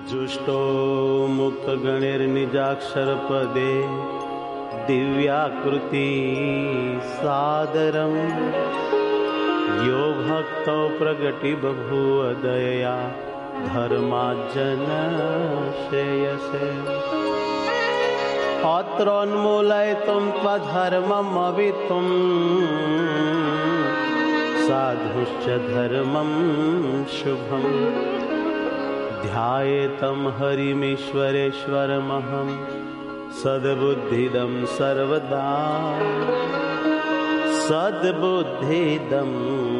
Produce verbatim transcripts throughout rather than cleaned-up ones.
जुष्टो मुक्त गणैर्निजाक्षर पदे दिव्याकृति सादरम यो भक्तो प्रगति बभूव दयया धर्माजन श्रेयसे अत्रोन्मूलयितुं त्वधर्मम् अवितुं साधुश्च धर्मं शुभम् ध्यायेतं हरिमीश्वरेश्वरमहं सद्बुद्धिदं सर्वदा सद्बुद्धिदं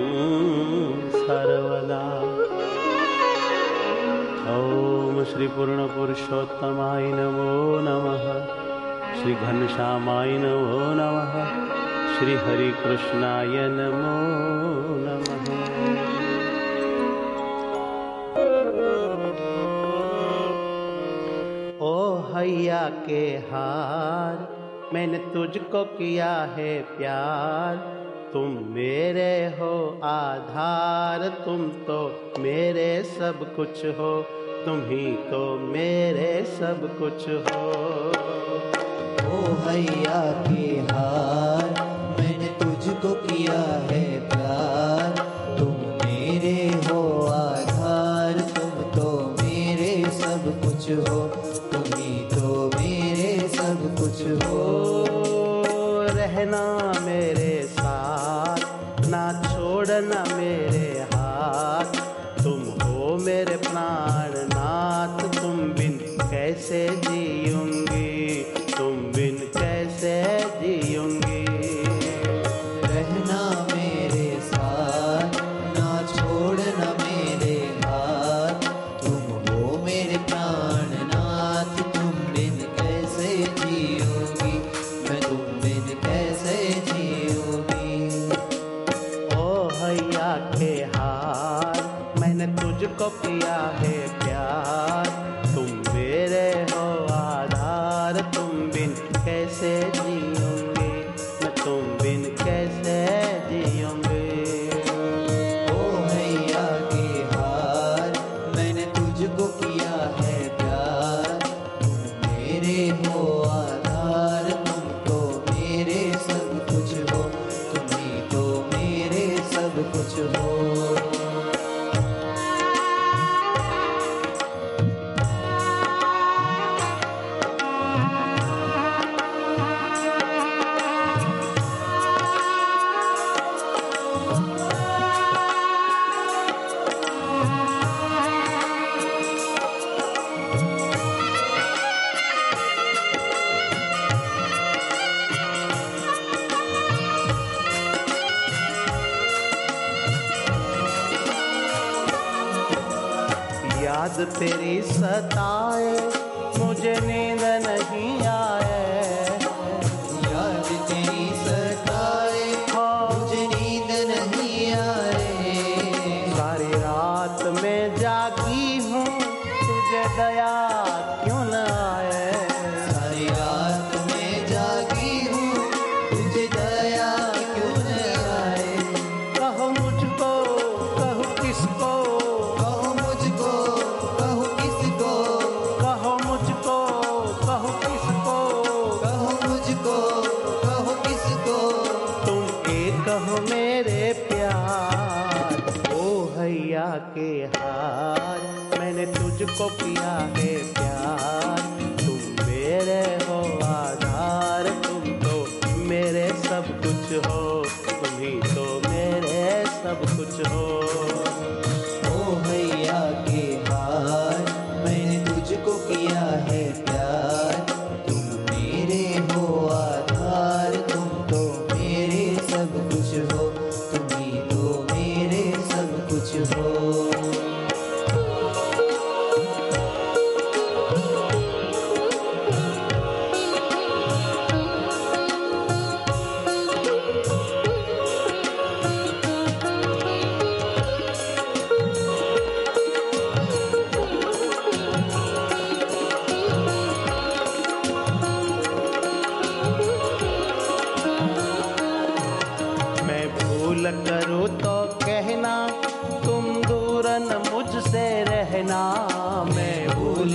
सर्वदा। ओम श्री पूर्ण पुरुषोत्तमाय नमो नमः, श्री घनश्यामाय नमो नमः, श्री हरि कृष्णाय नमो नमः। ओ हैया के हार मैंने तुझको किया है प्यार, तुम मेरे हो आधार, तुम तो मेरे सब कुछ हो, तुम ही तो मेरे सब कुछ हो। ओ हैया के हार मैंने तुझको किया है प्यार, तुम मेरे हो आधार, तुम तो मेरे सब कुछ हो, तुम ही तो मेरे सब कुछ हो। रहना मेरे साथ ना छोड़ना मेरे हाथ, तुम हो मेरे प्राणनाथ, तुम बिन कैसे जीऊंगी, तुम बिन कैसे जीऊंगी। रहना मेरे साथ ना छोड़ना मेरे हाथ, तुम हो मेरे प्राणनाथ, तुम बिन कैसे जीऊंगी, मैं तुम बिन कैसे जीऊंगी। ओ हैया के हार मैंने तुझको किया है प्यार, तुम मेरे हो आधार, तुम बिन कैसे जीऊंगी, मैं तुम बिन कैसे जीऊंगी। ओ हैया के हार मैंने तुझको किया है प्यार, तुम मेरे हो आधार, तुम तो मेरे सब कुछ हो, तुम ही तो मेरे सब कुछ हो। याद तेरी सताए मुझे नींद नहीं आए, याद तेरी सताए मुझे नींद नहीं आए, सारी रात में जागी हूँ तुझे दया क्यों न आए, सारी रात में जागी हूँ तुझे दया क्यों न आए। कहो मुझको कहो किसको, कहो मुझको कहो किसको, कहो मुझको कहो किसको, कहो मुझको कहो किसको, तुम एक हो मेरे प्यार। ओ हैया के हार मैंने तुझको किया है प्यार, तुम मेरे हो आधार, तुम तो मेरे सब कुछ हो, तुम ही तो मेरे सब कुछ हो। ओ हैया के हार मैंने तुझको किया है प्यार, तुम मेरे हो आधार, तुम तो मेरे सब कुछ हो, तुम ही तो मेरे सब कुछ हो। करूँ तो कहना, तुम दूर न मुझसे रहना, मैं भूल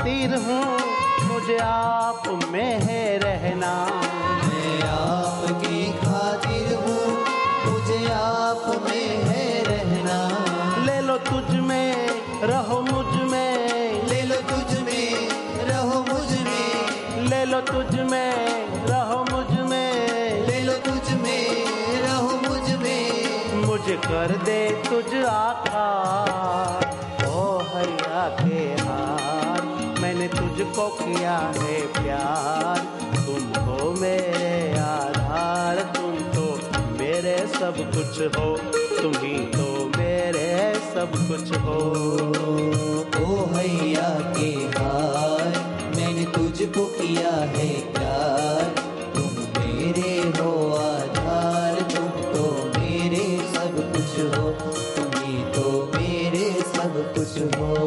खातिर हूँ, मुझे आप में है रहना। मैं आपकी खातिर हूँ, मुझे आप में है रहना। ले लो तुझ में रहो मुझ में, ले लो तुझ में रहो मुझ में, ले लो तुझ में रहो मुझ में, ले लो तुझ में रहो मुझ में। मुझे कर दे तुझ आकार। ओ हैया के हार, मैंने तुझको किया है प्यार। तुम हो मेरे आधार, तुम तो मेरे सब कुछ हो, तुम ही तो मेरे सब कुछ हो। ओ हैया के हार, मैंने तुझको किया है प्यार। तुम मेरे हो आधार, तुम तो मेरे सब कुछ हो, तुम ही तो मेरे सब कुछ हो।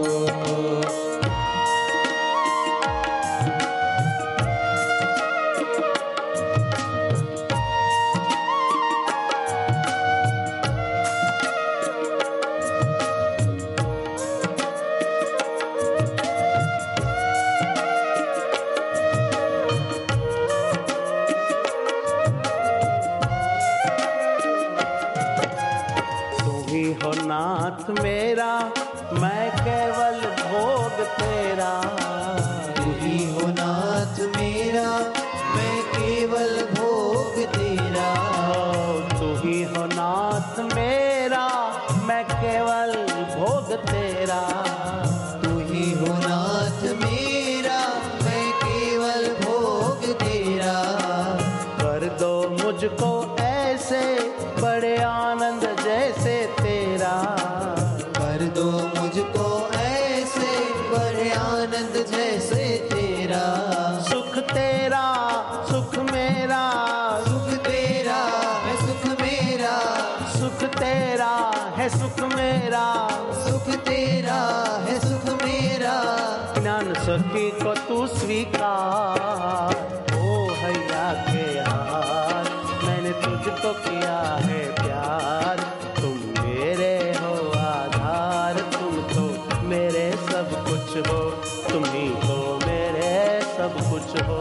हो नाथ मेरा, मैं केवल भोग तेरा। तू ही हो नाथ मेरा, मैं केवल भोग तेरा। तू ही हो नाथ मेरा, मैं केवल भोग तेरा। तू ही हो नाथ मेरा, मैं केवल भोग तेरा। कर दो मुझको ऐसे बड़े आनंद जैसे तेरा। कर दो मुझको ऐसे बड़े आनंद जैसे तेरा। सुख तेरा सुख मेरा, सुख तेरा है सुख मेरा, सुख तेरा है सुख मेरा, सुख तेरा है सुख मेरा। ज्ञान सखी को तू स्वीकार। ओ हैया के हार, मैंने तुझको किया है प्यार। तुम मेरे हो आधार, तुम तो मेरे सब कुछ हो, तुम ही तो मेरे सब कुछ हो।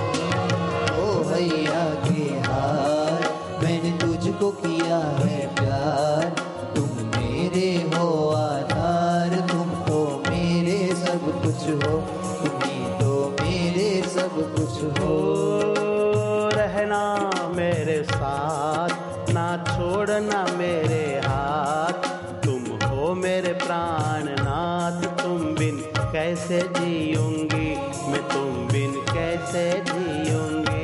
ओ हैया के हार, मैंने तुझको किया है प्यार। तुम मेरे हो आधार, तुम तो मेरे सब कुछ हो, तुम ही तो मेरे सब कुछ हो। रहना मेरे साथ, ना छोड़ना मेरे हाथ। तुम हो मेरे प्राणनाथ, तुम बिन कैसे जीऊंगी मैं, तुम बिन कैसे जीऊंगी।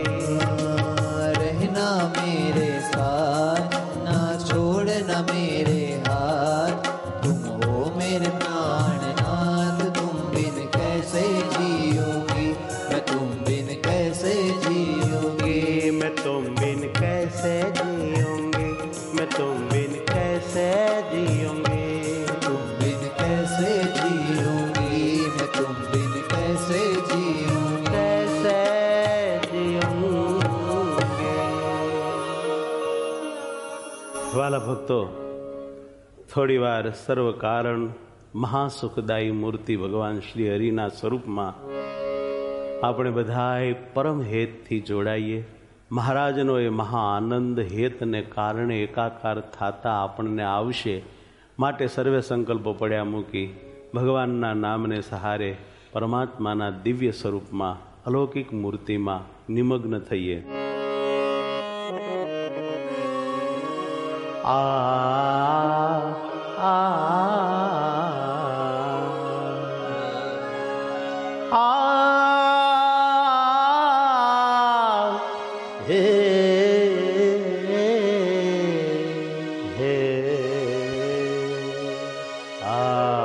रहना मेरे साथ, ना छोड़ना मेरे हाथ। तुम हो मेरे प्राणनाथ, तुम बिन कैसे जीऊंगी मैं, तुम बिन कैसे जीऊंगी। मैं तुम बिन कैसे जीऊंगी, मैं तुम बिन कैसे जीऊंगी। तुम बिन कैसे जीऊंगी मैं, तुम बिन कैसे जीऊंगी। कैसे जीऊंगी। वाला भक्तो, થોડી વાર સર્વ કારણ મહાસુખદાયી મૂર્તિ ભગવાન શ્રી હરિના સ્વરૂપમાં આપણે બધાએ પરમ હેતથી જોડાઈએ. મહારાજનો એ મહા આનંદ હેતને કારણે એકાકાર થતા આપણને આવશે, માટે સર્વે સંકલ્પો પડ્યા મૂકી ભગવાનના નામને સહારે પરમાત્માના દિવ્ય સ્વરૂપમાં અલૌકિક મૂર્તિમાં નિમગ્ન થઈએ. આ આ આ હે હે આ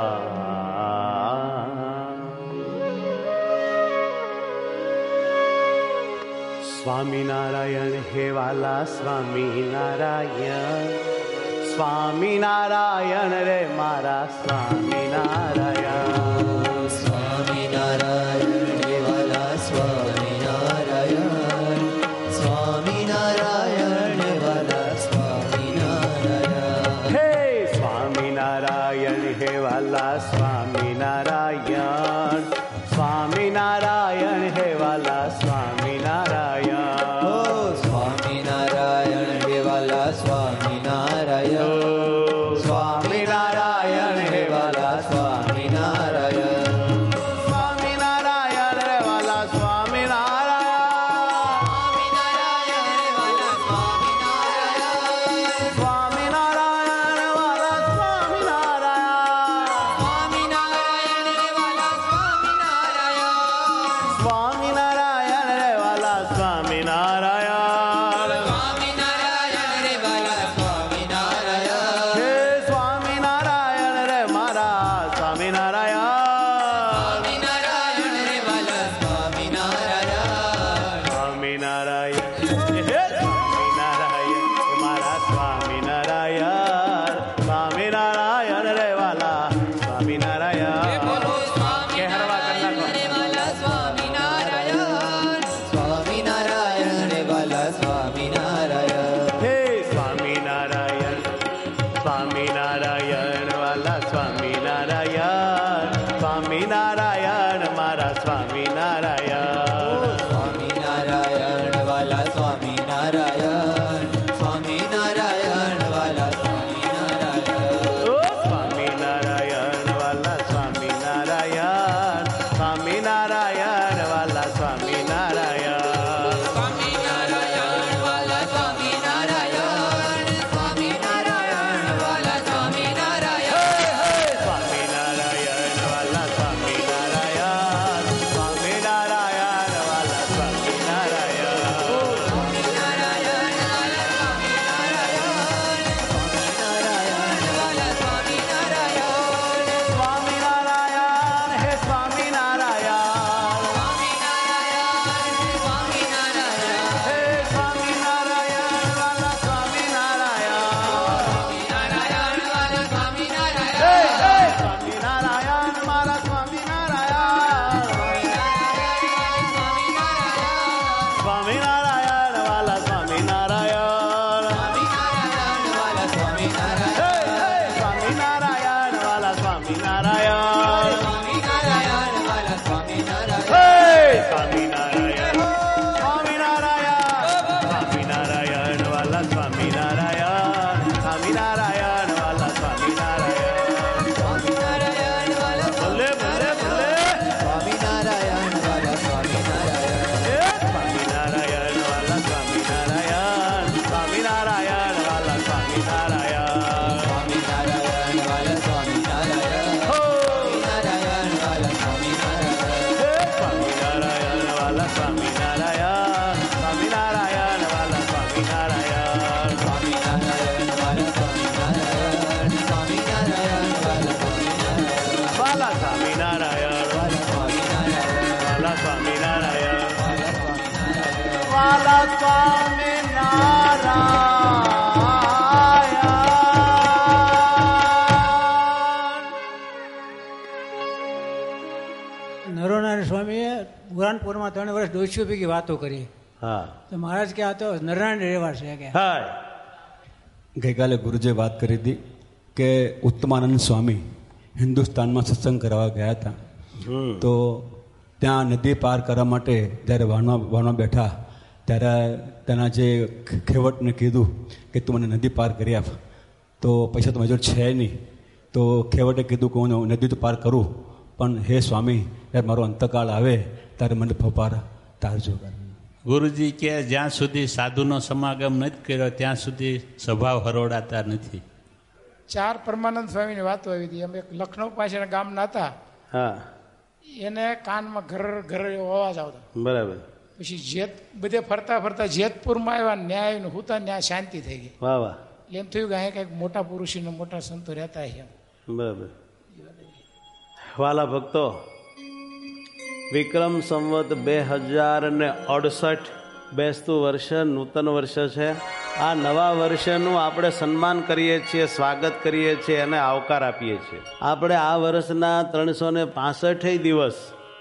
સ્વામિનારાયણ હે વાલા સ્વામિનારાયણ, સ્વામિનારાયણ રે મારા સ્વામિનારાયણ. સ્વામિનારાયણ હે વાલા સ્વામિનારાયણ, સ્વામિનારાયણ હે વાલા સ્વામિનારાયણ. હે સ્વામિનારાયણ હે વાલા સ્વામિનારાયણ, સ્વામિનારાયણ સ્વામિનારાયણ કે હરવા કલાકો સ્વામિનારાયણ સ્વામિનારાયણ વાલા સ્વામિનારાયણ હે સ્વામિનારાયણ સ્વામિનારાયણ વાલા સ્વામિનારાયણ સ્વામિનારાયણ મારા સ્વામિનારાયણ સ્વામિનારાયણ વાલા સ્વામિનારાયણ સ્વામિનારાયણ વાલા સ્વામિનારાયણ ઓ સ્વામિનારાયણ વાલા સ્વામિનારાયણ સ્વામિનારાયણ વાલા સ્વામિનારાયણ સ્વામિનારાયણ વાલા સ્વામિનારાયણ સ્વામિનારાયણ વાલા સ્વામિનારાયણ સ્વામિનારાયણ વાલા સ્વામિનારાયણ સ્વામિનારાયણ વાલા સ્વામિનારાયણ હે સ્વામિનારાયણ હે સ્વામિનારાયણ વાલા સ્વામિનારાયણ હે હે સ્વામિનારાયણ મારા સ્વામિનારાયણ સ્વામિનારાયણ વાલા સ્વામિનારાયણ હે હે સ્વામિનારાયણ વાલા સ્વામિનારાયણ હે સ્વામિનારાયણ સ્વામિનારાયણ સ્વામિનારાયણ વાલા સ્વામિનારાયણ સ્વામિનારાયણ વાલા સ્વામિનારાયણ ભલે ભલે ભલે સ્વામિનારાયણ વાલા સ્વામિનારાયણ હે સ્વામિનારાયણ વાલા સ્વામિનારાયણ સ્વામિનારાયણ વાલા સ્વામિનારાયણ સ્વામિનારાયણ વાલા સ્વામિનારાયણ હો સ્વામિનારાયણ વાલા સ્વામિનારાયણ હે સ્વામિનારાયણ વાલા સ્વામિનારાયણ સ્વામિનારાયણ વાલા સ્વામિનારાયણ સ્વામિનારાયણ વાલા સ્વામિનારાયણ સ્વામિનારાયણ વાલા સ્વામિનારાયણ વાલા સ્વામિનારાયણ વાલા સ્વામિનારાયણ વાલા સ્વામિનારાયણ વાલા વાલા સ્વામિનારાયણ સ્વામિનારાયણ નરોનારાયણ સ્વામીએ બુરાનપુરમાં ત્રણ વર્ષ ડોસ્યુ ભેગી વાતો કરી હા તો મહારાજ કે આ તો નરનારાયણ રહેવા છે કે હાય ગઈકાલે ગુરુજીએ વાત કરી હતી કે ઉત્તમાનંદ સ્વામી હિન્દુસ્તાનમાં સત્સંગ કરવા ગયા હતા હમ તો ત્યાં નદી પાર કરવા માટે જ્યારે વાહનમાં વાહનમાં બેઠા ત્યારે તેના જે ખેવટને કીધું કે તું મને નદી પાર કરી આપ તો પૈસા તો મારી જોડે છે નહીં તો ખેવટે કીધું કે હું નદી તો પાર કરું પણ હે સ્વામી જ્યારે મારો અંતકાળ આવે ત્યારે મને ફપાર તારજો. ગુરુજી કે જ્યાં સુધી સાધુનો સમાગમ નથી કર્યો ત્યાં સુધી સ્વભાવ હરોડાતા નથી. ચાર પરમાનંદ સ્વામીની વાતો આવી હતી. અમે એક લખનૌ પાસેના ગામના હતા. હા એને કાનમાં ઘર ઘર એવો અવાજ આવતો. બરાબર. પછી જેત બધે ફરતા ફરતા જેતપુરમાં આવ્યા, ન્યાય હુતા ન્યાય શાંતિ થઈ ગઈ. વાહ વાહ. એટલે એમ થયું કે અહીંયા કંઈક મોટા પુરુષોને મોટા સંતો રહેતા છે. બરાબર. વાલા ભક્તો, વિક્રમ સંવત બે હજાર ને અડસઠ બેસતું વર્ષ, નૂતન વર્ષ છે. આ નવા વર્ષનું આપણે સન્માન કરીએ છીએ, સ્વાગત કરીએ છીએ અને આવકાર આપીએ છીએ. આપણે આ વર્ષના ત્રણસો ને પાસઠ દિવસ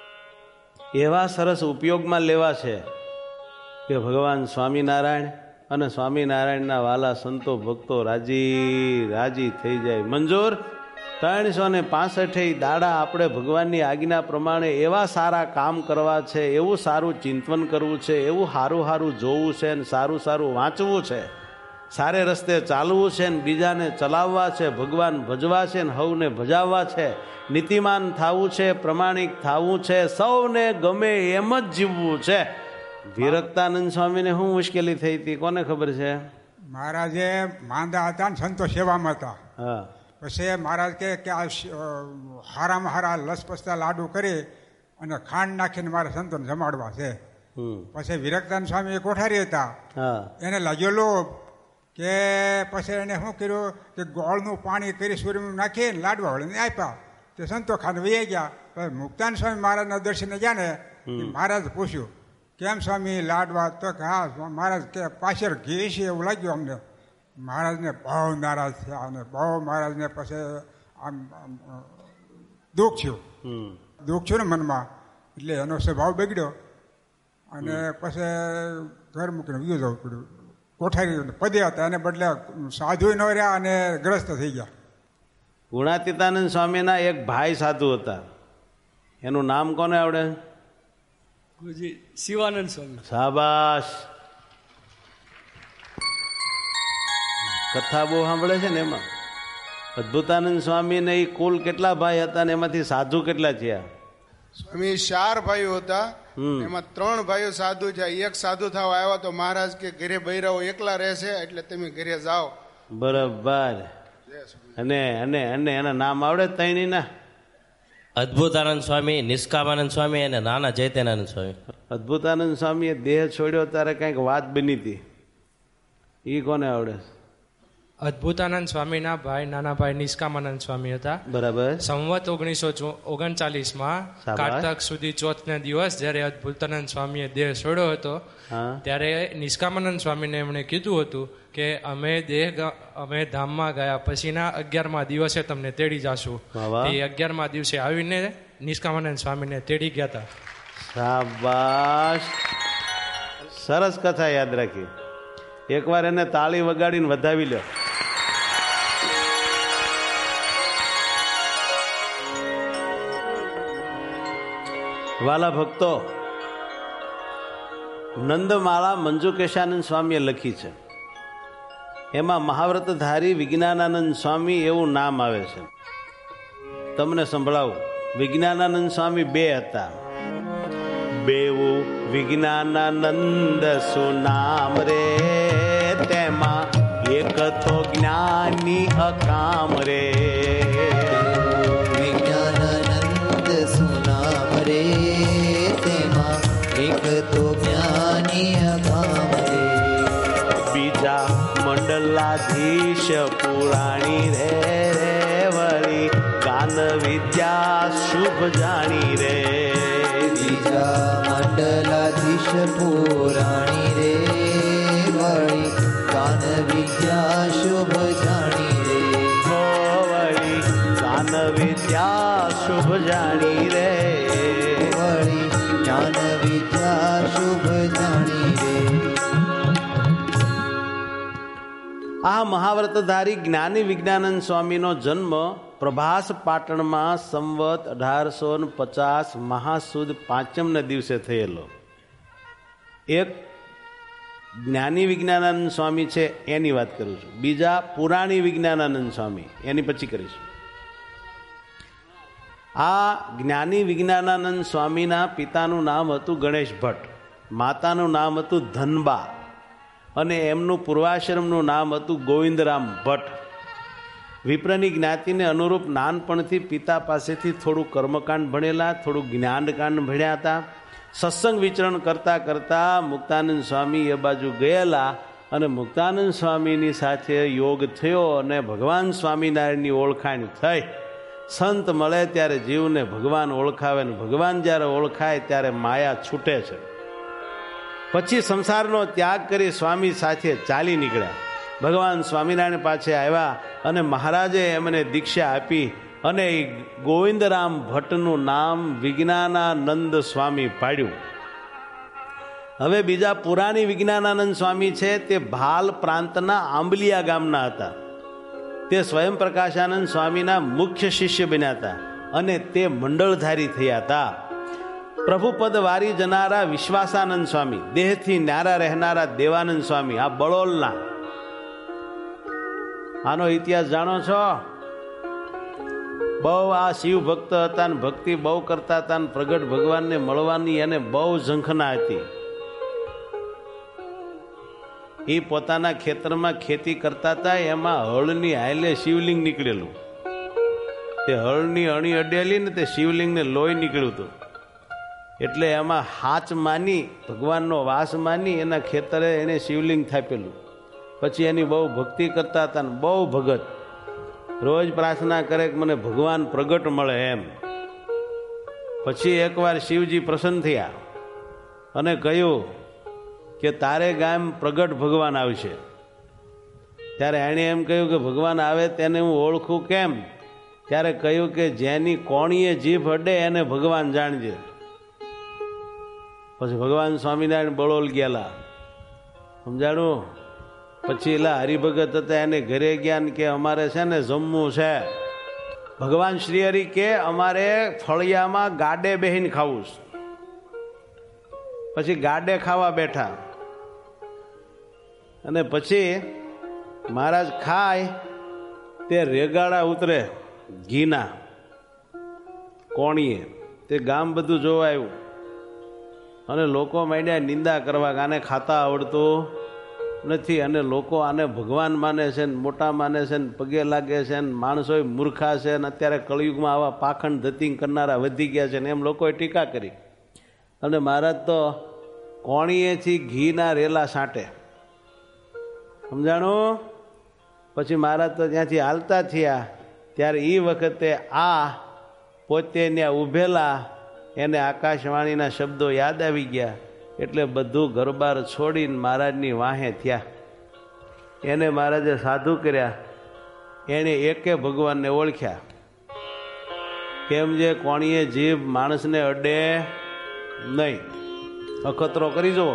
એવા સરસ ઉપયોગમાં લેવા છે કે ભગવાન સ્વામિનારાયણ અને સ્વામિનારાયણના વાલા સંતો ભક્તો રાજી રાજી થઈ જાય. મંજૂર. ત્રણસો ને પાસઠ દાડા આપણે ભગવાનની આજ્ઞા પ્રમાણે એવા સારા કામ કરવા છે, એવું સારું ચિંતન કરવું છે, એવું સારું સારું જોવું છે ને સારું સારું વાંચવું છે, સારે રસ્તે ચાલવું છે ને બીજાને ચલાવવા છે, ભગવાન ભજવા છે ને હવને ભજાવવા છે, નીતિમાન થવું છે, પ્રમાણિક થવું છે, સૌને ગમે એમ જ જીવવું છે. વિરક્તાનંદ સ્વામીને શું મુશ્કેલી થઈ હતી કોને ખબર છે? મહારાજે માંદા હતા ને સંતો સેવામાં હતા. હા. પછી મહારાજ કહે કે આ હારામાં હારા લસપસતા લાડુ કરી અને ખાંડ નાખીને મારા સંતોને જમાડવા છે. પછી વિરક્તાનંદ સ્વામી કોઠારી હતા. એને લાગ્યો લોભ કે પછી એને શું કર્યું કે ગોળનું પાણી કરી સૂર્યમાં નાખીને લાડવા વળીને આપ્યા. તે સંતો ખાને વહી ગયા. પછી મુક્તાનંદ સ્વામી મહારાજના દર્શને ગયા ને મહારાજ પૂછ્યું કેમ સ્વામી લાડવા? તો કે હા મહારાજ કે પાછળ ઘી છે એવું લાગ્યું અમને. મહારાજને બહુ નારાજ થયા અને બહુ મહારાજને પછી આમ દુઃખ થયું. હમ દુઃખ થયું ને મનમાં, એટલે એનો સ્વભાવ બગડ્યો અને પછી ઘર મૂકીને વિયો જવું પડ્યું. કોઠારી પદે હતા એને બદલે સાધુ ન રહ્યા અને ગ્રસ્ત થઈ ગયા. ગુણાતીતાનંદ સ્વામીના એક ભાઈ સાધુ હતા, એનું નામ કોને આવડે? ગુરુજી શિવાનંદ સ્વામી. શાબાશ. કથા બહુ સાંભળે છે ને એમાં. અદ્ભુતાનંદ સ્વામી ને એ કુલ કેટલા ભાઈ હતા ને એમાંથી સાધુ કેટલા થયા? સ્વામી ચાર ભાઈઓ હતા, એમાં ત્રણ ભાઈઓ સાધુ છે. એક સાધુ થવા આવ્યા તો મહારાજ કે ઘરે બૈરાઓ એકલા રહેશે એટલે તમે ઘરે જાઓ. બરાબર. અને અને અને એના નામ આવડે તૈણી ના? અદ્ભુતાનંદ સ્વામી, નિષ્કામાનંદ સ્વામી અને નાના ચૈતન્યાનંદ સ્વામી. અદ્ભુતાનંદ સ્વામીએ દેહ છોડ્યો ત્યારે કંઈક વાત બની હતી, એ કોને આવડે? અદ્ભુતાનંદ સ્વામીના ભાઈ નાના ભાઈ નિષ્કામાનંદ સ્વામી હતા. બરાબર. સંવત ઓગણીસો ઓગણચાલીસ માં કારતક સુધી ચોથ ના દિવસ જયારે અદ્ભુતાનંદ સ્વામીએ દેહ છોડ્યો હતો ત્યારે નિષ્કામાનંદ સ્વામીને એમણે કીધું હતું કે અમે દેહ અમે ધામમાં ગયા પછીના અગિયારમા દિવસે તમને તેડી જાશું. એ અગિયારમા દિવસે આવીને નિષ્કામાનંદ સ્વામીને તેડી ગયા હતા. શાબાશ. સરસ કથા યાદ રાખી. એકવાર એને તાળી વગાડીને વધાવી લ્યો. વાલા ભક્તો, નંદમાળા મંજુકેશાનંદ સ્વામીએ લખી છે. એમાં મહાવ્રતધારી વિજ્ઞાનાનંદ સ્વામી એવું નામ આવે છે. તમને સંભળાવું. વિજ્ઞાનાનંદ સ્વામી બે હતા. બેવું વિજ્ઞાનાનંદ સુનામ રે, તેમાં એક તો જ્ઞાની અકામ રે. વિજ્ઞાનાનંદ સુનામ રે, તેમાં એક તો જ્ઞાની અકામ રે. બીજા મંડલાધીશ પુરાણી રે રે વળી ગાન વિદ્યા શુભ જાણી રે. બીજા મંડલાધીશ પુરાણી રે વળી ગાન વિદ્યા શુભ જાણી રે. વળી ગાન વિદ્યા શુભ જાણી રે. વળી જ્ઞાન વિદ્યા શુભ જાણી રે. આ મહાવ્રતધારી જ્ઞાની વિજ્ઞાનંદ સ્વામીનો જન્મ પ્રભાસ પાટણમાં સંવત અઢારસો પચાસ મહાસુદ પાંચમના દિવસે થયેલો. એક જ્ઞાની વિજ્ઞાનાનંદ સ્વામી છે એની વાત કરું છું. બીજા પુરાણી વિજ્ઞાનાનંદ સ્વામી, એની પછી કરીશું. આ જ્ઞાની વિજ્ઞાનાનંદ સ્વામીના પિતાનું નામ હતું ગણેશ ભટ્ટ, માતાનું નામ હતું ધનબા અને એમનું પૂર્વાશ્રમનું નામ હતું ગોવિંદરામ ભટ્ટ. વિપ્રની જ્ઞાતિને અનુરૂપ નાનપણથી પિતા પાસેથી થોડું કર્મકાંડ ભણેલા, થોડું જ્ઞાનકાંડ ભણ્યા હતા. સત્સંગ વિચરણ કરતા કરતા મુક્તાનંદ સ્વામી એ બાજુ ગયેલા અને મુક્તાનંદ સ્વામીની સાથે યોગ થયો અને ભગવાન સ્વામિનારાયણની ઓળખાણ થઈ. સંત મળે ત્યારે જીવને ભગવાન ઓળખાવે ને ભગવાન જ્યારે ઓળખાય ત્યારે માયા છૂટે છે. પછી સંસારનો ત્યાગ કરી સ્વામી સાથે ચાલી નીકળ્યા. ભગવાન સ્વામિનારાયણ પાસે આવ્યા અને મહારાજે એમને દીક્ષા આપી અને ગોવિંદરામ ભટ્ટનું નામ વિજ્ઞાનાનંદ સ્વામી પાડ્યું. હવે બીજા પુરાણી વિજ્ઞાનાનંદ સ્વામી છે તે ભાલ પ્રાંતના આંબલિયા ગામના હતા. તે સ્વયં પ્રકાશાનંદ સ્વામીના મુખ્ય શિષ્ય બન્યા હતા અને તે મંડળધારી થયા હતા. પ્રભુપદ વારી જનારા વિશ્વાસાનંદ સ્વામી, દેહથી ન્યારા રહેનારા દેવાનંદ સ્વામી, આ બળોલના. આનો ઇતિહાસ જાણો છો? બહુ આ શિવ ભક્ત હતા ને ભક્તિ બહુ કરતા હતા ને પ્રગટ ભગવાનને મળવાની એને બહુ ઝંખના હતી. એ પોતાના ખેતરમાં ખેતી કરતા હતા, એમાં હળની હાલે શિવલિંગ નીકળેલું. તે હળની અણી અડેલી ને તે શિવલિંગને લોહી નીકળ્યું હતું. એટલે એમાં હાચ માની ભગવાનનો વાસ માની એના ખેતરે એને શિવલિંગ થાપેલું. પછી એની બહુ ભક્તિ કરતા હતા ને બહુ ભગત. રોજ પ્રાર્થના કરે કે મને ભગવાન પ્રગટ મળે એમ. પછી એકવાર શિવજી પ્રસન્ન થયા અને કહ્યું કે તારે ગામ પ્રગટ ભગવાન આવશે. ત્યારે એણે એમ કહ્યું કે ભગવાન આવે તેને હું ઓળખું કેમ? ત્યારે કહ્યું કે જેની કોણીએ જીભ અડે એને ભગવાન જાણજે. પછી ભગવાન સ્વામિનારાયણ બળોલ ગયેલા, સમજાણું. પછી એલા હરિભગત હતા એને ઘરે ગયા કે અમારે છે ને જમવું છે. ભગવાન શ્રી હરિ કે અમારે ફળિયામાં ગાડે બેહીને ખાવું છે. પછી ગાડે ખાવા બેઠા અને પછી મહારાજ ખાય તે રેગાડા ઉતરે ઘીના કોણીએ. તે ગામ બધું જોવા આવ્યું અને લોકો માંડ્યા નિંદા કરવા કે આને ખાતા આવડતું નથી અને લોકો આને ભગવાન માને છે ને મોટા માને છે ને પગે લાગે છે ને માણસો મૂર્ખા છે ને અત્યારે કળિયુગમાં આવા પાખંડ ધતિંગ કરનારા વધી ગયા છે ને એમ લોકોએ ટીકા કરી. અને મહારાજ તો કોણીએથી ઘીના રેલા સાંટે, સમજાણું. પછી મહારાજ તો ત્યાંથી હાલતા થયા ત્યારે એ વખતે આ પોતે ત્યાં ઊભેલા એને આકાશવાણીના શબ્દો યાદ આવી ગયા એટલે બધું ઘરબાર છોડીને મહારાજની વાહે થયા. એને મહારાજે સાધુ કર્યા. એને એકે ભગવાનને ઓળખ્યા. કેમ જે કોણીએ જીભ માણસને અડે નહીં. અખતરો કરી જુઓ,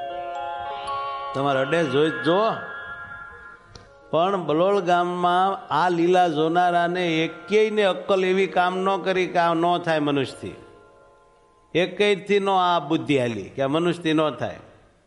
તમારે અડે જોઈ જુઓ. પણ બલોળ ગામમાં આ લીલા જોનારાને એકેયને અક્કલ એવી કામ ન કરી કે આ ન થાય મનુષ્યથી. એકેયથી નો આ બુદ્ધિ હાલી કે આ મનુષ્યથી ન થાય.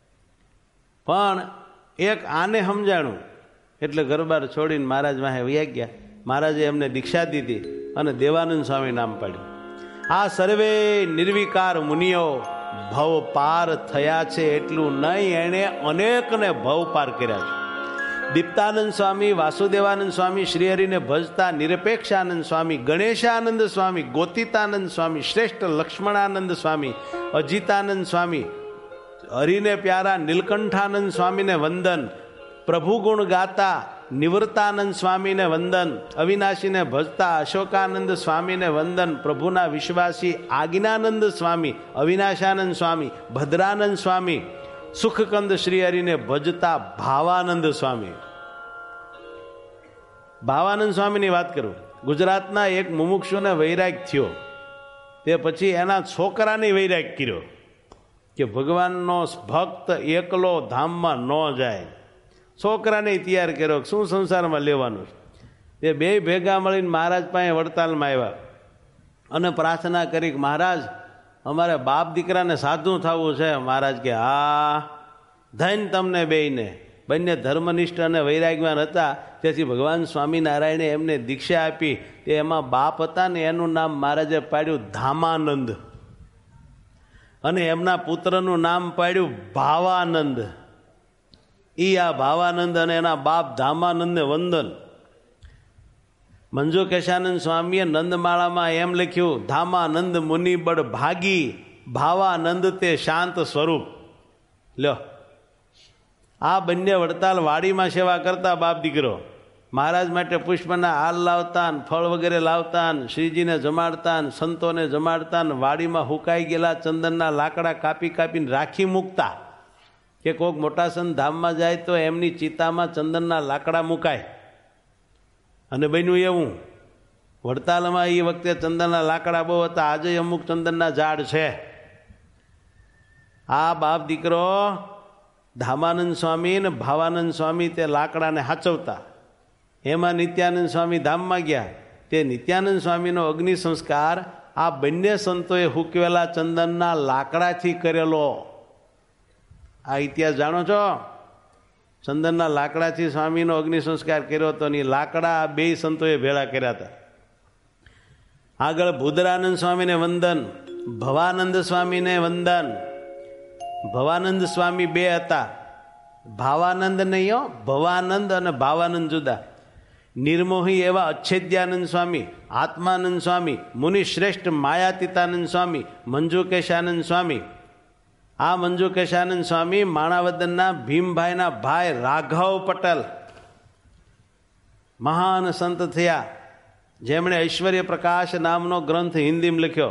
પણ એક આને સમજાણું એટલે ઘરબાર છોડીને મહારાજ વાહે વયા ગયા. મહારાજે એમને દીક્ષા દીધી અને દેવાનંદ સ્વામી નામ પાડ્યું. આ સર્વે નિર્વિકાર મુનિઓ ભવ પાર થયા છે એટલું નહીં, એણે અનેકને ભવ પાર કર્યા છે. દીપ્તાનંદ સ્વામી, વાસુદેવાનંદ સ્વામી, શ્રીહરિને ભજતા નિરપેક્ષાનંદ સ્વામી, ગણેશાનંદ સ્વામી, ગોતિતાનંદ સ્વામી, શ્રેષ્ઠ લક્ષ્મણાનંદ સ્વામી, અજીતાનંદ સ્વામી, હરિને પ્યારા નીલકંઠાનંદ સ્વામીને વંદન, પ્રભુ ગુણ ગાતા નિવૃત્તાનંદ સ્વામીને વંદન, અવિનાશીને ભજતા અશોકાનંદ સ્વામીને વંદન, પ્રભુના વિશ્વાસી આજ્ઞાનંદ સ્વામી, અવિનાશાનંદ સ્વામી, ભદ્રાનંદ સ્વામી, સુખકંદ શ્રીહરિને ભજતા ભાવાનંદ સ્વામી. ભાવાનંદ સ્વામીની વાત કરું. ગુજરાતના એક મુમુક્ષુને વૈરાગ થયો, તે પછી એના છોકરાને વૈરાગ કર્યો કે ભગવાનનો ભક્ત એકલો ધામમાં ન જાય. છોકરાને તૈયાર કર્યો શું સંસારમાં લેવાનું. તે બે ભેગા મળીને મહારાજ પાસે વડતાલમાં આવ્યા અને પ્રાર્થના કરી કે મહારાજ અમારે બાપ દીકરાને સાધુ થવું છે. મહારાજ કે હા ધન તમને બેયને. બંને ધર્મનિષ્ઠ અને વૈરાગ્યવાન હતા, તેથી ભગવાન સ્વામિનારાયણે એમને દીક્ષા આપી. તે એમાં બાપ હતા ને એનું નામ મહારાજે પાડ્યું ધામાનંદ અને એમના પુત્રનું નામ પાડ્યું ભાવાનંદ. ઈ આ ભાવાનંદ અને એના બાપ ધામાનંદને વંદન. મંજુ કેશાનંદ સ્વામીએ નંદમાળામાં એમ લખ્યું, ધામાનંદ મુનિ બળ ભાગી, ભાવાનંદ તે શાંત સ્વરૂપ. લ્યો, આ બંને વડતાલ વાડીમાં સેવા કરતા બાપ દીકરો. મહારાજ માટે પુષ્પના હાલ લાવતા, ફળ વગેરે લાવતા, શ્રીજીને જમાડતા, સંતોને જમાડતા, વાડીમાં હુકાઈ ગયેલા ચંદનના લાકડા કાપી કાપીને રાખી મૂકતા કે કોઈક મોટા સંત ધામમાં જાય તો એમની ચિતામાં ચંદનના લાકડા મુકાય. અને બન્યું એવું. વડતાલમાં એ વખતે ચંદનના લાકડા બહુ હતા, આજે અમુક ચંદનના ઝાડ છે. આ બાપ દીકરો ધામાનંદ સ્વામી ને ભાવાનંદ સ્વામી તે લાકડાને હાચવતા. એમાં નિત્યાનંદ સ્વામી ધામમાં ગયા. તે નિત્યાનંદ સ્વામીનો અગ્નિ સંસ્કાર આ બંને સંતોએ હુકવેલા ચંદનના લાકડાથી કરેલો. આ ઇતિહાસ જાણો છો? ચંદનના લાકડાથી સ્વામીનો અગ્નિ સંસ્કાર કર્યો હતો ને લાકડા બે સંતોએ ભેળા કર્યા હતા. આગળ ભુદરાનંદ સ્વામીને વંદન, ભવાનંદ સ્વામીને વંદન. ભવાનંદ સ્વામી બે હતા, ભાવાનંદ નહીં હો, ભવાનંદ અને ભાવાનંદ જુદા. નિર્મોહી એવા અચ્છેદ્યાનંદ સ્વામી, આત્માનંદ સ્વામી, મુનિ શ્રેષ્ઠ માયાતીતાનંદ સ્વામી, મંજુકેશાનંદ સ્વામી. આ મંજુકેશાનંદ સ્વામી માણાવદનના ભીમભાઈના ભાઈ રાઘવ પટેલ મહાન સંત થયા, જેમણે ઐશ્વર્ય પ્રકાશ નામનો ગ્રંથ હિન્દીમાં લખ્યો.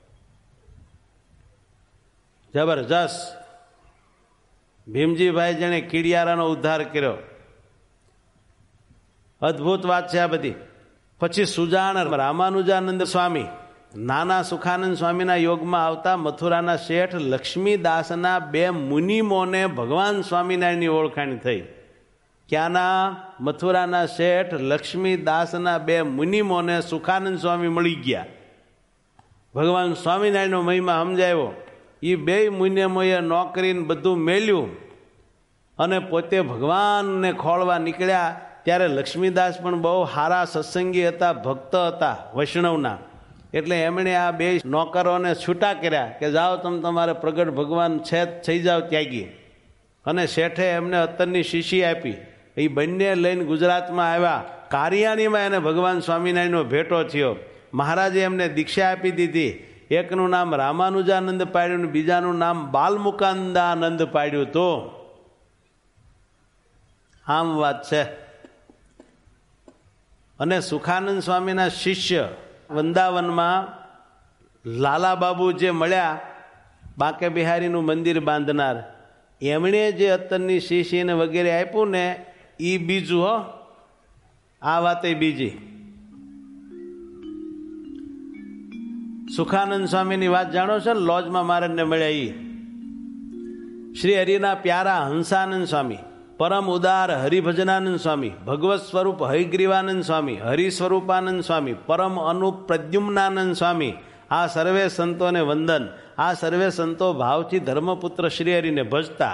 જબરજસ્ત. ભીમજીભાઈ જેણે કીડિયારાનો ઉદ્ધાર કર્યો. અદ્ભુત વાત છે આ બધી. પછી સુજાણ રામાનુજાનંદ સ્વામી નાના સુખાનંદ સ્વામીના યોગમાં આવતા મથુરાના શેઠ લક્ષ્મીદાસના બે મુનિમોને ભગવાન સ્વામિનારાયણની ઓળખાણ થઈ. ક્યાંના? મથુરાના શેઠ લક્ષ્મીદાસના બે મુનિમોને સુખાનંદ સ્વામી મળી ગયા. ભગવાન સ્વામિનારાયણનો મહિમા સમજાવ્યો. એ બે મુનિમોએ નોકરીને બધું મેલ્યું અને પોતે ભગવાનને ખોળવા નીકળ્યા. ત્યારે લક્ષ્મીદાસ પણ બહુ સારા સત્સંગી હતા, ભક્ત હતા વૈષ્ણવના. એટલે એમણે આ બે નોકરોને છૂટા કર્યા કે જાઓ તમે તમારે પ્રગટ ભગવાન છે થઈ જાઓ ત્યાગી. અને શેઠે એમને અત્તરની શીશી આપી. એ બંને લઈને ગુજરાતમાં આવ્યા. કારિયાણીમાં એને ભગવાન સ્વામિનારાયણનો ભેટો થયો. મહારાજે એમને દીક્ષા આપી દીધી. એકનું નામ રામાનુજાનંદ પાડ્યું ને બીજાનું નામ બાલમુકાંદાનંદ પાડ્યું. તો આમ વાત છે. અને સુખાનંદ સ્વામીના શિષ્ય વૃંદાવનમાં લાલાબાબુ જે મળ્યા, બાંકે બિહારીનું મંદિર બાંધનાર, એમણે જે અત્તરની શીશીને વગેરે આપ્યું ને એ બીજું. હો, આ વાત એ બીજી. સુખાનંદ સ્વામીની વાત જાણો છો ને? લોજમાં મહારાજને મળ્યા એ શ્રી હરિના પ્યારા હંસાનંદ સ્વામી, પરમ ઉદાર હરિભજનાનંદ સ્વામી, ભગવત સ્વરૂપ હરિગ્રીવાનંદ સ્વામી, હરિ સ્વરૂપાનંદ સ્વામી, પરમ અનુપ પ્રદ્યુમ્નાનંદ સ્વામી. આ સર્વે સંતોને વંદન. આ સર્વે સંતો ભાવથી ધર્મપુત્ર શ્રી હરિને ભજતા.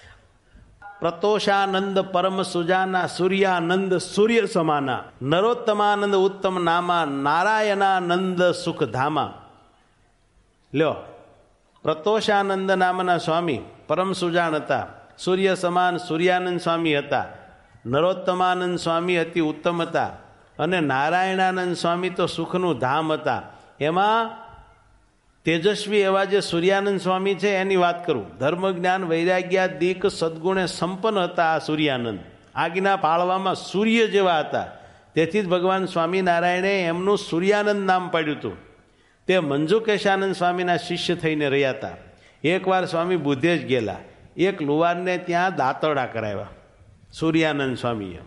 પ્રતોષાનંદ પરમ સુજાના, સૂર્યાનંદ સૂર્ય સમાના, નરોત્તમાનંદ ઉત્તમ નામા, નારાયણાનંદ સુખધામા. લ્યો, પ્રતોષાનંદ નામના સ્વામી પરમ સુજાન હતા, સૂર્ય સમાન સૂર્યાનંદ સ્વામી હતા, નરોત્તમાનંદ સ્વામી અતિ ઉત્તમ હતા, અને નારાયણાનંદ સ્વામી તો સુખનું ધામ હતા. એમાં તેજસ્વી એવા જે સૂર્યાનંદ સ્વામી છે એની વાત કરું. ધર્મ જ્ઞાન વૈરાગ્યાદિક સદગુણે સંપન્ન હતા આ સૂર્યાનંદ. આગના પાળવામાં સૂર્ય જેવા હતા. તેથી જ ભગવાન સ્વામિનારાયણે એમનું સૂર્યાનંદ નામ પાડ્યું હતું. તે મંજુકેશાનંદ સ્વામીના શિષ્ય થઈને રહ્યા હતા. એકવાર સ્વામી બુદ્ધે જ ગયેલા. એક લુવારને ત્યાં દાંતરડા કરાવ્યા સૂર્યાનંદ સ્વામીએ.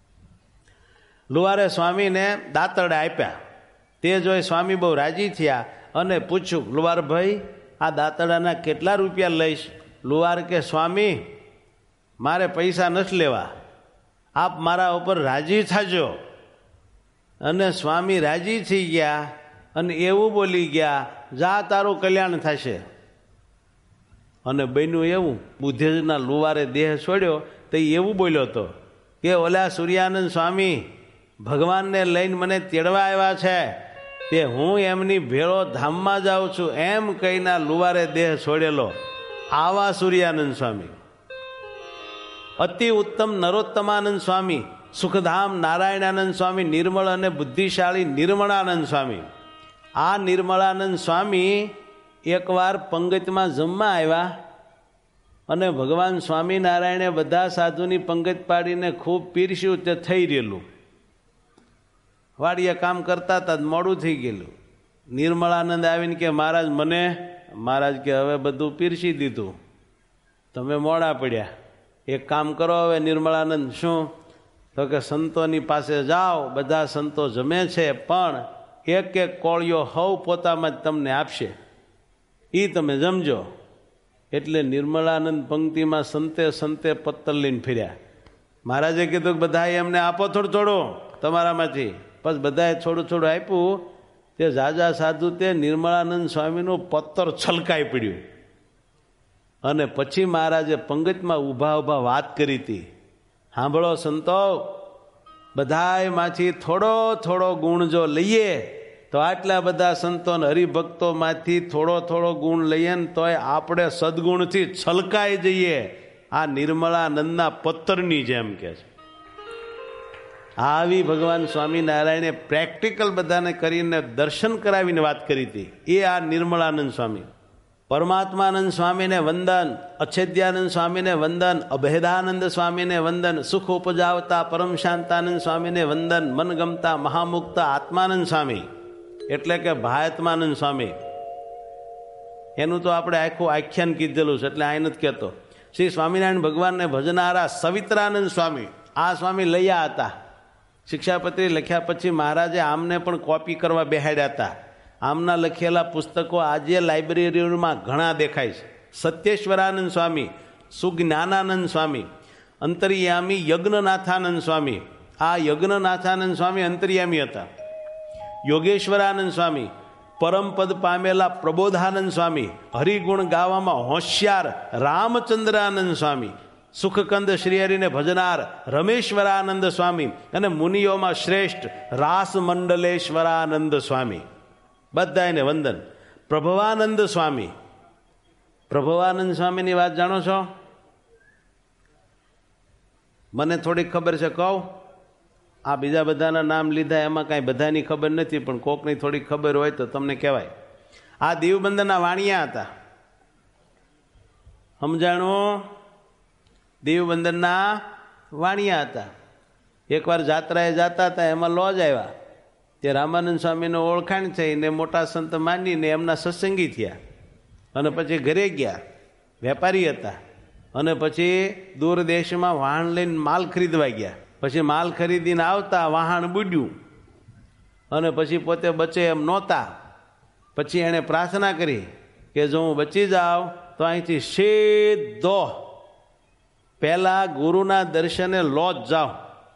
લુવારે સ્વામીને દાંતરડા આપ્યા. તે જોઈ સ્વામી બહુ રાજી થયા અને પૂછ્યું, લુવાર ભાઈ, આ દાંતરડાના કેટલા રૂપિયા લઈશ? લુવાર કે, સ્વામી મારે પૈસા નથી લેવા, આપ મારા ઉપર રાજી થાજો. અને સ્વામી રાજી થઈ ગયા અને એવું બોલી ગયા, જા તારું કલ્યાણ થશે. અને બન્યું એવું, બુદ્ધેજના લુવારે દેહ છોડ્યો તો એવું બોલ્યો હતો કે ઓલા સૂર્યાનંદ સ્વામી ભગવાનને લઈને મને તેડવા આવ્યા છે, તે હું એમની ભેળો ધામમાં જાઉં છું એમ કહીને લુવારે દેહ છોડેલો. આવા સૂર્યાનંદ સ્વામી. અતિ ઉત્તમ નરોત્તમાનંદ સ્વામી, સુખધામ નારાયણાનંદ સ્વામી, નિર્મળ અને બુદ્ધિશાળી નિર્મળાનંદ સ્વામી. આ નિર્મળાનંદ સ્વામી એકવાર પંગતમાં જમવા આવ્યા અને ભગવાન સ્વામિનારાયણે બધા સાધુની પંગત પાડીને ખૂબ પીરસ્યું. તે થઈ રહેલું, વાડીએ કામ કરતા હતા, મોડું થઈ ગયેલું. નિર્મળાનંદ આવીને કે, મહારાજ મને, મહારાજ કે હવે બધું પીરસી દીધું, તમે મોડા પડ્યા, એક કામ કરો હવે. નિર્મળાનંદ, શું? તો કે સંતોની પાસે જાઓ, બધા સંતો જમે છે, પણ એક એક કોળિયો હવ પોતામાં જ તમને આપશે, એ તમે જમજો. એટલે નિર્મળાનંદ પંક્તિમાં સંતે સંતે પત્તર લઈને ફર્યા. મહારાજે કીધું કે બધા એમને આપો થોડું થોડું તમારામાંથી. પછી બધાએ થોડું થોડું આપ્યું. તે ઝાઝા સાધુ તે નિર્મળાનંદ સ્વામીનું પત્તર છલકાઈ પડ્યું. અને પછી મહારાજે પંગતમાં ઊભા ઊભા વાત કરી હતી, સાંભળો સંતો, બધાયમાંથી થોડો થોડો ગુણ જો લઈએ તો આટલા બધા સંતો હરિભક્તોમાંથી થોડો થોડો ગુણ લઈએ ને તોય આપણે સદગુણથી છલકાઈ જઈએ, આ નિર્મળાનંદના પત્તરની જેમ કે છે. આવી ભગવાન સ્વામિનારાયણે પ્રેક્ટિકલ બધાને કરીને દર્શન કરાવીને વાત કરી હતી. એ આ નિર્મળાનંદ સ્વામી. પરમાત્માનંદ સ્વામીને વંદન, અચ્છેદ્યાનંદ સ્વામીને વંદન, અભેદાનંદ સ્વામીને વંદન, સુખ ઉપજાવતા પરમ શાંતાનંદ સ્વામીને વંદન, મનગમતા મહામુક્તા આત્માનંદ સ્વામી એટલે કે ભાયત્માનંદ સ્વામી. એનું તો આપણે આખું આખ્યાન કીધેલું છે એટલે આ નથી કહેતો. શ્રી સ્વામિનારાયણ ભગવાનને ભજનારા સવિત્રાનંદ સ્વામી, આ સ્વામી લૈયા હતા. શિક્ષાપત્રી લખ્યા પછી મહારાજે આમને પણ કોપી કરવા બેહાડ્યા હતા. આમના લખેલા પુસ્તકો આજે લાઇબ્રેરીમાં ઘણા દેખાય છે. સત્યેશ્વરાનંદ સ્વામી, સુજ્ઞાનાનંદ સ્વામી, અંતર્યામી યજ્ઞનાથાનંદ સ્વામી. આ યજ્ઞનાથાનંદ સ્વામી અંતર્યામી હતા. યોગેશ્વરાનંદ સ્વામી, પરમપદ પામેલા પ્રબોધાનંદ સ્વામી, હરિગુણ ગાવામાં હોશિયાર રામચંદ્રાનંદ સ્વામી, સુખકંદ શ્રીહરિને ભજનાર રમેશ્વરાનંદ સ્વામી અને મુનિઓમાં શ્રેષ્ઠ રાસ મંડલેશ્વરાનંદ સ્વામી. બધાને વંદન. પ્રભવાનંદ સ્વામી. પ્રભવાનંદ સ્વામીની વાત જાણો છો? મને થોડીક ખબર છે, કહું. આ બીજા બધાના નામ લીધા એમાં કાંઈ બધાની ખબર નથી, પણ કોકની થોડીક ખબર હોય તો તમને કહેવાય. આ દીવબંદરના વાણિયા હતા. સમજાણું? દીવબંદરના વાણિયા હતા. એકવાર જાત્રાએ જતા હતા, એમાં લોજ આવ્યા. તે રામાનંદ સ્વામીનો ઓળખાણ થઈને મોટા સંત માનીને એમના સત્સંગી થયા અને પછી ઘરે ગયા. વેપારી હતા અને પછી દૂર દેશમાં વાહન લઈને માલ ખરીદવા ગયા. પછી માલ ખરીદીને આવતા વાહન બુડ્યું અને પછી પોતે બચે એમ નહોતા. પછી એણે પ્રાર્થના કરી કે જો હું બચી જાઉં તો અહીંથી સીધો પહેલા ગુરુના દર્શને લોજ જાઉં,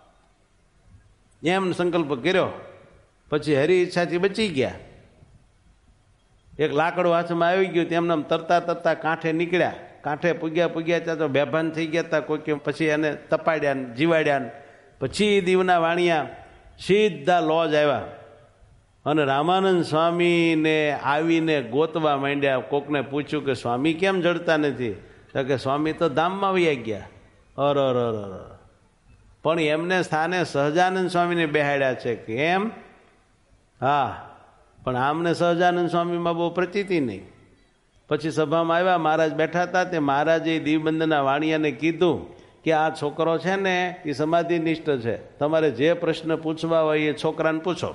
એમ સંકલ્પ કર્યો. પછી હરી ઈચ્છાથી બચી ગયા. એક લાકડું હાથમાં આવી ગયું, તેમને તરતા તરતા કાંઠે નીકળ્યા. કાંઠે પૂગ્યા પૂગ્યા ત્યાં તો બેભાન થઈ ગયા હતા. કોઈ પછી એને તપાડ્યા ને જીવાડ્યા ને પછી દીવના વાણિયા સીધા લોજ આવ્યા અને રામાનંદ સ્વામીને આવીને ગોતવા માંડ્યા. કોકને પૂછ્યું કે સ્વામી કેમ જડતા નથી? તો કે સ્વામી તો ધામમાં વયા ગયા. અર અર અર પણ એમને સ્થાને સહજાનંદ સ્વામીને બેહાડ્યા છે. કેમ? હા, પણ આમને સહજાનંદ સ્વામીમાં બહુ પ્રતીતિ નહીં. પછી સભામાં આવ્યા, મહારાજ બેઠા હતા. તે મહારાજે દીવબંદના વાણિયાને કીધું કે આ છોકરો છે ને એ સમાધિનિષ્ઠ છે, તમારે જે પ્રશ્ન પૂછવા હોય એ છોકરાને પૂછો.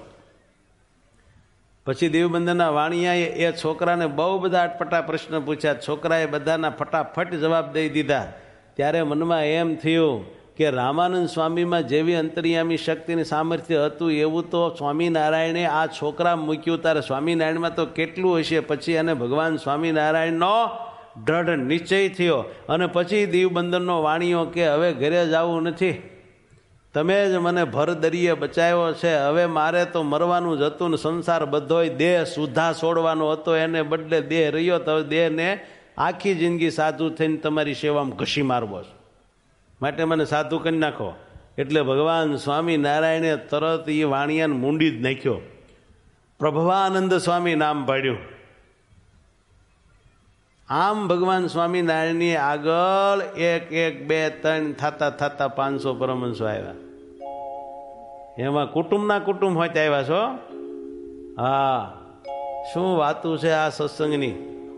પછી દીવબંદના વાણિયાએ એ છોકરાને બહુ બધા અટપટા પ્રશ્ન પૂછ્યા. છોકરાએ બધાના ફટાફટ જવાબ દઈ દીધા. ત્યારે મનમાં એમ થયું કે રામાનંદ સ્વામીમાં જેવી અંતર્યામી શક્તિની સામર્થ્ય હતું એવું તો સ્વામિનારાયણે આ છોકરા મૂક્યું. તારે સ્વામિનારાયણમાં તો કેટલું હશે. પછી એને ભગવાન સ્વામિનારાયણનો દ્રઢ નિશ્ચય થયો અને પછી દીવબંદનનો વાણીઓ કે હવે ઘરે જવું નથી, તમે જ મને ભર દરિયે બચાવ્યો છે. હવે મારે તો મરવાનું જ હતું ને સંસાર બધોય દેહ સુધા છોડવાનો હતો, એને બદલે દેહ રહ્યો તો દેહને આખી જિંદગી સાધુ થઈને તમારી સેવામાં ઘસી મારવો છે, માટે મને સાધુ કરી નાખો. એટલે ભગવાન સ્વામિનારાયણે તરત એ વાણિયાને મૂંડી જ નાખ્યો. પ્રભવાનંદ સ્વામી નામ પાડ્યું. આમ ભગવાન સ્વામિનારાયણની આગળ એક એક બે ત્રણ થતા થતા પાંચસો પરમહંસો આવ્યા. એમાં કુટુંબના કુટુંબ હોય આવ્યા છો. હા, શું વાતું છે આ સત્સંગની.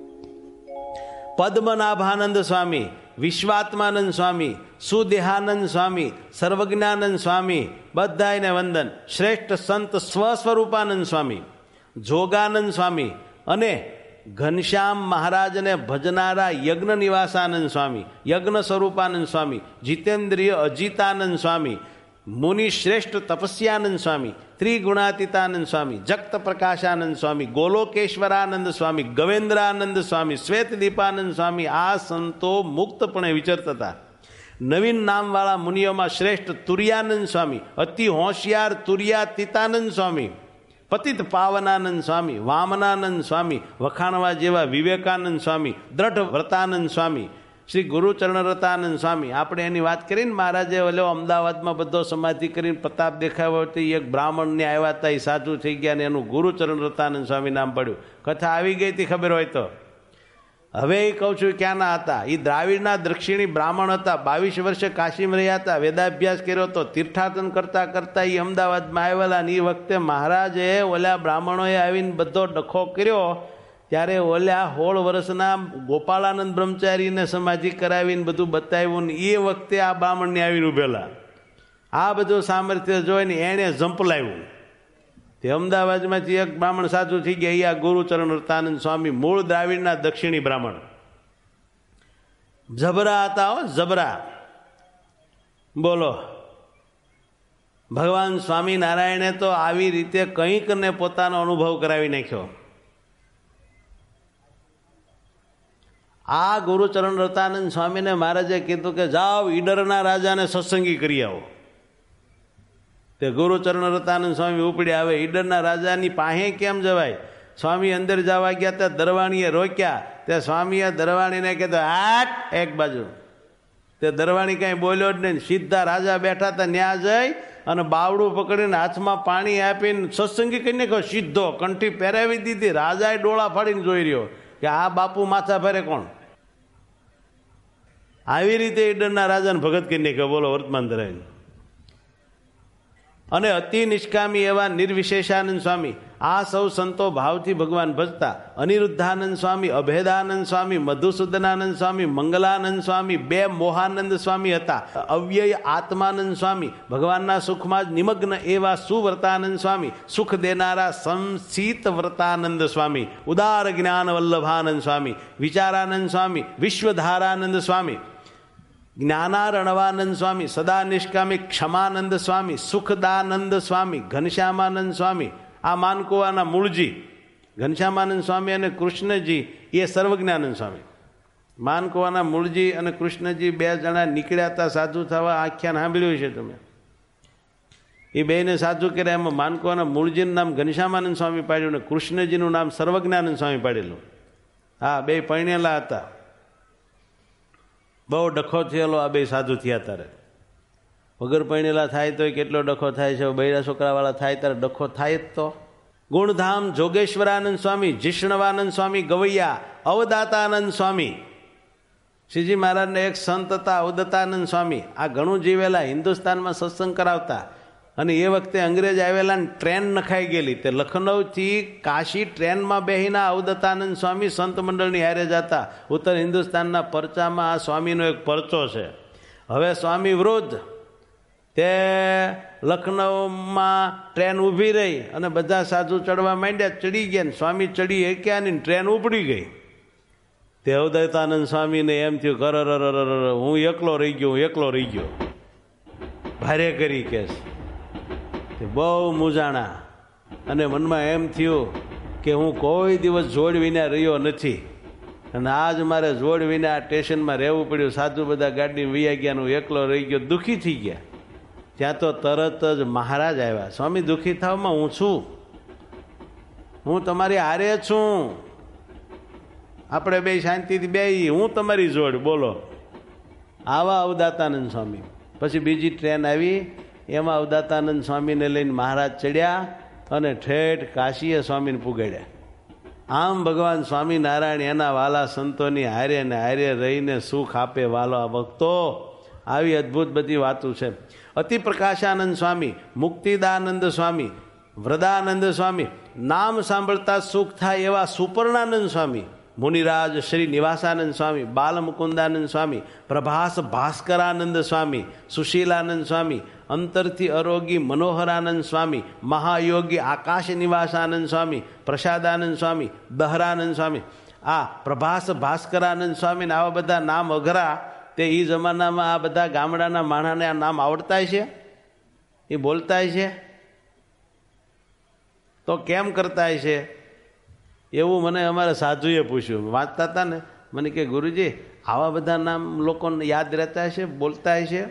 પદ્મનાભાનંદ સ્વામી, વિશ્વાત્માનંદ સ્વામી, સુદેહાનંદ સ્વામી, સર્વજ્ઞાનંદ સ્વામી, બધાને વંદન. શ્રેષ્ઠ સંત સ્વસ્વરૂપાનંદ સ્વામી, જોગાનંદ સ્વામી અને ઘનશ્યામ મહારાજને ભજનારા યજ્ઞ નિવાસાનંદ સ્વામી, યજ્ઞ સ્વરૂપાનંદ સ્વામી, જીતેન્દ્રિય અજીતાનંદ સ્વામી, મુનિ શ્રેષ્ઠ તપસ્યાનંદ સ્વામી, ત્રિગુણાતીતાનંદ સ્વામી, જગત પ્રકાશાનંદ સ્વામી, ગોલોકેશ્વરાનંદ સ્વામી, ગવેન્દ્રાનંદ સ્વામી, શ્વેતદીપાનંદ સ્વામી. આ સંતો મુક્તપણે વિચરતા હતા. નવીન નામવાળા મુનિઓમાં શ્રેષ્ઠ તુર્યાનંદ સ્વામી, અતિ હોશિયાર તુર્યાતીતાનંદ સ્વામી, પતિત પાવનાનંદ સ્વામી, વામનાનંદ સ્વામી, વખાણવા જેવા વિવેકાનંદ સ્વામી, દ્રઢ વ્રતાનંદ સ્વામી, શ્રી ગુરુચરણરતાનંદ સ્વામી. આપણે એની વાત કરીને મહારાજે ઓલો અમદાવાદમાં બધો સમાધિ કરીને પ્રતાપ દેખાવ્યો હતો. એક બ્રાહ્મણને આવ્યા હતા, એ સાધુ થઈ ગયા ને એનું ગુરુચરણરતાનંદ સ્વામી નામ પડ્યું. કથા આવી ગઈ હતી ખબર હોય તો. હવે એ કહું છું ક્યાંના હતા. એ દ્રાવિડના દક્ષિણી બ્રાહ્મણ હતા. બાવીસ વર્ષે કાશીમાં રહ્યા હતા, વેદાભ્યાસ કર્યો હતો. તીર્થાટન કરતા કરતા એ અમદાવાદમાં આવેલા ને એ વખતે મહારાજે ઓલા બ્રાહ્મણોએ આવીને બધો ડખો કર્યો. ત્યારે ઓલા સોળ વર્ષના ગોપાળાનંદ બ્રહ્મચારીને સમાધિ કરાવીને બધું બતાવ્યું ને એ વખતે આ બ્રાહ્મણને આવીને ઉભેલા. આ બધું સામર્થ્ય જોઈને એણે ઝંપલાવ્યું. તે અમદાવાદમાંથી એક બ્રાહ્મણ સાધુ થઈ ગયા. આ ગુરુચરણરતાનંદ સ્વામી, મૂળ દ્રાવિડના દક્ષિણી બ્રાહ્મણ. જબરા હતા હો, જબરા. બોલો, ભગવાન સ્વામિનારાયણે તો આવી રીતે કંઈક ને પોતાનો અનુભવ કરાવી નાખ્યો. આ ગુરુચરણ રતાનંદ સ્વામીને મહારાજે કીધું કે જાઓ ઈડરના રાજાને સત્સંગી કરી આવો. તે ગુરુચરણ રતાનંદ સ્વામી ઉપડ્યા. આવે ઈડરના રાજાની પાસે કેમ જવાય? સ્વામી અંદર જવા ગયા ત્યાં દરવાણીએ રોક્યા. ત્યાં સ્વામીએ દરવાણીને કીધું હાટ એક બાજુ. તે દરવાણી કાંઈ બોલ્યો જ નહીં. સીધા રાજા બેઠા હતા ન્યા જઈ અને બાવડું પકડીને હાથમાં પાણી આપીને સત્સંગી કરીને કહો સીધો કંઠી પહેરાવી દીધી. રાજાએ ડોળા ફાડીને જોઈ રહ્યો કે આ બાપુ માથા ફેરે કોણ? આવી રીતે ઈડરના રાજાને ભગત કરીને કહો. બોલો વર્તમાન ધરાવીને. અને અતિ નિષ્કામી એવા નિર્વિશેષાનંદ સ્વામી, આ સૌ સંતો ભાવથી ભગવાન ભજતા. અનિરુદ્ધાનંદ સ્વામી, અભેદાનંદ સ્વામી, મધુસૂદનાનંદ સ્વામી, મંગલાનંદ સ્વામી, બે મોહાનંદ સ્વામી હતા. અવ્યય આત્માનંદ સ્વામી, ભગવાનના સુખમાં જ નિમગ્ન એવા સુવ્રતાનંદ સ્વામી, સુખ દેનારા સંસીત વ્રતાનંદ સ્વામી, ઉદાર જ્ઞાન વલ્લભાનંદ સ્વામી, વિચારાનંદ સ્વામી, વિશ્વધારાનંદ સ્વામી, જ્ઞાનારણવાનંદ સ્વામી, સદા નિષ્કામી ક્ષમાનંદ સ્વામી, સુખદાનંદ સ્વામી, ઘનશ્યામાનંદ સ્વામી. આ માનકુવાના મૂળજી ઘનશ્યામાનંદ સ્વામી અને કૃષ્ણજી એ સર્વજ્ઞાનંદ સ્વામી. માનકુવાના મૂળજી અને કૃષ્ણજી બે જણા નીકળ્યા હતા સાધુ થવા. આખ્યાન સાંભળ્યું છે તમે. એ બેને સાધુ કર્યા. એમાં માનકુવાના મૂળજીનું નામ ઘનશ્યામાનંદ સ્વામી પાડ્યું અને કૃષ્ણજીનું નામ સર્વજ્ઞાનંદ સ્વામી પાડેલું. હા, બે પરણેલા હતા. બહુ ડખો થયેલો આ બે સાધુ થયા ત્યારે. વગર પરણેલા થાય તો કેટલો ડખો થાય છે. બૈરા છોકરાવાળા થાય ત્યારે ડખો થાય જ. તો ગુણધામ જોગેશ્વરાનંદ સ્વામી, જીષ્ણવાનંદ સ્વામી ગવૈયા, અવદાતાનંદ સ્વામી. શ્રીજી મહારાજને એક સંત હતા અવદત્તાનંદ સ્વામી. આ ઘણું જીવેલા, હિન્દુસ્તાનમાં સત્સંગ કરાવતા. અને એ વખતે અંગ્રેજ આવેલા ને ટ્રેન નખાઈ ગયેલી. તે લખનૌથી કાશી ટ્રેનમાં બેહીને અવદત્તાનંદ સ્વામી સંત મંડળની હારે જતા. ઉત્તર હિન્દુસ્તાનના પરચામાં આ સ્વામીનો એક પરચો છે. હવે સ્વામી વૃદ્ધ તે લખનૌમાં ટ્રેન ઊભી રહી અને બધા સાધુ ચડવા માંડ્યા. ચડી ગયા ને સ્વામી ચડી શક્યા નહીં, ટ્રેન ઉપડી ગઈ. તે અવદત્તાનંદ સ્વામીને એમ થયું કર હું એકલો રહી ગયો, હું એકલો રહી ગયો. ભારે કરી કેસ બહુ મૂંઝાણા. અને મનમાં એમ થયું કે હું કોઈ દિવસ જોડ વિના રહ્યો નથી અને આજ મારે જોડ વિના આ સ્ટેશનમાં રહેવું પડ્યું. સાધુ બધા ગાડીમાં વૈયા ગયા, હું એકલો રહી ગયો. દુઃખી થઈ ગયા. ત્યાં તો તરત જ મહારાજ આવ્યા. સ્વામી દુઃખી થવામાં હું છું, હું તમારી હારે છું, આપણે બે શાંતિથી બે હું તમારી જોડ. બોલો આવા અવદાતાનંદ સ્વામી. પછી બીજી ટ્રેન આવી, એમાં અવદાતાનંદ સ્વામીને લઈને મહારાજ ચડ્યા અને ઠેઠ કાશીએ સ્વામીને પુગાડ્યા. આમ ભગવાન સ્વામિનારાયણ એના વાલા સંતોની હારે ને હારે રહીને સુખ આપે વાલા ભક્તો. આવી અદ્ભુત બધી વાતો છે. અતિ પ્રકાશાનંદ સ્વામી, મુક્તિદાનંદ સ્વામી, વ્રદાનંદ સ્વામી, નામ સાંભળતા સુખ થાય એવા સુપર્ણાનંદ સ્વામી, મુનિરાજ શ્રી નિવાસાનંદ સ્વામી, બાલમુકુંદાનંદ સ્વામી, પ્રભાસ ભાસ્કરાનંદ સ્વામી, સુશીલાનંદ સ્વામી, અંતરથી અરોગી મનોહરાનંદ સ્વામી, મહાયોગી આકાશ નિવાસાનંદ સ્વામી, પ્રસાદાનંદ સ્વામી, દહરાનંદ સ્વામી. આ પ્રભાસ ભાસ્કરાનંદ સ્વામી ને આવા બધા નામ અઘરા. તે એ જમાનામાં આ બધા ગામડાના માણસને આ નામ આવડતા છે, એ બોલતા છે, તો કેમ કરતા છે એવું મને અમારા સાધુએ પૂછ્યું. વાંચતા હતા ને, મને કે ગુરુજી આવા બધા નામ લોકોને યાદ રહેતા છે, બોલતા છે?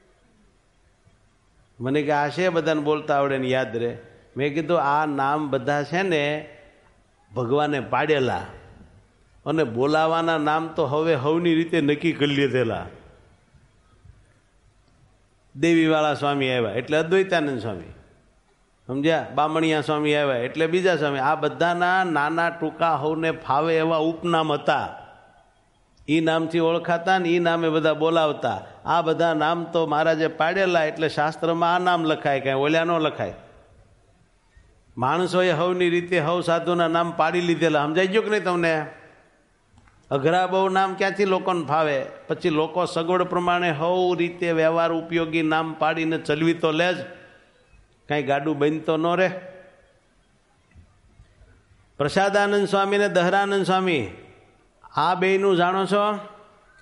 મને કે આ છે બધાને બોલતા આવડે ને યાદ રહે. મેં કીધું આ નામ બધા છે ને ભગવાને પાડેલા અને બોલાવાના નામ તો હવે હવની રીતે નક્કી કરી લીધેલા. દેવીવાળા સ્વામી આવ્યા એટલે અદ્વૈતાનંદ સ્વામી, સમજ્યા? બામણિયા સ્વામી આવ્યા એટલે બીજા સ્વામી. આ બધાના નાના ટૂંકા હવને ફાવે એવા ઉપનામ હતા. એ નામથી ઓળખાતા ને એ નામે બધા બોલાવતા. આ બધા નામ તો મહારાજે પાડેલા એટલે શાસ્ત્રમાં આ નામ લખાય, કાંઈ ઓલ્યા ન લખાય. માણસોએ હવની રીતે હવ સાધુના નામ પાડી લીધેલા. સમજાઈ ગયું કે નહીં તમને? અઘરા બહુ નામ ક્યાંથી લોકોને ફાવે? પછી લોકો સગવડ પ્રમાણે હવ રીતે વ્યવહાર ઉપયોગી નામ પાડીને ચલવી તો લે જ, કાંઈ ગાડું બંધ તો ન રહે. પ્રસાદાનંદ સ્વામી ને દહરાનંદ સ્વામી, આ બેયનું જાણો છો?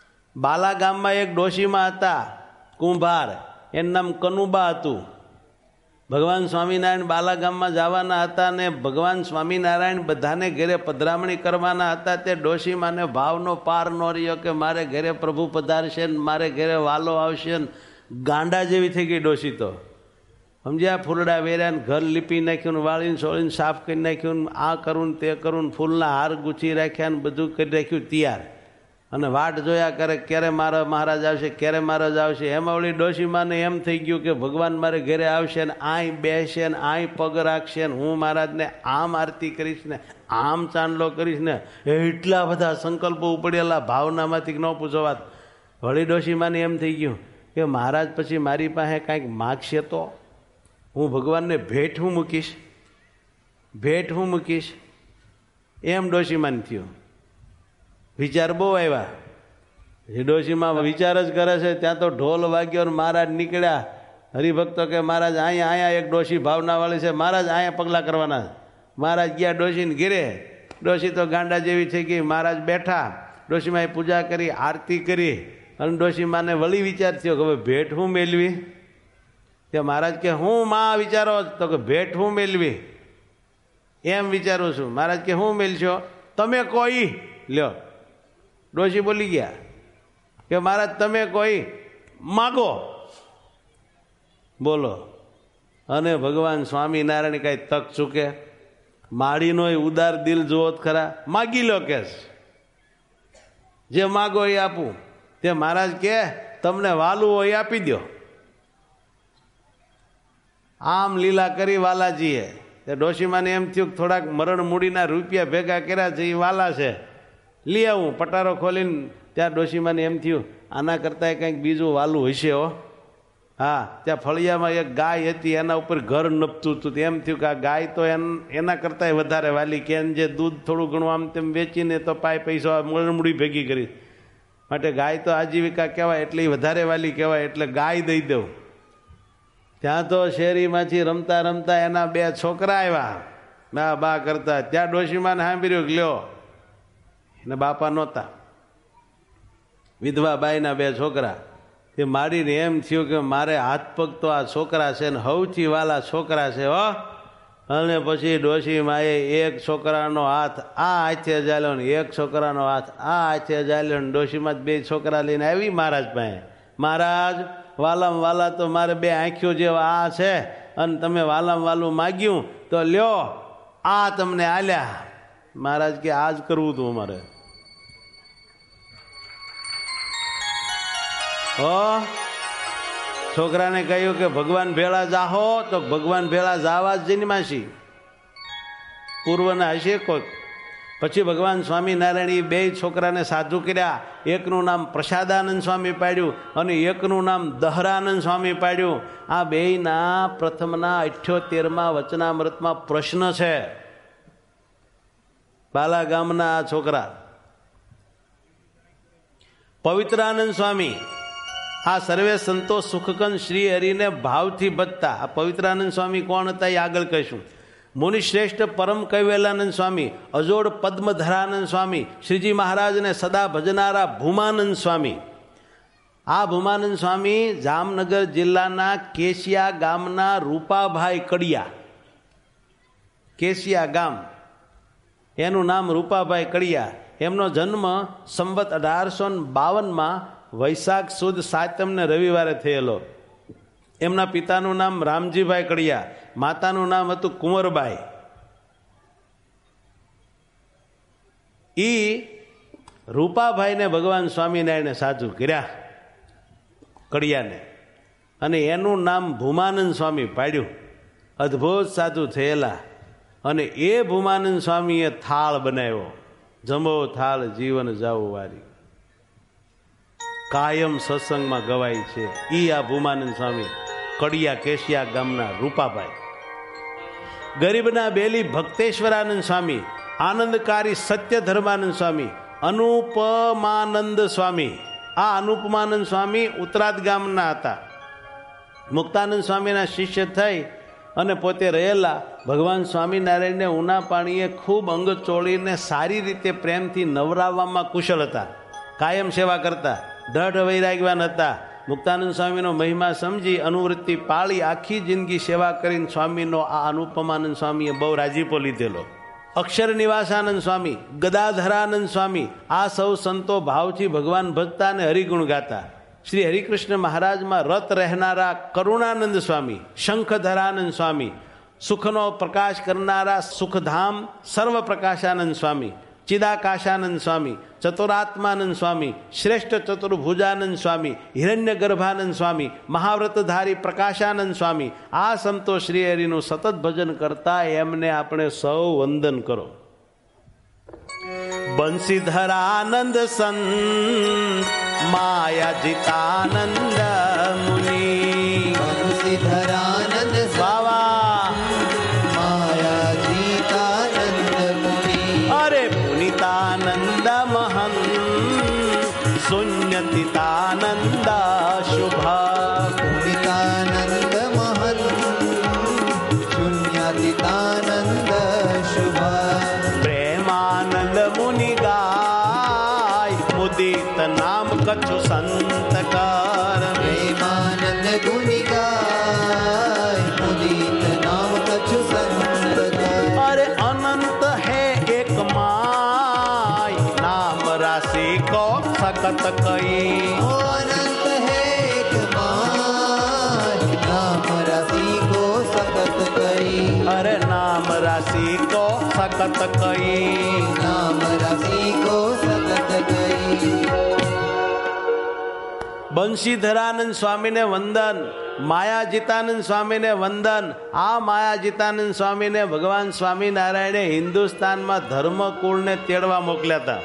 બાલા ગામમાં એક ડોશીમાં હતા કુંભાર, એનું નામ કનુબા હતું. ભગવાન સ્વામિનારાયણ બાલાગામમાં જવાના હતા ને ભગવાન સ્વામિનારાયણ બધાને ઘરે પધરામણી કરવાના હતા. તે ડોશીમાને ભાવનો પાર ન રહ્યો કે મારે ઘરે પ્રભુ પધારશે ને મારે ઘરે વાલો આવશે ને ગાંડા જેવી થઈ ગઈ ડોશી. તો સમજ્યા, ફૂલડા વેર્યા ને ઘર લીપી નાખ્યું ને વાળીને સોળીને સાફ કરી નાખ્યું ને આ કરું ને તે કરું ને ફૂલના હાર ગૂંચી રાખ્યા ને બધું કરી રાખ્યું તૈયાર. અને વાટ જોયા કરે ક્યારે મારા મહારાજ આવશે, ક્યારે મહારાજ આવશે. એમાં ઓલી ડોશીમાને એમ થઈ ગયું કે ભગવાન મારે ઘરે આવશે ને આય બેસે ને આય પગ રાખશે ને હું મહારાજને આમ આરતી કરીશ ને આમ ચાંદલો કરીશ ને એટલા બધા સંકલ્પો ઉપડેલા ભાવનામાંથી ન પૂછો વાત. વળી ડોશીમાને એમ થઈ ગયું કે મહારાજ પછી મારી પાસે કાંઈક માગશે તો હું ભગવાનને ભેટ હું મૂકીશ, ભેટ હું મૂકીશ એમ ડોશીમાને થયું. વિચાર બહુ આવ્યા. ડોશીમાં વિચાર જ કરે છે ત્યાં તો ઢોલ વાગ્યો ને મહારાજ નીકળ્યા. હરિભક્તો કે મહારાજ અહીંયા અહીંયા એક ડોશી ભાવનાવાળી છે, મહારાજ અહીંયા પગલાં કરવાના. મહારાજ ગયા ડોશીને ઘેરે. ડોશી તો ગાંડા જેવી થઈ ગઈ. મહારાજ બેઠા, ડોશીમાએ પૂજા કરી, આરતી કરી અને ડોશીમાને વળી વિચાર થયો કે હવે ભેટ હું મેળવી. કે મહારાજ કે હું માં વિચારો તો કે ભેટ હું મેળવી એમ વિચારું છું. મહારાજ કે હું મેળશો તમે કોઈ લ્યો. ડોશી બોલી ગયા કે મહારાજ તમે કોઈ માગો બોલો. અને ભગવાન સ્વામિનારાયણ કાંઈ તક ચૂકે, માળીનો ઉદાર દિલ જુઓ ખરા, માગી લો કે જે માગો એ આપું. તે મહારાજ કે તમને વાલું હોય આપી દો. આમ લીલા કરી વાલાજીએ. તે ડોશીમાને એમ થયું થોડાક મરણ મૂડીના રૂપિયા ભેગા કર્યા છે એ વાલા છે, લઈ આવું. પટારો ખોલીને ત્યાં ડોશીમાને એમ થયું આના કરતાં કંઈક બીજું વાલું હશે હો. હા, ત્યાં ફળિયામાં એક ગાય હતી, એના ઉપર ઘર નપતું હતું. એમ થયું કે આ ગાય તો એના કરતાંય વધારે વાલી, કે જે દૂધ થોડું ઘણું આમ તેમ વેચીને તો પાય પૈસા મરણમૂડી ભેગી કરી. માટે ગાય તો આજીવિકા કહેવાય એટલે વધારે વાલી કહેવાય, એટલે ગાય દઈ દઉં. ત્યાં તો શેરીમાંથી રમતા રમતા એના બે છોકરા આવ્યા, ના બા કરતા. ત્યાં ડોશીમાને સાંભળ્યું કે લ્યો, એને બાપા નહોતા, વિધવા બાઈના બે છોકરા. તે મારીને એમ થયું કે મારે હાથ પગ તો આ છોકરા છે ને સૌથી વાલા છોકરા છે હો. અને પછી ડોશીમાએ એક છોકરાનો હાથ આ હાથે ઝાલ્યો ને એક છોકરાનો હાથ આ હાથે ઝાલ્યો ને ડોશીમાં બે છોકરા લઈને આવી મહારાજ પાસે. મહારાજ વાલામાં વાલા તો મારે બે આંખીઓ જેવા આ છે અને તમે વાલામાં વાલું માગ્યું તો લ્યો આ તમને આલ્યા. મહારાજ કે આજ કરવું હતું અમારે. હો છોકરાને કહ્યું કે ભગવાન ભેળા જાહો તો ભગવાન ભેળા જાવા જ જન્માશી પૂર્વના હશે કોઈક. પછી ભગવાન સ્વામિનારાયણ બે છોકરાને સાધુ કર્યા. એકનું નામ પ્રસાદાનંદ સ્વામી પાડ્યું અને એકનું નામ દહરાનંદ સ્વામી પાડ્યું. આ બેયના પ્રથમના અઠ્યોતેરમાં વચનામૃતમાં પ્રશ્ન છે. બાલા ગામના આ છોકરા. પવિત્રાનંદ સ્વામી આ સર્વે સંતો સુખકંદ શ્રી હરિને ભાવથી ભજતા. આ પવિત્રાનંદ સ્વામી કોણ હતા એ આગળ કહીશું. મુનિશ્રેષ્ઠ પરમ કૈવેલાનંદ સ્વામી, અજોડ પદ્મધરાનંદ સ્વામી, શ્રીજી મહારાજને સદા ભજનારા ભૂમાનંદ સ્વામી. આ ભૂમાનંદ સ્વામી જામનગર જિલ્લાના કેશિયા ગામના રૂપાભાઈ કડિયા, કેશિયા ગામ એનું નામ રૂપાભાઈ કડિયા. એમનો જન્મ સંવત અઢારસો બાવનમાં વૈશાખ સુદ સાતમને રવિવારે થયેલો. એમના પિતાનું નામ રામજીભાઈ કડિયા, માતાનું નામ હતું કુંવરબાઈ. ઈ રૂપાભાઈને ભગવાન સ્વામિનારાયણે સાધુ કર્યા કડિયાને, અને એનું નામ ભૂમાનંદ સ્વામી પાડ્યું. અદ્ભુત સાધુ થયેલા. અને એ ભૂમાનંદ સ્વામીએ થાળ બનાવ્યો, જમો થાળ જીવન જાવું વારી, કાયમ સત્સંગમાં ગવાય છે. ઈ આ ભૂમાનંદ સ્વામી કડિયા કેશિયા ગામના રૂપાભાઈ. ગરીબના બેલી ભક્તેશ્વરાનંદ સ્વામી, આનંદકારી સત્ય ધર્માનંદ સ્વામી, અનુપમાનંદ સ્વામી. આ અનુપમાનંદ સ્વામી ઉત્તરાદ ગામના હતા. મુક્તાનંદ સ્વામીના શિષ્ય થઈ અને પોતે રહેલા ભગવાન સ્વામિનારાયણને ઉના પાણીએ ખૂબ અંગ ચોળીને સારી રીતે પ્રેમથી નવરાવવામાં કુશળ હતા. કાયમ સેવા કરતા, દ્રઢ વૈરાગ્યવાન હતા. મુક્તાનંદ સ્વામીનો મહિમા સમજી અનુવૃત્તિ પાળી આખી જિંદગી સેવા કરીને સ્વામીનો આ અનુપમાનંદ સ્વામીએ બહુ રાજીપો લીધેલો. અક્ષર નિવાસાનંદ સ્વામી, ગદાધરાનંદ સ્વામી, આ સૌ સંતો ભાવથી ભગવાન ભજતા અને હરિગુણ ગાતા. શ્રી હરિકૃષ્ણ મહારાજમાં રત રહેનારા કરુણાનંદ સ્વામી, શંખધરાનંદ સ્વામી, સુખનો પ્રકાશ કરનારા સુખધામ સર્વ પ્રકાશાનંદ સ્વામી, ચિદાકાશાનંદ સ્વામી, ચતુરાત્માનંદ સ્વામી, શ્રેષ્ઠ ચતુર્ભુજાનંદ સ્વામી, હિરણ્ય ગર્ભાનંદ સ્વામી, મહાવ્રતધારી પ્રકાશાનંદ સ્વામી, આ સંતો શ્રી હરિનું સતત ભજન કરતા એમને આપણે સૌ વંદન કરો. બંસીધરાનંદ સંત માયાજીતાનંદ મુનિ, બંસીધરાનંદ બાવા માયાજીતાનંદ મુનિ, અરે પુનિતાનંદ મહંત શૂન્યતિતાનંદ શુભા, પુનિતાનંદ મહંત શૂન્યતિતાનંદ શુભા, પ્રેમાનંદ મુનિ ગાય મુદિત નામ કચ્છુ સંતકાર, પ્રેમાનંદ મુનિ ગાય મુદિત નામ કચ્છુ સંતકાર, અરે અનંત હે એક માય નામ રાશિ કો સકત કઈ, અનંત હે એક માય નામ રાશિ કો સકત કઈ, અરે નામ રાશિ કો સકત કઈ, નામ રાશિ કો સકત કઈ. બંસીધરાનંદ સ્વામીને વંદન, માયાજીતાનંદ સ્વામીને વંદન. આ માયાજીતાનંદ સ્વામીને ભગવાન સ્વામિનારાયણે હિન્દુસ્તાનમાં ધર્મકુળને તેડવા મોકલ્યા હતા.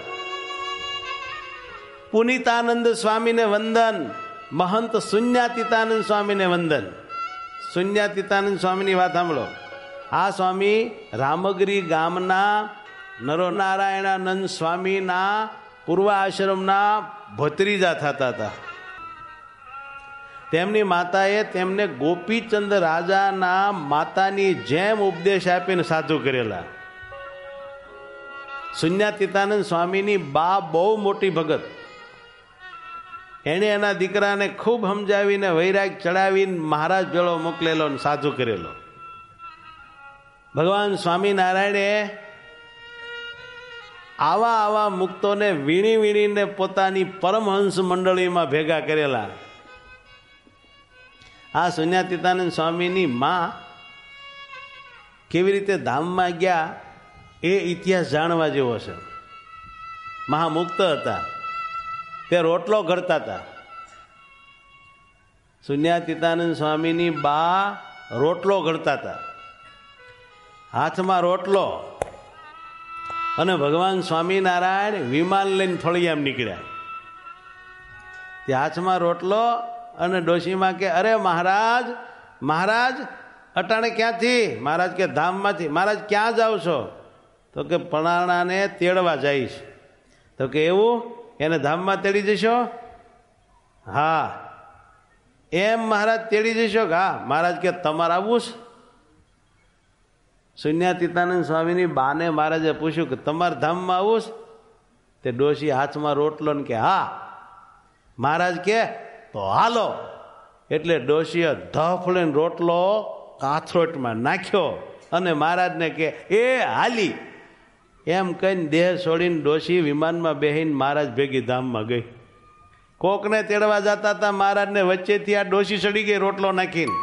પુનિતાનંદ સ્વામીને વંદન, મહંત શૂન્યાતીતાનંદ સ્વામીને વંદન. શૂન્યાતીતાનંદ સ્વામીની વાત સાંભળો. આ સ્વામી રામગીરી ગામના નરોનારાયણાનંદ સ્વામીના પૂર્વ આશ્રમના ભત્રીજા થતા હતા. તેમની માતાએ તેમને ગોપીચંદ રાજાના માતાની જેમ ઉપદેશ આપીને સાધુ કરેલા. શૂન્યાતીતાનંદ સ્વામીની બા બહુ મોટી ભગત. એણે એના દીકરાને ખૂબ સમજાવીને વૈરાગ ચડાવીને મહારાજ ભેળો મોકલેલો અને સાધુ કરેલો. ભગવાન સ્વામિનારાયણે આવા આવા મુક્તોને વીણી વીણીને પોતાની પરમહંસ મંડળીમાં ભેગા કરેલા. આ શૂન્યાતીતાનંદ સ્વામીની માં કેવી રીતે ધામમાં ગયા એ ઇતિહાસ જાણવા જેવો છે. મહામુક્ત હતા, તે રોટલો ઘડતા હતા. શૂન્યાતીતાનંદ સ્વામીની બા રોટલો ઘડતા હતા, હાથમાં રોટલો, અને ભગવાન સ્વામિનારાયણ વિમાન લઈને ફળિયામ નીકળ્યા. તે હાથમાં રોટલો અને ડોશીમાં કે અરે મહારાજ મહારાજ અટાણે ક્યાંથી? મહારાજ કે ધામમાંથી. મહારાજ ક્યાં જાઓ છો? તો કે પણાણાને તેડવા જઈશ. તો કે એવું? એને ધામમાં તેડી જશો? હા. એમ મહારાજ તેડી જશો? હા. મહારાજ કે તમારે આવવું છે? શૂન્યાતીતાનંદ સ્વામીની બાને મહારાજે પૂછ્યું કે તમારે ધામમાં આવવું છે? તે ડોશી હાથમાં રોટલો ને કે હા. મહારાજ કે તો હાલો. એટલે ડોશીએ ધફળીને રોટલો કાથરોટમાં નાખ્યો અને મહારાજને કે એ હાલી. એમ કહીને દેહ છોડીને ડોશી વિમાનમાં બેહીને મહારાજ ભેગી ધામમાં ગઈ. કોકને તેડવા જતા હતા, મહારાજને વચ્ચેથી આ ડોશી ચડી ગઈ રોટલો નાખીને.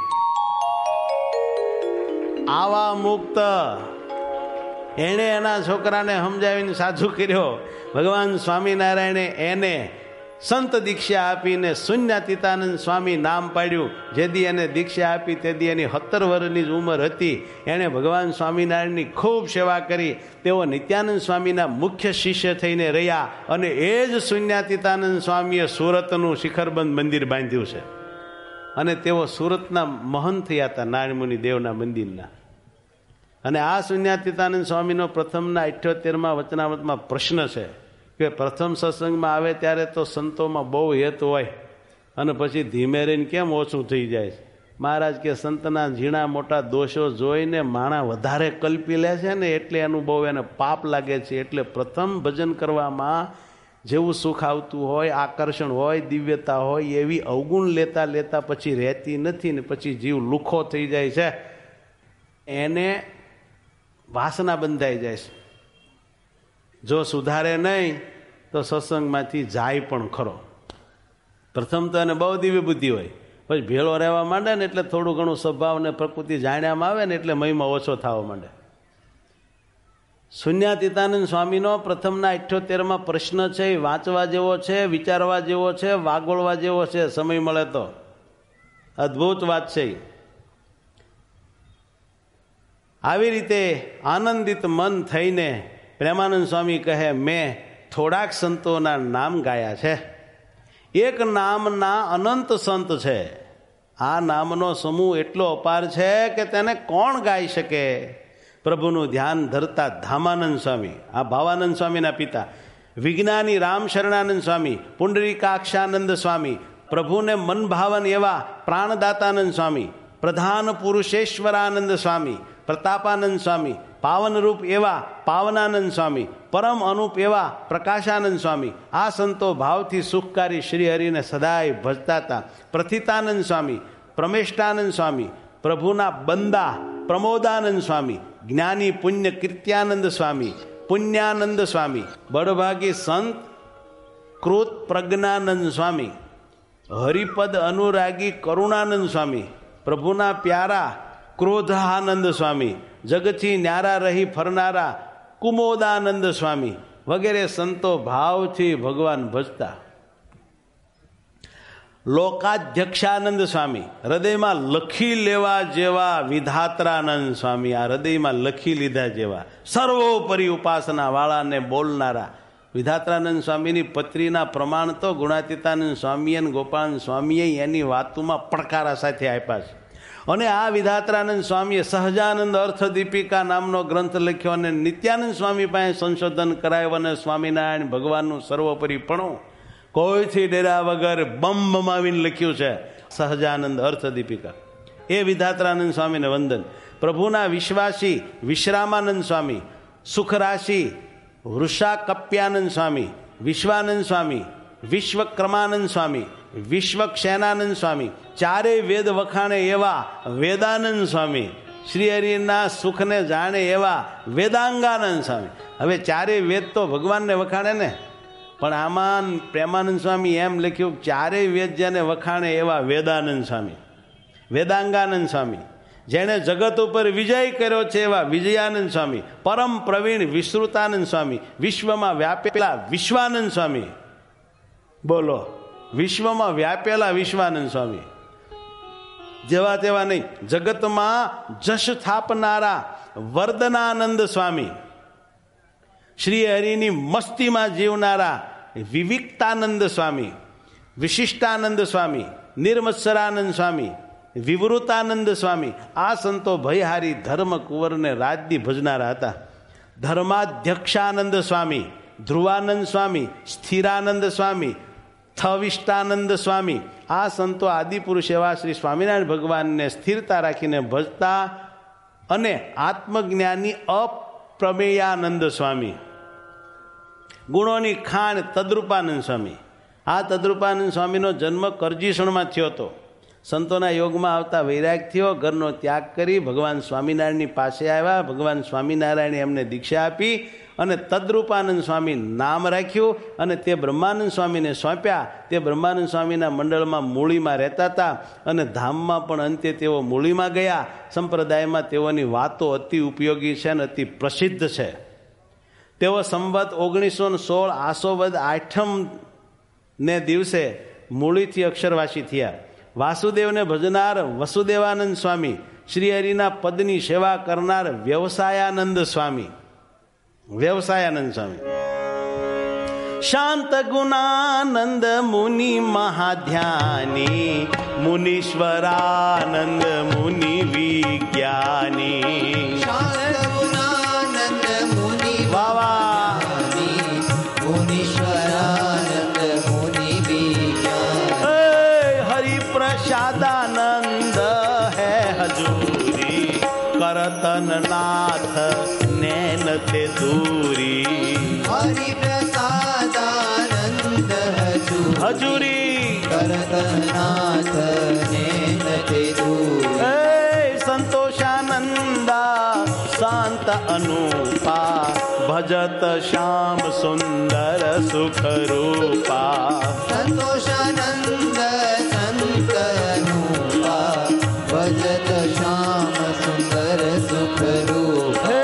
આવા મુક્ત એણે એના છોકરાને સમજાવીને સાધુ કર્યો. ભગવાન સ્વામિનારાયણે એને સંત દીક્ષા આપીને શૂન્યાતીતાનંદ સ્વામી નામ પાડ્યું. જેદી એને દીક્ષા આપી તેદી એની સત્તર વર્ષની જ ઉંમર હતી. એણે ભગવાન સ્વામિનારાયણની ખૂબ સેવા કરી. તેઓ નિત્યાનંદ સ્વામીના મુખ્ય શિષ્ય થઈને રહ્યા અને એ જ શૂન્યાતીતાનંદ સ્વામીએ સુરતનું શિખરબંધ મંદિર બાંધ્યું છે. અને તેઓ સુરતના મહંત થયા હતા નારાયણમુનિ દેવના મંદિરના. અને આ શૂન્યાતીતાનંદ સ્વામીનો પ્રથમના અઠ્યોતેરમાં વચનામતમાં પ્રશ્ન છે કે પ્રથમ સત્સંગમાં આવે ત્યારે તો સંતોમાં બહુ હેત હોય અને પછી ધીમે રહીને કેમ ઓછું થઈ જાય? મહારાજ કે સંતના ઝીણા મોટા દોષો જોઈને માણા વધારે કલ્પી લે છે ને એટલે એનું બહુ એને પાપ લાગે છે. એટલે પ્રથમ ભજન કરવામાં જેવું સુખ આવતું હોય, આકર્ષણ હોય, દિવ્યતા હોય, એવી અવગુણ લેતા લેતા પછી રહેતી નથી ને પછી જીવ લુખો થઈ જાય છે, એને વાસના બંધાઈ જાય છે. જો સુધારે નહીં તો સત્સંગમાંથી જાય પણ ખરો. પ્રથમ તો એને બહુ દિવ્ય બુદ્ધિ હોય, પછી ભેળો રહેવા માંડે ને એટલે થોડું ઘણું સ્વભાવ ને પ્રકૃતિ જાણ્યામાં આવે ને એટલે મહિમા ઓછો થવા માંડે. શૂન્યાતીતાનંદ સ્વામીનો પ્રથમના અઠ્યોતેરમાં પ્રશ્ન છે, એ વાંચવા જેવો છે, વિચારવા જેવો છે, વાગોળવા જેવો છે, સમય મળે તો. અદ્ભુત વાત છે. આવી રીતે આનંદિત મન થઈને પ્રેમાનંદ સ્વામી કહે, મેં થોડાક સંતોના નામ ગાયા છે. એક નામના અનંત સંત છે. આ નામનો સમૂહ એટલો અપાર છે કે તેને કોણ ગાઈ શકે? પ્રભુનું ધ્યાન ધરતા ધામાનંદ સ્વામી, આ ભાવાનંદ સ્વામીના પિતા, વિજ્ઞાની રામ શરણાનંદ સ્વામી, પુંડરીકાક્ષાનંદ સ્વામી, પ્રભુને મન ભાવન એવા પ્રાણદાતાનંદ સ્વામી, પ્રધાન પુરુષેશ્વરાનંદ સ્વામી, પ્રતાપાનંદ સ્વામી, પાવનરૂપ એવા પાવનાનંદ સ્વામી, પરમ અનુપ એવા પ્રકાશાનંદ સ્વામી. આ સંતો ભાવથી સુખકારી શ્રીહરિને સદાય ભજતા હતા. પ્રથિતાનંદ સ્વામી, પ્રમેષ્ટાનંદ સ્વામી, પ્રભુના બંદા પ્રમોદાનંદ સ્વામી, જ્ઞાની પુણ્ય કીર્ત્યાનંદ સ્વામી, પુણ્યાનંદ સ્વામી, બળભાગી સંત કૃત પ્રજ્ઞાનંદ સ્વામી, હરિપદ અનુરાગી કરુણાનંદ સ્વામી, પ્રભુના પ્યારા ક્રોધાનંદ સ્વામી, જગતથી ન્યારા રહી ફરનારા કુમોદાનંદ સ્વામી વગેરે સંતો ભાવથી ભગવાન ભજતા. લોકાધ્યક્ષાનંદ સ્વામી, હૃદયમાં લખી લેવા જેવા વિધાત્રાનંદ સ્વામી, આ હૃદયમાં લખી લીધા જેવા સર્વોપરી ઉપાસના વાળાને બોલનારા વિધાત્રાનંદ સ્વામીની પત્રીના પ્રમાણ તો ગુણાતીતાનંદ સ્વામી અને ગોપાલ સ્વામીએ એની વાતોમાં પડકારા સાથે આપ્યા છે. અને આ વિધાત્રાનંદ સ્વામીએ સહજાનંદ અર્થદીપિકા નામનો ગ્રંથ લખ્યો અને નિત્યાનંદ સ્વામી પાસે સંશોધન કરાવ્યું અને સ્વામિનારાયણ ભગવાનનું સર્વોપરીપણું કોઈથી ડેરા વગર બમ બમાવીને લખ્યું છે સહજાનંદ અર્થદીપિકા. એ વિધાત્રાનંદ સ્વામીને વંદન. પ્રભુના વિશ્વાસી વિશ્રામાનંદ સ્વામી, સુખરાશી વૃષાકપ્યાનંદ સ્વામી, વિશ્વાનંદ સ્વામી, વિશ્વક્રમાનંદ સ્વામી, વિશ્વક્ષેનાનંદ સ્વામી, ચારેય વેદ વખાણે એવા વેદાનંદ સ્વામી, શ્રીહરિના સુખને જાણે એવા વેદાંગાનંદ સ્વામી. હવે ચારેય વેદ તો ભગવાનને વખાણે ને, પણ આમાં પ્રેમાનંદ સ્વામી એમ લખ્યું ચારેય વેદ જેને વખાણે એવા વેદાનંદ સ્વામી, વેદાંગાનંદ સ્વામી, જેણે જગત ઉપર વિજય કર્યો છે એવા વિજયાનંદ સ્વામી, પરમ પ્રવીણ વિશ્રુતાનંદ સ્વામી, વિશ્વમાં વ્યાપેલા વિશ્વાનંદ સ્વામી. બોલો, વિશ્વમાં વ્યાપેલા વિશ્વાનંદ સ્વામી જેવા તેવા નહીં. જગતમાં જશ થાપનારા વર્ધનાનંદ સ્વામી, શ્રી હરિની મસ્તીમાં જીવનારા વિવિક્તાનંદ સ્વામી, વિશિષ્ટાનંદ સ્વામી, નિર્મત્સરાનંદ સ્વામી, વિવૃતાનંદ સ્વામી. આ સંતો ભયહારી ધર્મ કુંવરને રાજદી ભજનારા હતા. ધર્માધ્યક્ષાનંદ સ્વામી, ધ્રુવાનંદ સ્વામી, સ્થિરાનંદ સ્વામી, થવિષ્ટાનંદ સ્વામી. આ સંતો આદિપુરુષ એવા શ્રી સ્વામિનારાયણ ભગવાનને સ્થિરતા રાખીને ભજતા. અને આત્મજ્ઞાની અપ્રમેયાનંદ સ્વામી, ગુણોની ખાણ તદ્રુપાનંદ સ્વામી. આ તદ્રુપાનંદ સ્વામીનો જન્મ કરજીસણમાં થયો હતો. સંતોના યોગમાં આવતા વૈરાગ થયો, ઘરનો ત્યાગ કરી ભગવાન સ્વામિનારાયણની પાસે આવ્યા. ભગવાન સ્વામિનારાયણે એમને દીક્ષા આપી અને તદ્રુપાનંદ સ્વામી નામ રાખ્યું અને તે બ્રહ્માનંદ સ્વામીને સોંપ્યા. તે બ્રહ્માનંદ સ્વામીના મંડળમાં મૂળીમાં રહેતા હતા અને ધામમાં પણ અંતે તેઓ મૂળીમાં ગયા. સંપ્રદાયમાં તેઓની વાતો અતિ ઉપયોગી છે અને અતિ પ્રસિદ્ધ છે. તેઓ સંવત ઓગણીસો સોળ આસોવદ આઠમ ને દિવસે મૂળીથી અક્ષરવાસી થયા. વાસુદેવને ભજનાર વસુદેવાનંદ સ્વામી, શ્રીહરિના પદની સેવા કરનાર વ્યવસાયાનંદ સ્વામી, વ્યવસાયાનંદ સ્વામી, શાંત ગુણાનંદ મુનિ મહાધ્યાની, મુનીશ્વરાનંદ મુનિ વિજ્ઞાની. વાવા મુનીશ્વરાનંદ મુનિ વિજ્ઞાની. પ્રસાદાનંદ હે હજૂરી, કરતન નાથ નૈન તે દૂરી. હરિ પ્રસાદાનંદ હજુરી કરતનાથ નેન તે દૂર. એ સંતોષાનંદા શાંત અનુપા ભજત શ્યામ સુંદર સુખ રૂપા. સંતોષાનંદ સંત અનુપા ભજત શ્યામ સુંદર સુખ રૂપા.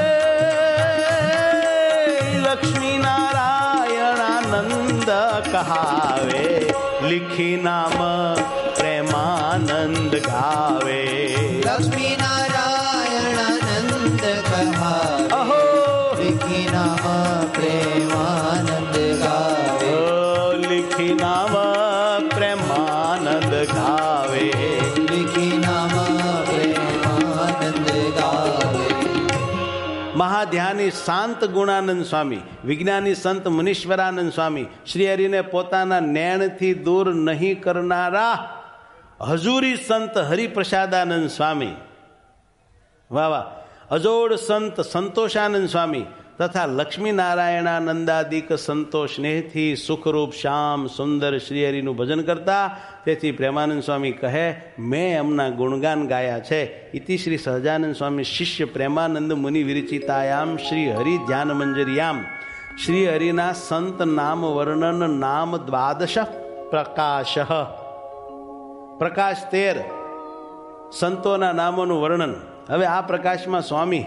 લક્ષ્મી નારાયણાનંદ કહાવે લિખી નામ પ્રેમાનંદ ગાવે. લક્ષ્મી નારાયણાનંદ કહાવે અહો લિખી નામ પ્રેમાનંદ ગાવે. લિખી નામ પ્રેમાનંદ ગાવે. લિખી નામ પ્રેમાનંદ ગાવે. મહાધ્યાની શાંત ગુણાનંદ સ્વામી, વિજ્ઞાની સંત મુનીશ્વરાનંદ સ્વામી, શ્રી હરિને પોતાના નેણથી દૂર નહીં કરનારા હજુરી સંત હરિપ્રસાદાનંદ સ્વામી, વાહ વાહ, અજોડ સંત સંતોષાનંદ સ્વામી તથા લક્ષ્મી નારાયણાનંદાદિક સંતો સ્નેહથી સુખરૂપ શ્યામ સુંદર શ્રીહરિનું ભજન કરતા. તેથી પ્રેમાનંદ સ્વામી કહે, મેં એમના ગુણગાન ગાયા છે. ઇતિ શ્રી સહજાનંદ સ્વામી શિષ્ય પ્રેમાનંદ મુનિ વિરચિતાયામ શ્રી હરિ ધ્યાન મંજરિયામ શ્રી હરિના સંત નામ વર્ણન નામ દ્વાદશ પ્રકાશ. પ્રકાશ તેર સંતોના નામોનું વર્ણન. હવે આ પ્રકાશમાં સ્વામી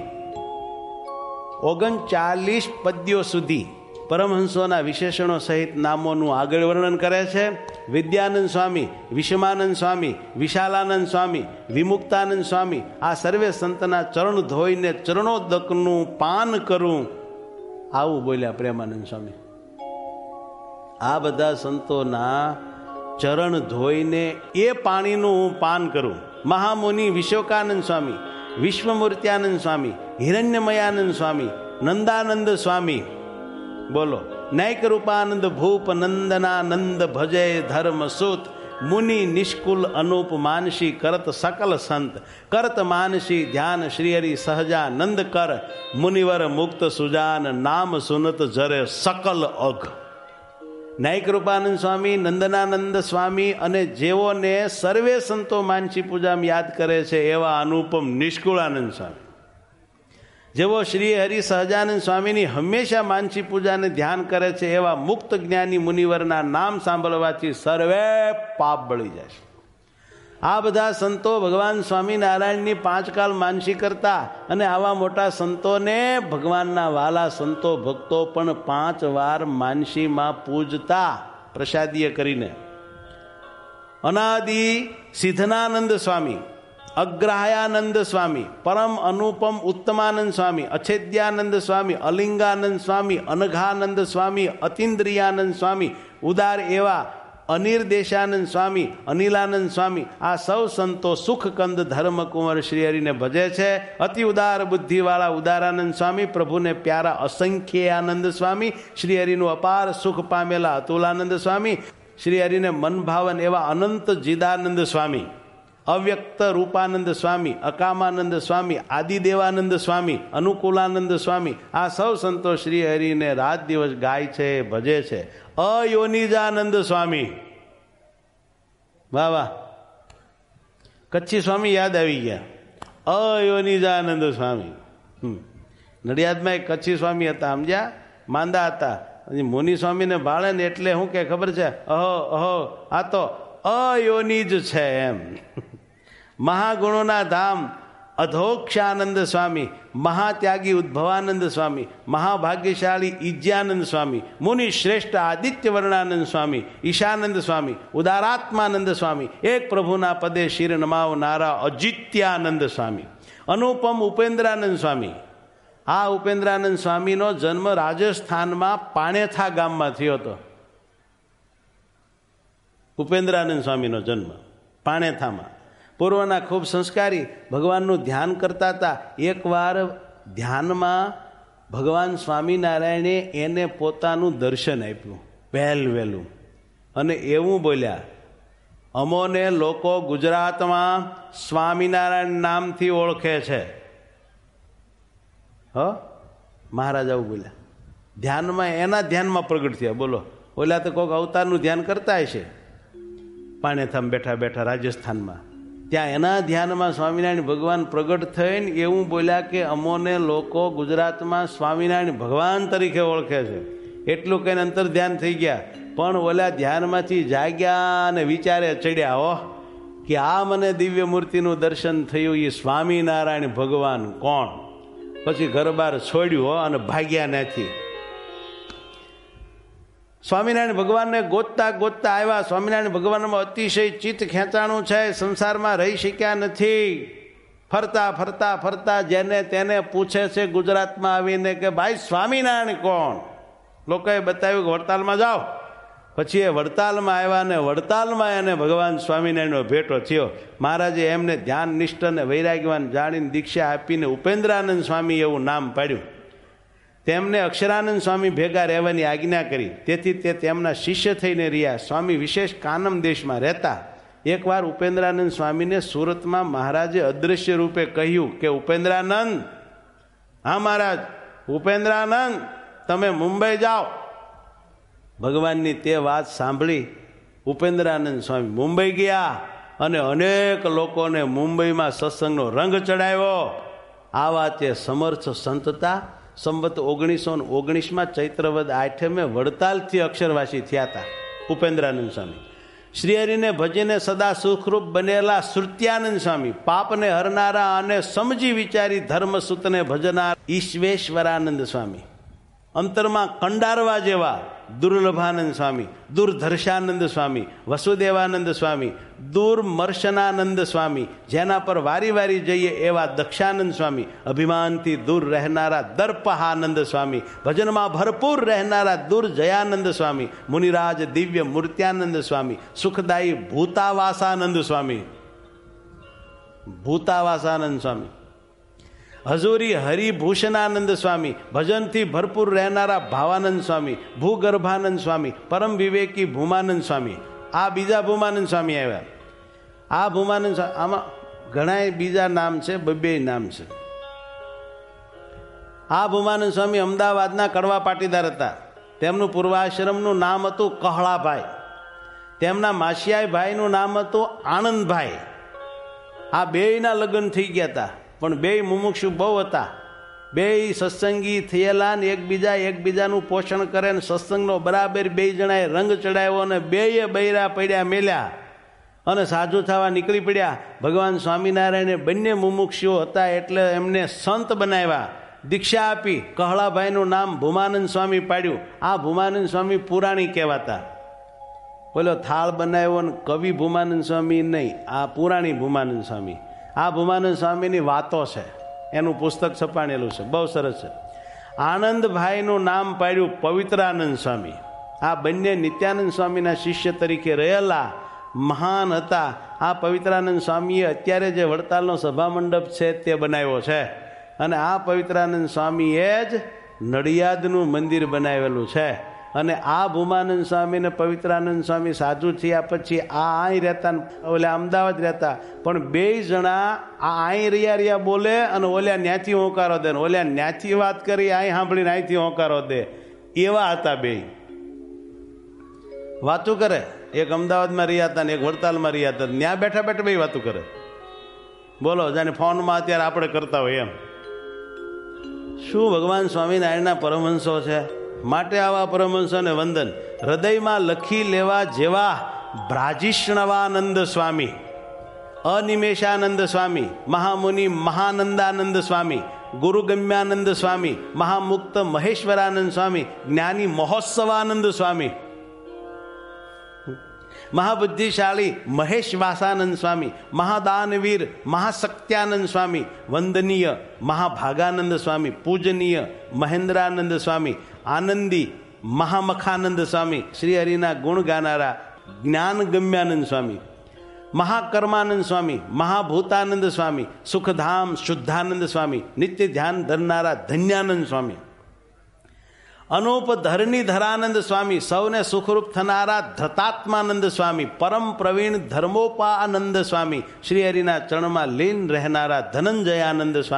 ઓગણચાલીસ પદ્યો સુધી પરમહંસોના વિશેષણો સહિત નામોનું આગળ વર્ણન કરે છે. વિદ્યાનંદ સ્વામી, વિષમાનંદ સ્વામી, વિશાલાનંદ સ્વામી, વિમુક્તાનંદ સ્વામી આ સર્વે સંતના ચરણ ધોઈને ચરણોદકનું પાન કરું, આવું બોલ્યા પ્રેમાનંદ સ્વામી. આ બધા સંતોના ચરણ ધોઈને એ પાણીનું હું પાન કરું. મહામુનિ વિશોકાનંદ સ્વામી, વિશ્વમૂર્ત્યાનંદ સ્વામી, હિરણ્યમયાનંદ સ્વામી, નંદાનંદ સ્વામી, બોલો, નૈક રૂપાનંદ ભૂપ નંદનાનંદ ભજય ધર્મ સુત મુનિ નિષ્કુલ અનુપ માનસી કરત સકલ સંત કરત માનસી ધ્યાન શ્રીહરિ સહજાનંદ કર મુનિવર મુક્ત સુજાન નામ સુનત જરે સકલ અઘ. નાયક રૂપાનંદ સ્વામી, નંદનાનંદ સ્વામી અને જેઓને સર્વે સંતો માનસી પૂજામાં યાદ કરે છે એવા અનુપમ નિષ્કુળાનંદ સ્વામી, જેઓ શ્રી હરિ સહજાનંદ સ્વામીની હંમેશા માનસી પૂજાને ધ્યાન કરે છે એવા મુક્ત જ્ઞાની મુનિવરના નામ સાંભળવાથી સર્વે પાપ બળી જાય. આ બધા સંતો ભગવાન સ્વામિનારાયણની પાંચ કાલ માનસી કરતા અને આવા મોટા સંતોને ભગવાનના વાલા સંતો ભક્તો પણ પાંચ વાર માનસીમાં પૂજતા પ્રસાદીય કરીને. અનાદિ સિદ્ધનાનંદ સ્વામી, અગ્રહાયાનંદ સ્વામી, પરમ અનુપમ ઉત્તમાનંદ સ્વામી, અછેદ્યાનંદ સ્વામી, અલિંગાનંદ સ્વામી, અનઘાનંદ સ્વામી, અતિન્દ્રિયાનંદ સ્વામી, ઉદાર એવા અનિર્દેશાનંદ સ્વામી, અનિલાનંદ સ્વામી આ સૌ સંતો સુખકંદ ધર્મકુંવર શ્રીહરિને ભજે છે. અતિ ઉદાર બુદ્ધિવાળા ઉદારાનંદ સ્વામી, પ્રભુને પ્યારા અસંખ્યાનંદ સ્વામી, શ્રીહરિનું અપાર સુખ પામેલા અતુલાનંદ સ્વામી, શ્રીહરિને મનભાવન એવા અનંત જીદાનંદ સ્વામી, અવ્યક્ત રૂપાનંદ સ્વામી, અકામાનંદ સ્વામી, આદિદેવાનંદ સ્વામી, અનુકૂલાનંદ સ્વામી આ સૌ સંતો શ્રી હરિને રાત દિવસ ગાય છે, ભજે છે. અયોનિજાનંદ સ્વામી, વાહ વાહ, કચ્છી સ્વામી યાદ આવી ગયા. અયોનિજાનંદ સ્વામી, નડિયાદમાં એક કચ્છી સ્વામી હતા, સમજ્યા, માંદા હતા. મુનિ સ્વામીને ભાળે ને એટલે શું કે ખબર છે, અહો અહો આ તો અયોનિજ છે એમ. મહાગુણોના ધામ અધોક્ષાનંદ સ્વામી, મહાત્યાગી ઉદ્ભવાનંદ સ્વામી, મહાભાગ્યશાળી ઈજ્યાનંદ સ્વામી, મુનિ શ્રેષ્ઠ આદિત્ય વર્ણાનંદ સ્વામી, ઈશાનંદ સ્વામી, ઉદારાત્માનંદ સ્વામી, એક પ્રભુના પદે શિર નમાવનારા અજિત્યાનંદ સ્વામી, અનુપમ ઉપેન્દ્રાનંદ સ્વામી. આ ઉપેન્દ્રાનંદ સ્વામીનો જન્મ રાજસ્થાનમાં પાણેથા ગામમાં થયો હતો. ઉપેન્દ્રાનંદ સ્વામીનો જન્મ પાણેથામાં. પૂર્વના ખૂબ સંસ્કારી, ભગવાનનું ધ્યાન કરતા હતા. એકવાર ધ્યાનમાં ભગવાન સ્વામિનારાયણે એને પોતાનું દર્શન આપ્યું વહેલ વહેલું અને એવું બોલ્યા, અમોને લોકો ગુજરાતમાં સ્વામિનારાયણ નામથી ઓળખે છે. હ મહારાજ આવું બોલ્યા, ધ્યાનમાં, એના ધ્યાનમાં પ્રગટ થયા. બોલો, ઓલા તો કોઈક અવતારનું ધ્યાન કરતા હશે પાણેથામ બેઠા બેઠા રાજસ્થાનમાં. ત્યાં એના ધ્યાનમાં સ્વામિનારાયણ ભગવાન પ્રગટ થઈને એવું બોલ્યા કે અમોને લોકો ગુજરાતમાં સ્વામિનારાયણ ભગવાન તરીકે ઓળખે છે. એટલું કઈને અંતર ધ્યાન થઈ ગયા. પણ ઓલા ધ્યાનમાંથી જાગ્યા અને વિચારે ચડ્યા હો કે આ મને દિવ્ય મૂર્તિનું દર્શન થયું, એ સ્વામિનારાયણ ભગવાન કોણ? પછી ઘર બાર છોડ્યું હો અને ભાગ્યા નથી. સ્વામિનારાયણ ભગવાનને ગોતતા ગોતતા આવ્યા. સ્વામિનારાયણ ભગવાનમાં અતિશય ચિત્ત ખેંચાણું છે, સંસારમાં રહી શક્યા નથી. ફરતા ફરતા ફરતા જેને તેને પૂછે છે ગુજરાતમાં આવીને કે ભાઈ સ્વામિનારાયણ કોણ? લોકોએ બતાવ્યું કે વડતાલમાં જાઓ. પછી એ વડતાલમાં આવ્યા ને વડતાલમાં એને ભગવાન સ્વામિનારાયણનો ભેટો થયો. મહારાજે એમને ધ્યાન નિષ્ઠ અને વૈરાગ્યવાન જાણીને દીક્ષા આપીને ઉપેન્દ્રાનંદ સ્વામી એવું નામ પાડ્યું. તેમને અક્ષરાનંદ સ્વામી ભેગા રહેવાની આજ્ઞા કરી. તેથી તે તેમના શિષ્ય થઈને રહ્યા. સ્વામી વિશેષ કાનમ દેશમાં રહેતા. એકવાર ઉપેન્દ્રાનંદ સ્વામીને સુરતમાં મહારાજે અદૃશ્ય રૂપે કહ્યું કે ઉપેન્દ્રાનંદ, હા મહારાજ, ઉપેન્દ્રાનંદ તમે મુંબઈ જાઓ. ભગવાનની તે વાત સાંભળી ઉપેન્દ્રાનંદ સ્વામી મુંબઈ ગયા અને અનેક લોકોને મુંબઈમાં સત્સંગનો રંગ ચડાવ્યો. આ વાતે સમર્થ સંતતા સંવત ઓગણીસો ઓગણીસમાં ચૈત્રવદ આઠમે વડતાલથી અક્ષરવાસી થયા હતા ઉપેન્દ્રાનંદ સ્વામી. શ્રીહરિને ભજીને સદા સુખરૂપ બનેલા શ્રુત્યાનંદ સ્વામી, પાપને હરનારા અને સમજી વિચારી ધર્મસૂતને ભજનાર ઈશ્વેશ્વરાનંદ સ્વામી, અંતરમાં કંડારવા જેવા દુર્લભાનંદ સ્વામી, દુર્ધર્ષાનંદ સ્વામી, વસુદેવાનંદ સ્વામી, દુર્મર્શનાનંદ સ્વામી, જેના પર વારી વારી જઈએ એવા દક્ષાનંદ સ્વામી, અભિમાનથી દૂર રહેનારા દર્પહાનંદ સ્વામી, ભજનમાં ભરપૂર રહેનારા દુર્જયાનંદ સ્વામી, મુનિરાજ દિવ્ય મૂર્ત્યાનંદ સ્વામી, સુખદાયી ભૂતાવાસાનંદ સ્વામી, ભૂતાવાસાનંદ સ્વામી, હજુરી હરિભૂષણાનંદ સ્વામી, ભજનથી ભરપૂર રહેનારા ભાવાનંદ સ્વામી, ભૂગર્ભાનંદ સ્વામી, પરમ વિવેકી ભૂમાનંદ સ્વામી. આ બીજા ભૂમાનંદ સ્વામી આવ્યા. આ ભૂમાનંદ આમાં ઘણા બીજા નામ છે, બબે નામ છે. આ ભૂમાનંદ સ્વામી અમદાવાદના કડવા પાટીદાર હતા. તેમનું પૂર્વાશ્રમનું નામ હતું કહળાભાઈ. તેમના માસિયાઈ ભાઈનું નામ હતું આનંદભાઈ. આ બેયના લગ્ન થઈ ગયા હતા. પણ બે મુમુક્ષુ બહુ હતા. બે સત્સંગી થયેલા ને એકબીજા એકબીજાનું પોષણ કરે ને સત્સંગનો બરાબર બે જણાએ રંગ ચડાવ્યો અને બેય બૈરા પડ્યા મેલ્યા અને સાધુ થવા નીકળી પડ્યા. ભગવાન સ્વામિનારાયણે બંને મુમુક્ષુઓ હતા એટલે એમને સંત બનાવ્યા, દીક્ષા આપી. કહળાભાઈનું નામ ભૂમાનંદ સ્વામી પાડ્યું. આ ભૂમાનંદ સ્વામી પુરાણી કહેવાતા. બોલો થાળ બનાવ્યો ને કવિ ભૂમાનંદ સ્વામી નહીં, આ પુરાણી ભૂમાનંદ સ્વામી. આ ભૂમાનંદ સ્વામીની વાતો છે, એનું પુસ્તક છપાણેલું છે, બહુ સરસ છે. આનંદભાઈનું નામ પાડ્યું પવિત્રાનંદ સ્વામી. આ બંને નિત્યાનંદ સ્વામીના શિષ્ય તરીકે રહેલા મહાન હતા. આ પવિત્રાનંદ સ્વામીએ અત્યારે જે વડતાલનો સભા મંડપ છે તે બનાવ્યો છે અને આ પવિત્રાનંદ સ્વામીએ જ નડિયાદનું મંદિર બનાવેલું છે. અને આ ભૂમાનંદ સ્વામી ને પવિત્રાનંદ સ્વામી સાધુ થયા પછી આ અહીં રહેતા, ઓલા અમદાવાદ રહેતા. પણ બે જણા આ અહીં રહ્યા રહ્યા બોલે અને ઓલ્યા ન્યાથી હોંકારો દે, ઓલ્યા ન્યાથી વાત કરી અહીં સાંભળીને અહીંથી હોંકારો દે, એવા હતા બે. વાતું કરે. એક અમદાવાદમાં રહ્યા હતા ને એક વડતાલમાં રહ્યા હતા. ત્યાં બેઠા બેઠા બે વાતું કરે. બોલો, જાણે ફોનમાં અત્યારે આપણે કરતા હોય એમ. શું ભગવાન સ્વામિનારાયણના પરમહંસો છે. માટે આવા પરમહંસોને વંદન. હૃદયમાં લખી લેવા જેવા બ્રાજીષ્ણવાનંદ સ્વામી, અનિમેષાનંદ સ્વામી, મહામુનિ મહાનંદાનંદ સ્વામી, ગુરુગમ્યાનંદ સ્વામી, મહામુક્ત મહેશ્વરાનંદ સ્વામી, જ્ઞાની મહોત્સવાનંદ સ્વામી, મહાબુદ્ધિશાળી મહેશ વાસાનંદ સ્વામી, મહાદાનવીર મહાશક્ત્યાનંદ સ્વામી, વંદનીય મહાભાગાનંદ સ્વામી, પૂજનીય મહેન્દ્રાનંદ સ્વામી, આનંદી મહામખાનંદ સ્વામી, શ્રી હરિના ગુણ ગાનારા જ્ઞાન ગમ્યાનંદ સ્વામી, મહાકર્માનંદ સ્વામી, મહાભૂતાનંદ સ્વામી, સુખધામ શુદ્ધાનંદ સ્વામી, નિત્ય ધ્યાન ધરનારા ધન્યાનંદ સ્વામી, અનુપ ધરની ધરાનંદ સ્વામી, સૌને સુખરૂપ થનારા ધતાત્માનંદ સ્વામી, પરમ પ્રવીણ ધર્મોપાનંદ સ્વામી, શ્રી હરિના ચરણમાં લીન રહેનારા ધનંજયાનંદ સ્વામી,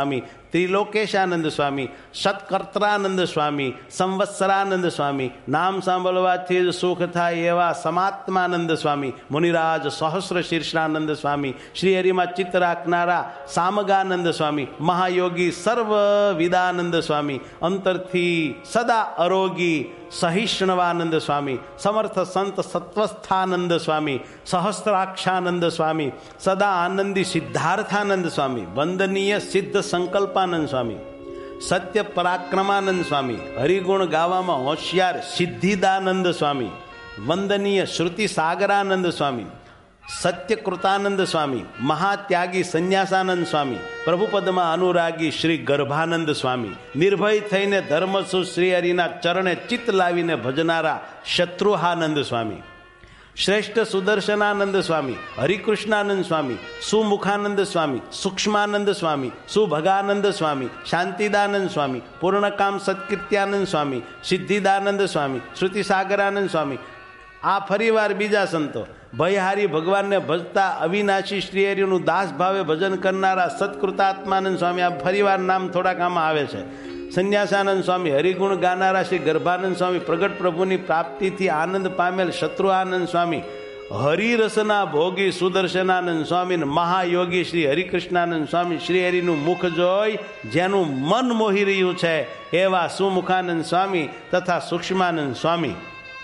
ત્રિલોકેશાનંદ સ્વામી, સત્કર્ત્રાનંદ સ્વામી, સંવત્સરાનંદ સ્વામી, નામ સાંભળવાથી જ સુખ થાય એવા સમાત્માનંદ સ્વામી, મુનિરાજ સહસ્ર શીર્ષાનંદ સ્વામી, શ્રી હરિમાં ચિત્ત રાખનારા સામગાનંદ સ્વામી, મહાયોગી સર્વ વિદાનંદ સ્વામી, અંતરથી સદા અરોગી સહિષ્ણવાનંદ સ્વામી, સમર્થ સંત સત્વસ્થાનંદ સ્વામી, સહસ્ત્રાક્ષાનંદ સ્વામી, સદા આનંદી સિદ્ધાર્થાનંદ સ્વામી, વંદનીય સિદ્ધ સંકલ્પાનંદ સ્વામી, સત્ય પરાક્રમાનંદ સ્વામી, હરિગુણ ગાવામાં હોશિયાર સિદ્ધિદાનંદ સ્વામી, વંદનીય શ્રુતિ સાગરાનંદ સ્વામી, સત્યકૃતાનંદ સ્વામી, મહાત્યાગી સંન્યાસાનંદ સ્વામી, પ્રભુપદમાં અનુરાગી શ્રી ગર્ભાનંદ સ્વામી, નિર્ભય થઈને ધર્મસુ શ્રી હરિના ચરણે ચિત્ત લાવીને ભજનારા શત્રુહાનંદ સ્વામી, શ્રેષ્ઠ સુદર્શનાનંદ સ્વામી, હરિકૃષ્ણાનંદ સ્વામી, સુમુખાનંદ સ્વામી, સૂક્ષ્માનંદ સ્વામી, સુભગાનંદ સ્વામી, શાંતિદાનંદ સ્વામી, પૂર્ણકામ સત્કીર્ત્યાનંદ સ્વામી, સિદ્ધિદાનંદ સ્વામી, શ્રુતિસાગરાનંદ સ્વામી. આ ફરીવાર બીજા સંતો ભયહારી ભગવાનને ભજતા અવિનાશી શ્રીહરિનું દાસ ભાવે ભજન કરનારા સત્કૃતાત્માનંદ સ્વામી. આ ફરીવાર નામ થોડાક આમાં આવે છે. સંન્યાસાનંદ સ્વામી, હરિગુણ ગાનારા શ્રી ગર્ભાનંદ સ્વામી, પ્રગટ પ્રભુની પ્રાપ્તિથી આનંદ પામેલ શત્રુઆનંદ સ્વામી, હરિરસના ભોગી સુદર્શનાનંદ સ્વામી, મહાયોગી શ્રી હરિકૃષ્ણાનંદ સ્વામી, શ્રી હરિનું મુખ જોઈ જેનું મન મોહી રહ્યું છે એવા સુમુખાનંદ સ્વામી તથા સૂક્ષ્માનંદ સ્વામી,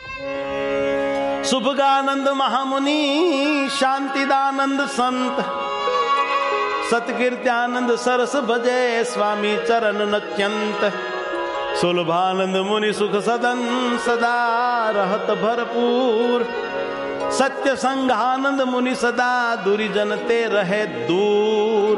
શુભગાનંદ મહામુનિ, શાંતિદાનંદ સંત, સત્કીર્ત્યાનંદ સરસ ભજે સ્વામી ચરણ નત્યંત, સુલભાનંદ મુનિ સુખ સદન સદા રહત ભરપૂર, સત્ય સંઘાનંદ મુનિ સદા દુરીજન તે રહે દૂર.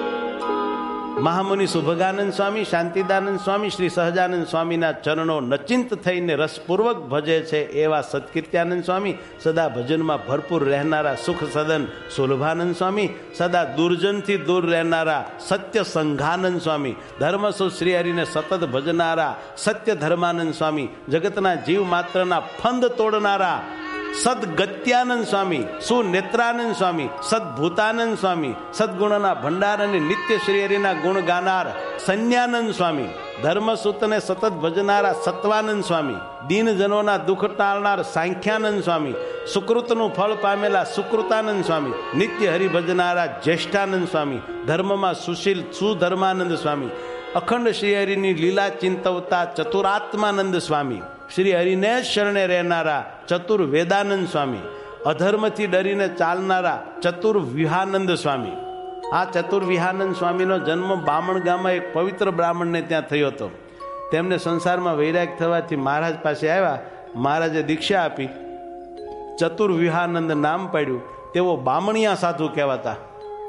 મહામુનિ શુભગાનંદ સ્વામી, શાંતિદાનંદ સ્વામી, શ્રી સહજાનંદ સ્વામીના ચરણો નચિંત થઈને રસપૂર્વક ભજે છે એવા સત્કીર્ત્યાનંદ સ્વામી, સદા ભજનમાં ભરપૂર રહેનારા સુખ સદન સુલભાનંદ સ્વામી, સદા દુર્જનથી દૂર રહેનારા સત્ય સંઘાનંદ સ્વામી, ધર્મસુ શ્રી હરિને સતત ભજનારા સત્ય ધર્માનંદ સ્વામી, જગતના જીવ માત્રના ફંદ તોડનારા સદગત્યાનંદ સ્વામી, સુનેત્રાનંદ સ્વામી, સદભૂતાનંદ સ્વામી, સદગુણના ભંડાર અને નિત્ય શ્રી હરિના ગુણ ગાનાર સંન્યાનંદ સ્વામી, ધર્મસૂતને સતત ભજનારા સત્વાનંદ સ્વામી, દીનજનોના દુઃખ ટાળનાર સાંખ્યાનંદ સ્વામી, સુકૃતનું ફળ પામેલા સુકૃતાનંદ સ્વામી, નિત્ય હરિભજનારા જ્યેષ્ઠાનંદ સ્વામી, ધર્મમાં સુશીલ સુધર્માનંદ સ્વામી, અખંડ શ્રી હરિની લીલા ચિંતવતા ચતુરાત્માનંદ સ્વામી, શ્રી હરિને જ શરણે રહેનારા ચતુર વેદાનંદ સ્વામી, અધર્મથી ડરીને ચાલનારા ચતુર વિહાનંદ સ્વામી. આ ચતુર વિહાનંદ સ્વામીનો જન્મ બામણ ગામમાં એક પવિત્ર બ્રાહ્મણને ત્યાં થયો હતો. તેમને સંસારમાં વૈરાગ થવાથી મહારાજ પાસે આવ્યા. મહારાજે દીક્ષા આપી, ચતુર વિહાનંદ નામ પાડ્યું. તેઓ બામણિયા સાધુ કહેવાતા.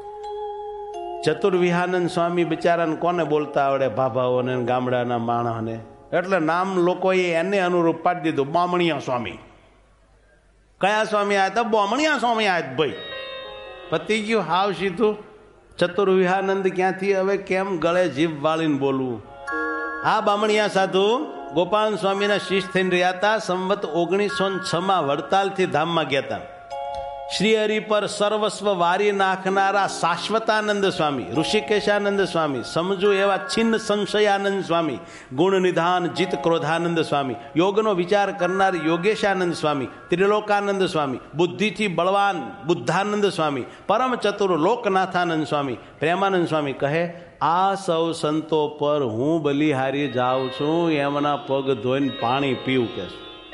ચતુર વિહાનંદ સ્વામી બિચારાને કોને બોલતા આવડે, ભાભાઓને ગામડાના માણસને, એટલે નામ લોકોએ એને અનુરૂપ પાડી દીધું બામણિયા સ્વામી. કયા સ્વામી આવ્યા હતા? બામણિયા સ્વામી આવ્યા ભાઈ. પતિ ગયું હાવ સીધું. ચતુર વિહાનંદ ક્યાંથી હવે કેમ ગળે જીભ વાળીને બોલવું? આ બામણિયા સાધુ ગોપાલ સ્વામીના શિષ્ય થઈને રહ્યા હતા. સંવત ઓગણીસો છ માં વડતાલથી ધામમાં ગયા હતા. શ્રી હરિ પર સર્વસ્વ વારી નાખનારા શાશ્વતાનંદ સ્વામી, ઋષિકેશાનંદ સ્વામી, સમજુ એવા છિન્ન સંશયાનંદ સ્વામી, ગુણ નિધાન જીત ક્રોધાનંદ સ્વામી, યોગનો વિચાર કરનાર યોગેશાનંદ સ્વામી, ત્રિલોકાનંદ સ્વામી, બુદ્ધિથી બળવાન બુદ્ધાનંદ સ્વામી, પરમ ચતુર લોકનાથાનંદ સ્વામી. પ્રેમાનંદ સ્વામી કહે, આ સૌ સંતો પર હું બલિહારી જાઉં છું, એમના પગ ધોઈને પાણી પીવું કે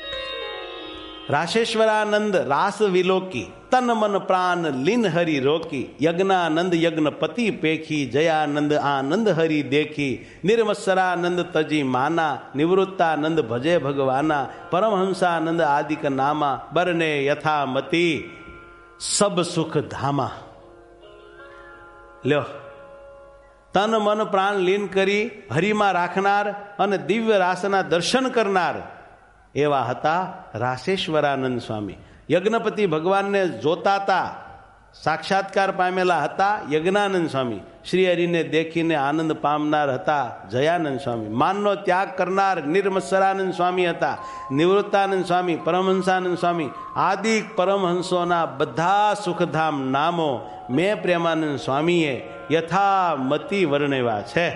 રાશેશ્વરાનંદ રાસ વિલોકી, તન મન પ્રાણ લીન હરી રોકી, યજ્ઞાનંદ યજ્ઞપતિ પેખી, જયાનંદ આનંદ હરી દેખી, નિર્મત્સરાનંદ તજી માના, નિવૃત્તાનંદ ભજે ભગવાના, પરમહંસાનંદ આદિક નામા, બરને યથામતી સબ સુખ ધામા. લ્યો, તન મન પ્રાણ લીન કરી હરિમાં રાખનાર અને દિવ્ય રાસના દર્શન કરનાર એવા હતા રાશેશ્વરાનંદ સ્વામી. યજ્ઞપતિ ભગવાનને જોતા હતા, સાક્ષાત્કાર પામેલા હતા યજ્ઞાનંદ સ્વામી, શ્રી હરિને દેખીને આનંદ પામનાર હતા જયાનંદ સ્વામી, માનનો ત્યાગ કરનાર નિર્મત્સરાનંદ સ્વામી હતા નિવૃત્તાનંદ સ્વામી, પરમહંસાનંદ સ્વામી આદિ પરમહંસોના બધા સુખધામ નામો મેં પ્રેમાનંદ સ્વામીએ યથામતી વર્ણવ્યા છે.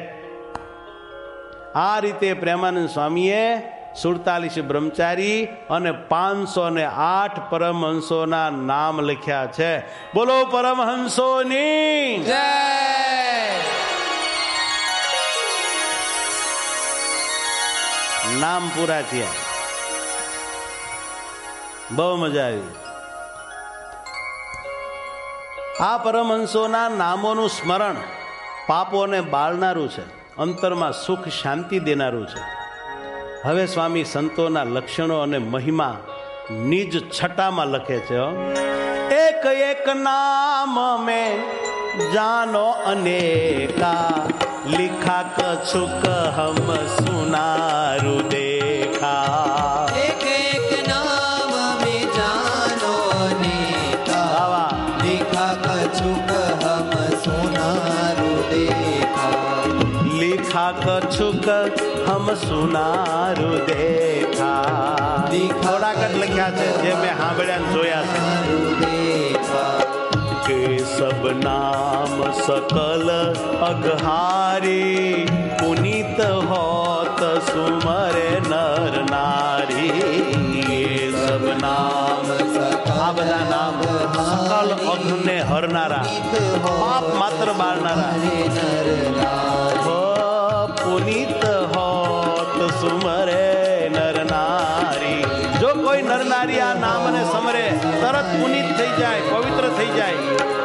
આ રીતે પ્રેમાનંદ સ્વામીએ સુડતાલીસ બ્રહ્મચારી અને પાંચસો ને આઠ પરમહંસોના નામ લખ્યા છે. બોલો પરમહંસોની જય. નામ પૂરા થયા, બહુ મજા આવી. આ પરમહંસોના નામોનું સ્મરણ પાપોને બાળનારું છે, અંતરમાં સુખ શાંતિ દેનારું છે. હવે સ્વામી સંતોના લક્ષણો અને મહિમા નિજ છટામાં લખે છે. એક એક નામ મેં જાનો અનેકા, लिखा कछुक हम सुनारु देखा. एक एक नाम में जानो अनेका, लिखा कछुक हम सुनारु देखा. लिखा कछुक हम सुनारु देखा. થોડાક જ લખ્યા છે જે મેં સાંભળ્યા જોયા છે. કે સબ નામ સકલ અઘહારી, પુનિત હોત સુમરે નર નારી. સબ નામ આ બધા નામ સકલ અઘને હરનારા, પાપ માત્ર બાળનારા. પુનિત હોત સુમરે નર નારી. જો કોઈ નર નારી આ નામ ને સમરે તરત પુનિત થઈ જાય, પવિત્ર થઈ જાય.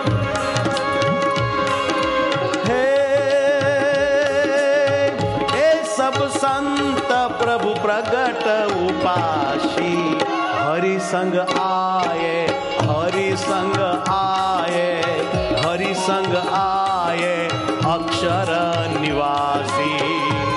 संत प्रभु प्रगट उपासी, हरि संग आए हरि संग आए हरि संग आए अक्षर निवासी.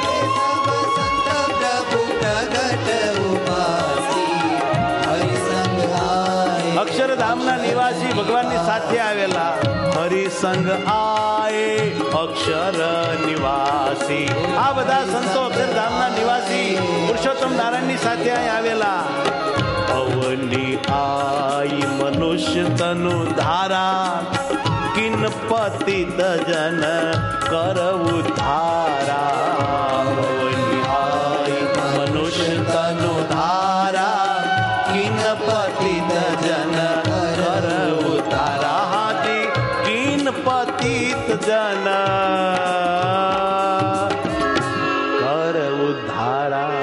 प्रभु प्रगट उपासी, हरि संग आए. अक्षरधामना निवासी ભગવાનની સાથે આવેલા હરિ સંગ આએ અક્ષર નિવાસી. આ બધા સંતો અક્ષરધામના નિવાસી પુરુષોત્તમ નારાયણની સાથે અહીં આવેલા. અવની આઈ મનુષ્ય તનુ ધારા, કિન પતિત જન કર ઉદ્ધારા. અવની આઈ મનુષ્ય તનુ ધારા, કિન પતિત જન કર ઉદ્ધારા. હાથી કિન પતિત જન કર ઉદ્ધારા.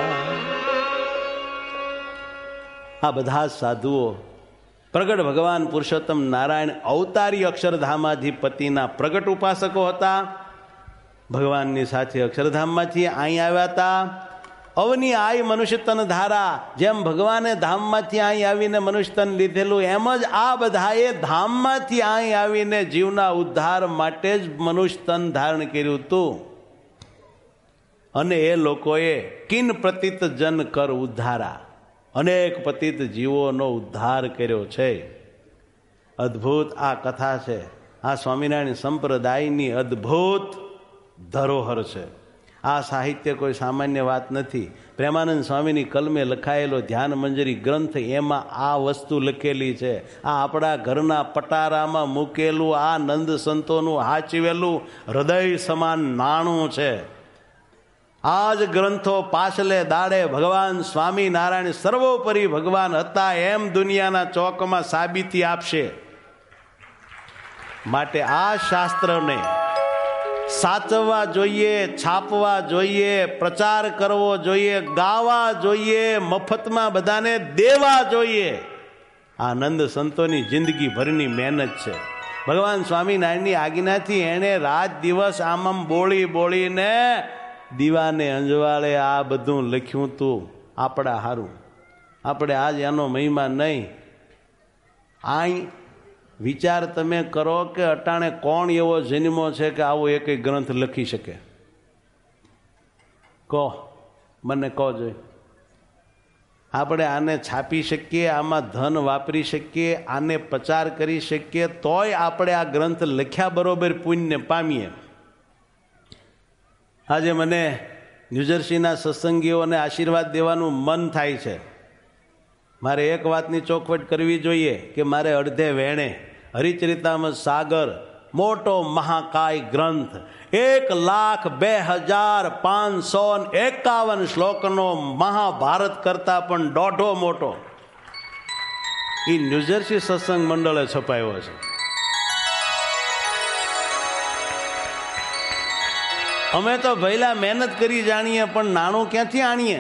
આ બધા સાધુઓ પ્રગટ ભગવાન પુરુષોત્તમ નારાયણ અવતારી અક્ષરધામાધિપતિના પ્રગટ ઉપાસકો હતા. ભગવાનની સાથે અક્ષરધામમાંથી અહીં આવ્યા હતા. અવની આઈ મનુષ્ય તન ધારા, જેમ ભગવાને ધામમાંથી અહીં આવીને મનુષ્ય તન લીધેલું, એમ જ આ બધાએ ધામમાંથી અહીં આવીને જીવના ઉદ્ધાર માટે જ મનુષ્ય તન ધારણ કર્યું હતું. અને એ લોકોએ કિન પ્રતિત જન કર ઉદ્ધારા, અનેક પતિત જીવોનો ઉદ્ધાર કર્યો છે. અદ્ભુત આ કથા છે. આ સ્વામિનારાયણ સંપ્રદાયની અદ્ભુત ધરોહર છે. આ સાહિત્ય કોઈ સામાન્ય વાત નથી. પ્રેમાનંદ સ્વામીની કલમે લખાયેલો ધ્યાન મંજરી ગ્રંથ, એમાં આ વસ્તુ લખેલી છે. આ આપણા ઘરના પટારામાં મૂકેલું આ નંદ સંતોનું હાચવેલું હૃદય સમાન નાણું છે. આ જ ગ્રંથો પાછલે દાડે ભગવાન સ્વામિનારાયણ સર્વોપરી ભગવાન હતા એમ દુનિયાના ચોકમાં સાબિતી આપશે. માટે આ શાસ્ત્રને સાચવવા જોઈએ, છાપવા જોઈએ, પ્રચાર કરવો જોઈએ, ગાવા જોઈએ, મફતમાં બધાને દેવા જોઈએ. આ નંદ સંતોની જિંદગી ભરની મહેનત છે. ભગવાન સ્વામિનારાયણની આજ્ઞાથી એણે રાત દિવસ આમ આમ બોળી બોળીને દીવાને અંજવાળે આ બધું લખ્યું તું આપણા હારું. આપણે આજ એનો મહિમા નહીં. આઈ વિચાર તમે કરો કે અટાણે કોણ એવો જન્મો છે કે આવો એક ગ્રંથ લખી શકે? કહો, મને કહો જોઈ. આપણે આને છાપી શકીએ, આમાં ધન વાપરી શકીએ, આને પ્રચાર કરી શકીએ, તોય આપણે આ ગ્રંથ લખ્યા બરોબર પુણ્ય પામીએ. આજે મને ન્યૂજર્સીના સત્સંગીઓને આશીર્વાદ દેવાનું મન થાય છે. મારે એક વાતની ચોખવટ કરવી જોઈએ કે મારે અડધે વેણે હરિચરિતામૃત સાગર મોટો મહાકાય ગ્રંથ એક લાખ બે હજાર પાંચસો એકાવન શ્લોકનો મહાભારત કરતા પણ દોઢો મોટો એ ન્યૂજર્સી સત્સંગ મંડળે છપાયો છે. અમે તો ભઈલા મહેનત કરી જાણીએ પણ નાણું ક્યાંથી આણીએ?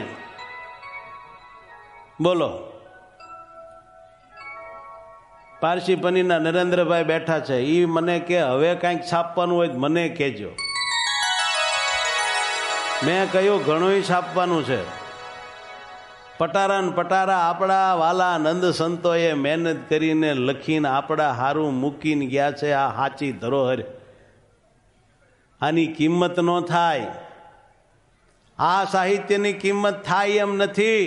બોલો. પારસી પનીરના નરેન્દ્રભાઈ બેઠા છે, એ મને કે હવે કાંઈક છાપવાનું હોય મને કહેજો. મેં કહ્યું ઘણું છાપવાનું છે. પટારા ને પટારા આપણા વાલા નંદ સંતોએ મહેનત કરીને લખીને આપણા હારું મૂકીને ગયા છે. આ સાચી ધરોહર, આની કિંમત ન થાય. આ સાહિત્યની કિંમત થાય એમ નથી.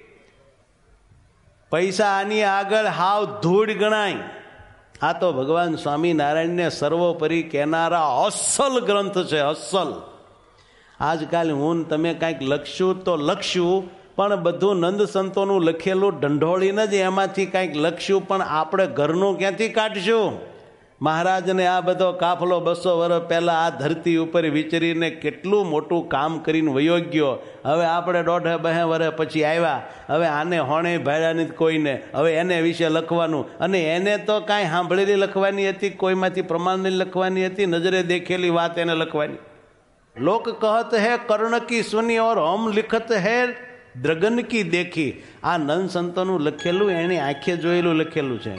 પૈસા આની આગળ હાવ ધૂળ ગણાય. આ તો ભગવાન સ્વામિનારાયણને સર્વોપરી કહેનારા અસલ ગ્રંથ છે, અસલ. આજકાલ હું તમે કાંઈક લખશું તો લખશું, પણ બધું નંદ સંતોનું લખેલું ઢંઢોળીને જ એમાંથી કાંઈક લખશું, પણ આપણે ઘરનું ક્યાંથી કાઢશું? મહારાજને આ બધો કાફલો બસો વર્ષ પહેલાં આ ધરતી ઉપર વિચરીને કેટલું મોટું કામ કરીને વયો ગયો. હવે આપણે દોઢ બે વર્ષ પછી આવ્યા, હવે આને હોણે ભાડ્યા નથી કોઈને, હવે એને વિશે લખવાનું. અને એને તો કાંઈ સાંભળેલી લખવાની હતી, કોઈમાંથી પ્રમાણની લખવાની હતી, નજરે દેખેલી વાત એને લખવાની. લોક કહત હે કર્ણ કી સુની ઓર હમ લિખત હે દ્રગન કી દેખી. આ નંદ સંતોનું લખેલું એની આંખે જોયેલું લખેલું છે.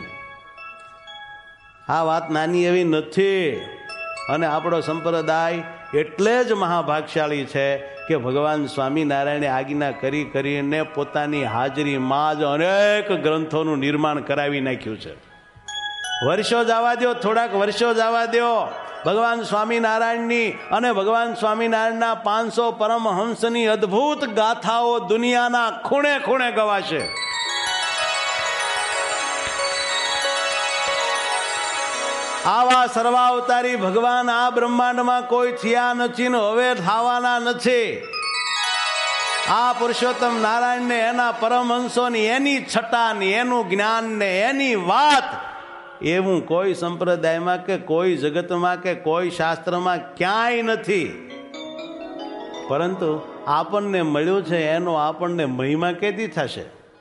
આ વાત નાની એવી નથી. અને આપણો સંપ્રદાય એટલે જ મહાભાગશાળી છે કે ભગવાન સ્વામિનારાયણે આજ્ઞા કરી કરીને પોતાની હાજરીમાં જ અનેક ગ્રંથોનું નિર્માણ કરાવી નાખ્યું છે. વર્ષો જવા દો, થોડાક વર્ષો જવા દો. ભગવાન સ્વામિનારાયણની અને ભગવાન સ્વામિનારાયણના પાંચસો પરમહંસની અદ્ભુત ગાથાઓ દુનિયાના ખૂણે ખૂણે ગવાશે. આવા સર્વાવતારી ભગવાન આ બ્રહ્માંડમાં કોઈ થયા નથી ને હવે થવાના નથી. આ પુરુષોત્તમ નારાયણને એના પરમહંસોની એની છટાની એનું જ્ઞાન ને એની વાત એવું કોઈ સંપ્રદાયમાં કે કોઈ જગતમાં કે કોઈ શાસ્ત્રમાં ક્યાંય નથી. પરંતુ આપણને મળ્યું છે એનો આપણને મહિમા કેદી થશે?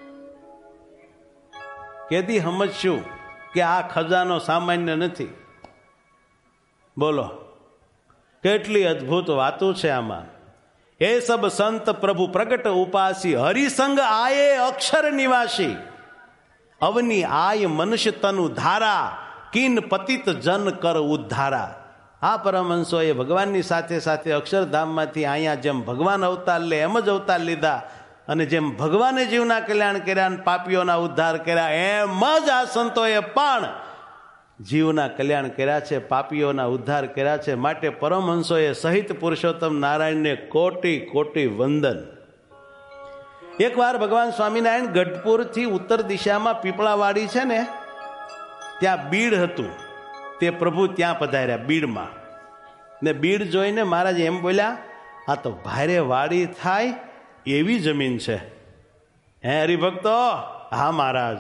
કેદી સમજશું કે આ ખજાનો સામાન્ય નથી? બોલો, કેટલી અદ્ભુત વાતો છે આમાં. એ સબ સંત પ્રભુ પ્રગટ ઉપાસી, હરિસંગ આયે અક્ષર નિવાસી, અવની આય મનુષ્ય તનુ ધારા, કિન પતિત જન કર ઉદ્ધારા. આ પરમહંસો એ ભગવાનની સાથે સાથે અક્ષરધામમાંથી અહીંયા જેમ ભગવાન અવતાર લે એમ જ અવતાર લીધા. અને જેમ ભગવાને જીવના કલ્યાણ કર્યા અને પાપીઓના ઉદ્ધાર કર્યા, એમ જ આ સંતોએ પણ જીવના કલ્યાણ કર્યા છે, પાપીઓના ઉદ્ધાર કર્યા છે. માટે પરમહંસોએ સહિત પુરુષોત્તમ નારાયણને કોટી કોટી વંદન. એકવાર ભગવાન સ્વામિનારાયણ ગઢપુરથી ઉત્તર દિશામાં પીપળાવાડી છે ને, ત્યાં બીડ હતું. તે પ્રભુ ત્યાં પધાર્યા બીડમાં. ને બીડ જોઈને મહારાજ એમ બોલ્યા, આ તો ભારે વાડી થાય એવી જમીન છે. હે હરિભક્તો? હા મહારાજ,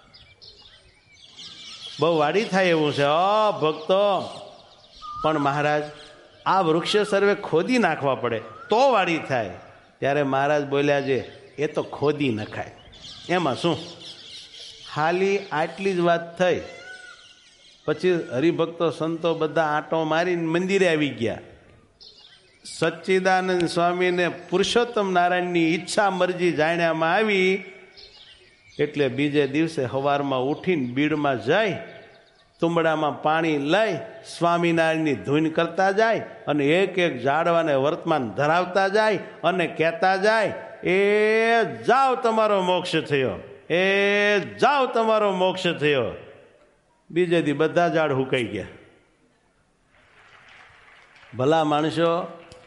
બહુ વાડી થાય એવું છે. ઓ ભક્તો, પણ મહારાજ આ વૃક્ષ સર્વે ખોદી નાખવા પડે તો વાડી થાય. ત્યારે મહારાજ બોલ્યા, છે એ તો ખોદી નખાય, એમાં શું? ખાલી આટલી જ વાત થઈ. પછી હરિભક્તો સંતો બધા આંટો મારીને મંદિરે આવી ગયા. સચ્ચિદાનંદ સ્વામીને પુરુષોત્તમ નારાયણની ઈચ્છા મરજી જાણ્યામાં આવી. એટલે બીજે દિવસે સવારમાં ઉઠીને બીડમાં જાય, તુંબડામાં પાણી લઈ સ્વામિનારાયણની ધૂન કરતા જાય અને એક એક ઝાડવાને વર્તમાન ધરાવતા જાય અને કહેતા જાય, એ જાઓ તમારો મોક્ષ થયો, એ જાઓ તમારો મોક્ષ થયો. બીજે દી બધા ઝાડ હુકાઈ ગયા. ભલા માણસો,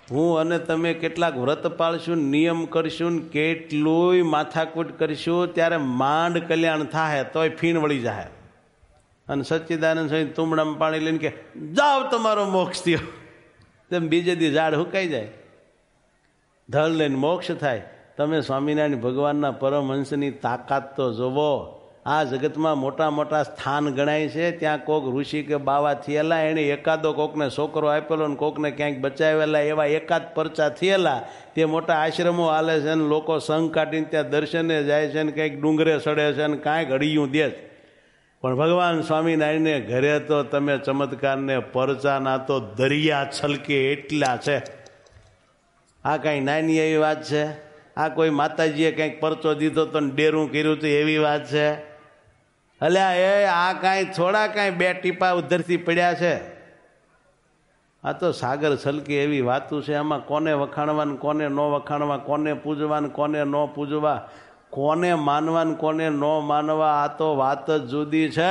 હું અને તમે કેટલાક વ્રત પાળશું, નિયમ કરશું ને કેટલુંય માથાકૂટ કરીશું, ત્યારે માંડ કલ્યાણ થાય તોય ફીણ વળી જાય. અને સચ્ચિદાનંદ સ્વામી તુમડામાં પાણી લઈને કે જાઓ તમારો મોક્ષ થયો, તેમ બીજે દી ઝાડ હુકાઈ જાય, ધળ લઈને મોક્ષ થાય. તમે સ્વામિનારાયણ ભગવાનના પરમહંસની તાકાત તો જોવો. આ જગતમાં મોટા મોટા સ્થાન ગણાય છે, ત્યાં કોક ઋષિ કે બાવા થયેલા, એણે એકાદો કોકને છોકરો આપેલો ને કોકને ક્યાંક બચાવેલા, એવા એકાદ પરચા થયેલા. તે મોટા આશ્રમો હાલે છે ને લોકો સંઘ કાઢીને ત્યાં દર્શને જાય છે ને કંઈક ડુંગરે સડે છે ને કાંઈક અડિયું દે છે. પણ ભગવાન સ્વામિનારાયણને ઘરે તો તમે ચમત્કારને પરચાના તો દરિયા છલકે એટલા છે. આ કાંઈ નાની એવી વાત છે? આ કોઈ માતાજીએ કંઈક પરચો દીધો તો ડેરું કર્યું હતું એવી વાત છે? અલ્યા એ આ કાંઈ થોડા કાંઈ બે ટીપા ઉધરથી પડ્યા છે. આ તો સાગર છલકે એવી વાતું છે. આમાં કોને વખાણવા કોને ન વખાણવા, કોને પૂજવા કોને ન પૂજવા, કોને માનવા કોને ન માનવા, આ તો વાત જ જુદી છે.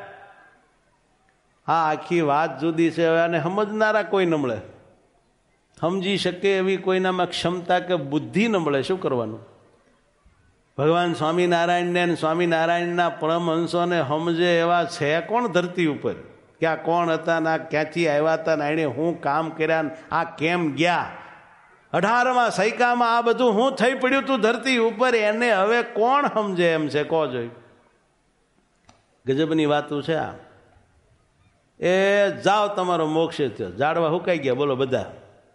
આ આખી વાત જુદી છે. હવે આને સમજનારા કોઈ ન મળે, સમજી શકે એવી કોઈનામાં ક્ષમતા કે બુદ્ધિ ન મળે. શું કરવાનું? ભગવાન સ્વામિનારાયણને સ્વામિનારાયણના પરમહંસોને સમજે એવા છે કોણ ધરતી ઉપર? કે આ કોણ હતા ને આ ક્યાંથી આવ્યા હતા ને એણે શું કામ કર્યા ને આ કેમ ગયા? અઢારમાં સૈકામાં આ બધું શું થઈ પડ્યું હતું ધરતી ઉપર? એને હવે કોણ સમજે એમ છે? કહો જોઈ. ગજબની વાતું છે આ. એ જાઓ તમારો મોક્ષ થયો, ઝાડવા હુકાઈ ગયા. બોલો બધા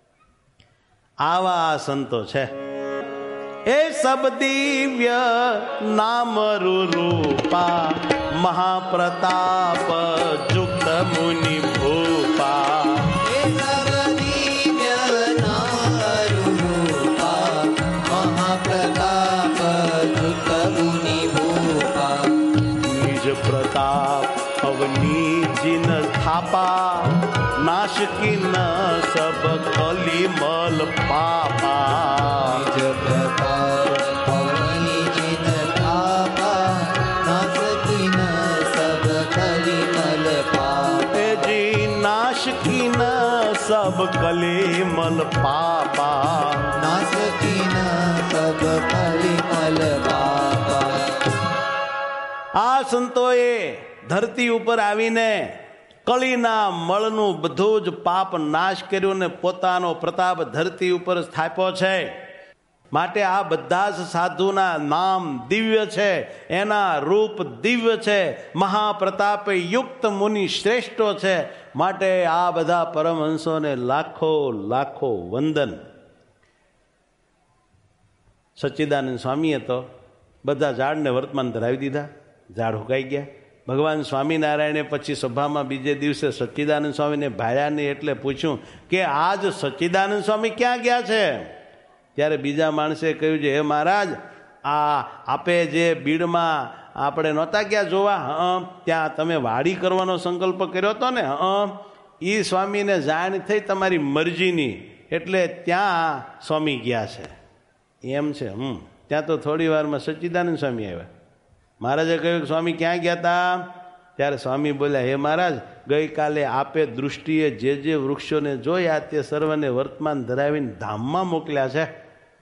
આવા સંતો છે. એ સબ દિવ્ય નામ રૂપા, મહાપ્રતાપ જુક્ત મુનિ ભૂપા. એ સબ દિવ્ય નામ રૂપા, મહાપ્રતાપ જુક્ત મુનિ ભૂપા. નિજ પ્રતાપ અવની જીન સ્થાપા, નાશકી ન સબ કલી મલ પાપા. નિજ પ્રતાપ અવની જીન સ્થાપા, નાશકી ન સબ કલી મલ પાપા. જી નાશકી ન સબ કલી મલ પાપા. નાશકી ન સબ કલી મલ પાપા. આ સંતોએ ધરતી ઉપર આવીને કળીના મળનું બધું જ પાપ નાશ કર્યું ને પોતાનો પ્રતાપ ધરતી ઉપર સ્થાપ્યો છે. માટે આ બધા જ સાધુના નામ દિવ્ય છે, એના રૂપ દિવ્ય છે, મહાપ્રતાપે યુક્ત મુનિ શ્રેષ્ઠો છે. માટે આ બધા પરમહંસોને લાખો લાખો વંદન. સચ્ચિદાનંદ સ્વામીએ તો બધા ઝાડને વર્તમાન ધરાવી દીધા, ઝાડ હુકાઈ ગયા. ભગવાન સ્વામિનારાયણે પછી સભામાં બીજે દિવસે સચ્ચિદાનંદ સ્વામીને ભાળ્યાને એટલે પૂછ્યું કે આજ સચ્ચિદાનંદ સ્વામી ક્યાં ગયા છે? ત્યારે બીજા માણસે કહ્યું છે, હે મહારાજ, આ આપે જે બીડમાં આપણે નહોતા ગયા જોવા, હં ત્યાં તમે વાડી કરવાનો સંકલ્પ કર્યો હતો ને, હં એ સ્વામીને જાણ થઈ તમારી મરજીની, એટલે ત્યાં સ્વામી ગયા છે. એમ છે? હમ ત્યાં તો થોડી વારમાં સચ્ચિદાનંદ સ્વામી આવ્યા. મહારાજે કહ્યું, સ્વામી ક્યાં ગયા હતા? ત્યારે સ્વામી બોલ્યા, હે મહારાજ, ગઈકાલે આપે દૃષ્ટિએ જે જે વૃક્ષોને જોયા તે સર્વને વર્તમાન ધરાવીને ધામમાં મોકલ્યા છે.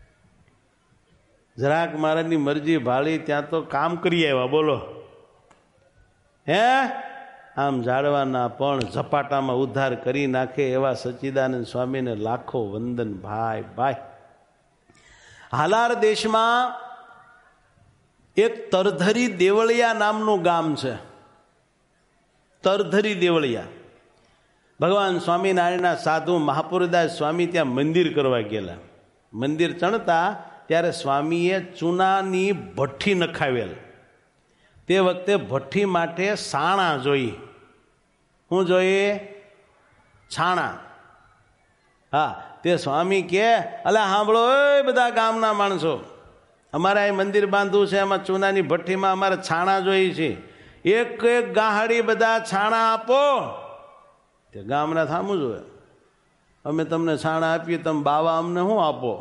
જરાક મહારાજની મરજી ભાળી ત્યાં તો કામ કરી આવ્યા. બોલો હે આમ ઝાડવાના પણ ઝપાટામાં ઉદ્ધાર કરી નાખે એવા સચ્ચિદાનંદ સ્વામીને લાખો વંદન. ભાઈ ભાઈ હાલાર દેશમાં એક તરધરી દેવળિયા નામનું ગામ છે. તરધરી દેવળિયા. ભગવાન સ્વામિનારાયણના સાધુ મહાપુરદાસ સ્વામી ત્યાં મંદિર કરવા ગયેલા. મંદિર ચણતા ત્યારે સ્વામીએ ચૂનાની ભઠ્ઠી નખાવેલ. તે વખતે ભઠ્ઠી માટે સાણા જોઈ. શું જોઈએ? છાણા. હા, તે સ્વામી કે અલા સાંભળો એ બધા ગામના માણસો, અમારે અહીં મંદિર બાંધવું છે, એમાં ચૂનાની ભઠ્ઠીમાં અમારે છાણા જોઈએ છે. એક એક ગાહડી બધા છાણા આપો. તે ગામના થામું જોઈએ, અમે તમને છાણા આપીએ, તમે બાવા અમને શું આપો?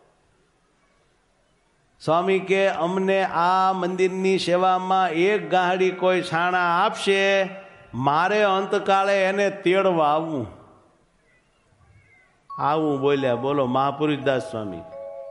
સ્વામી કે અમને આ મંદિરની સેવામાં એક ગાહડી કોઈ છાણા આપશે, મારે અંતકાળે એને તેડવા આવવું. આવું બોલ્યા. બોલો મહાપુરુષદાસ સ્વામી.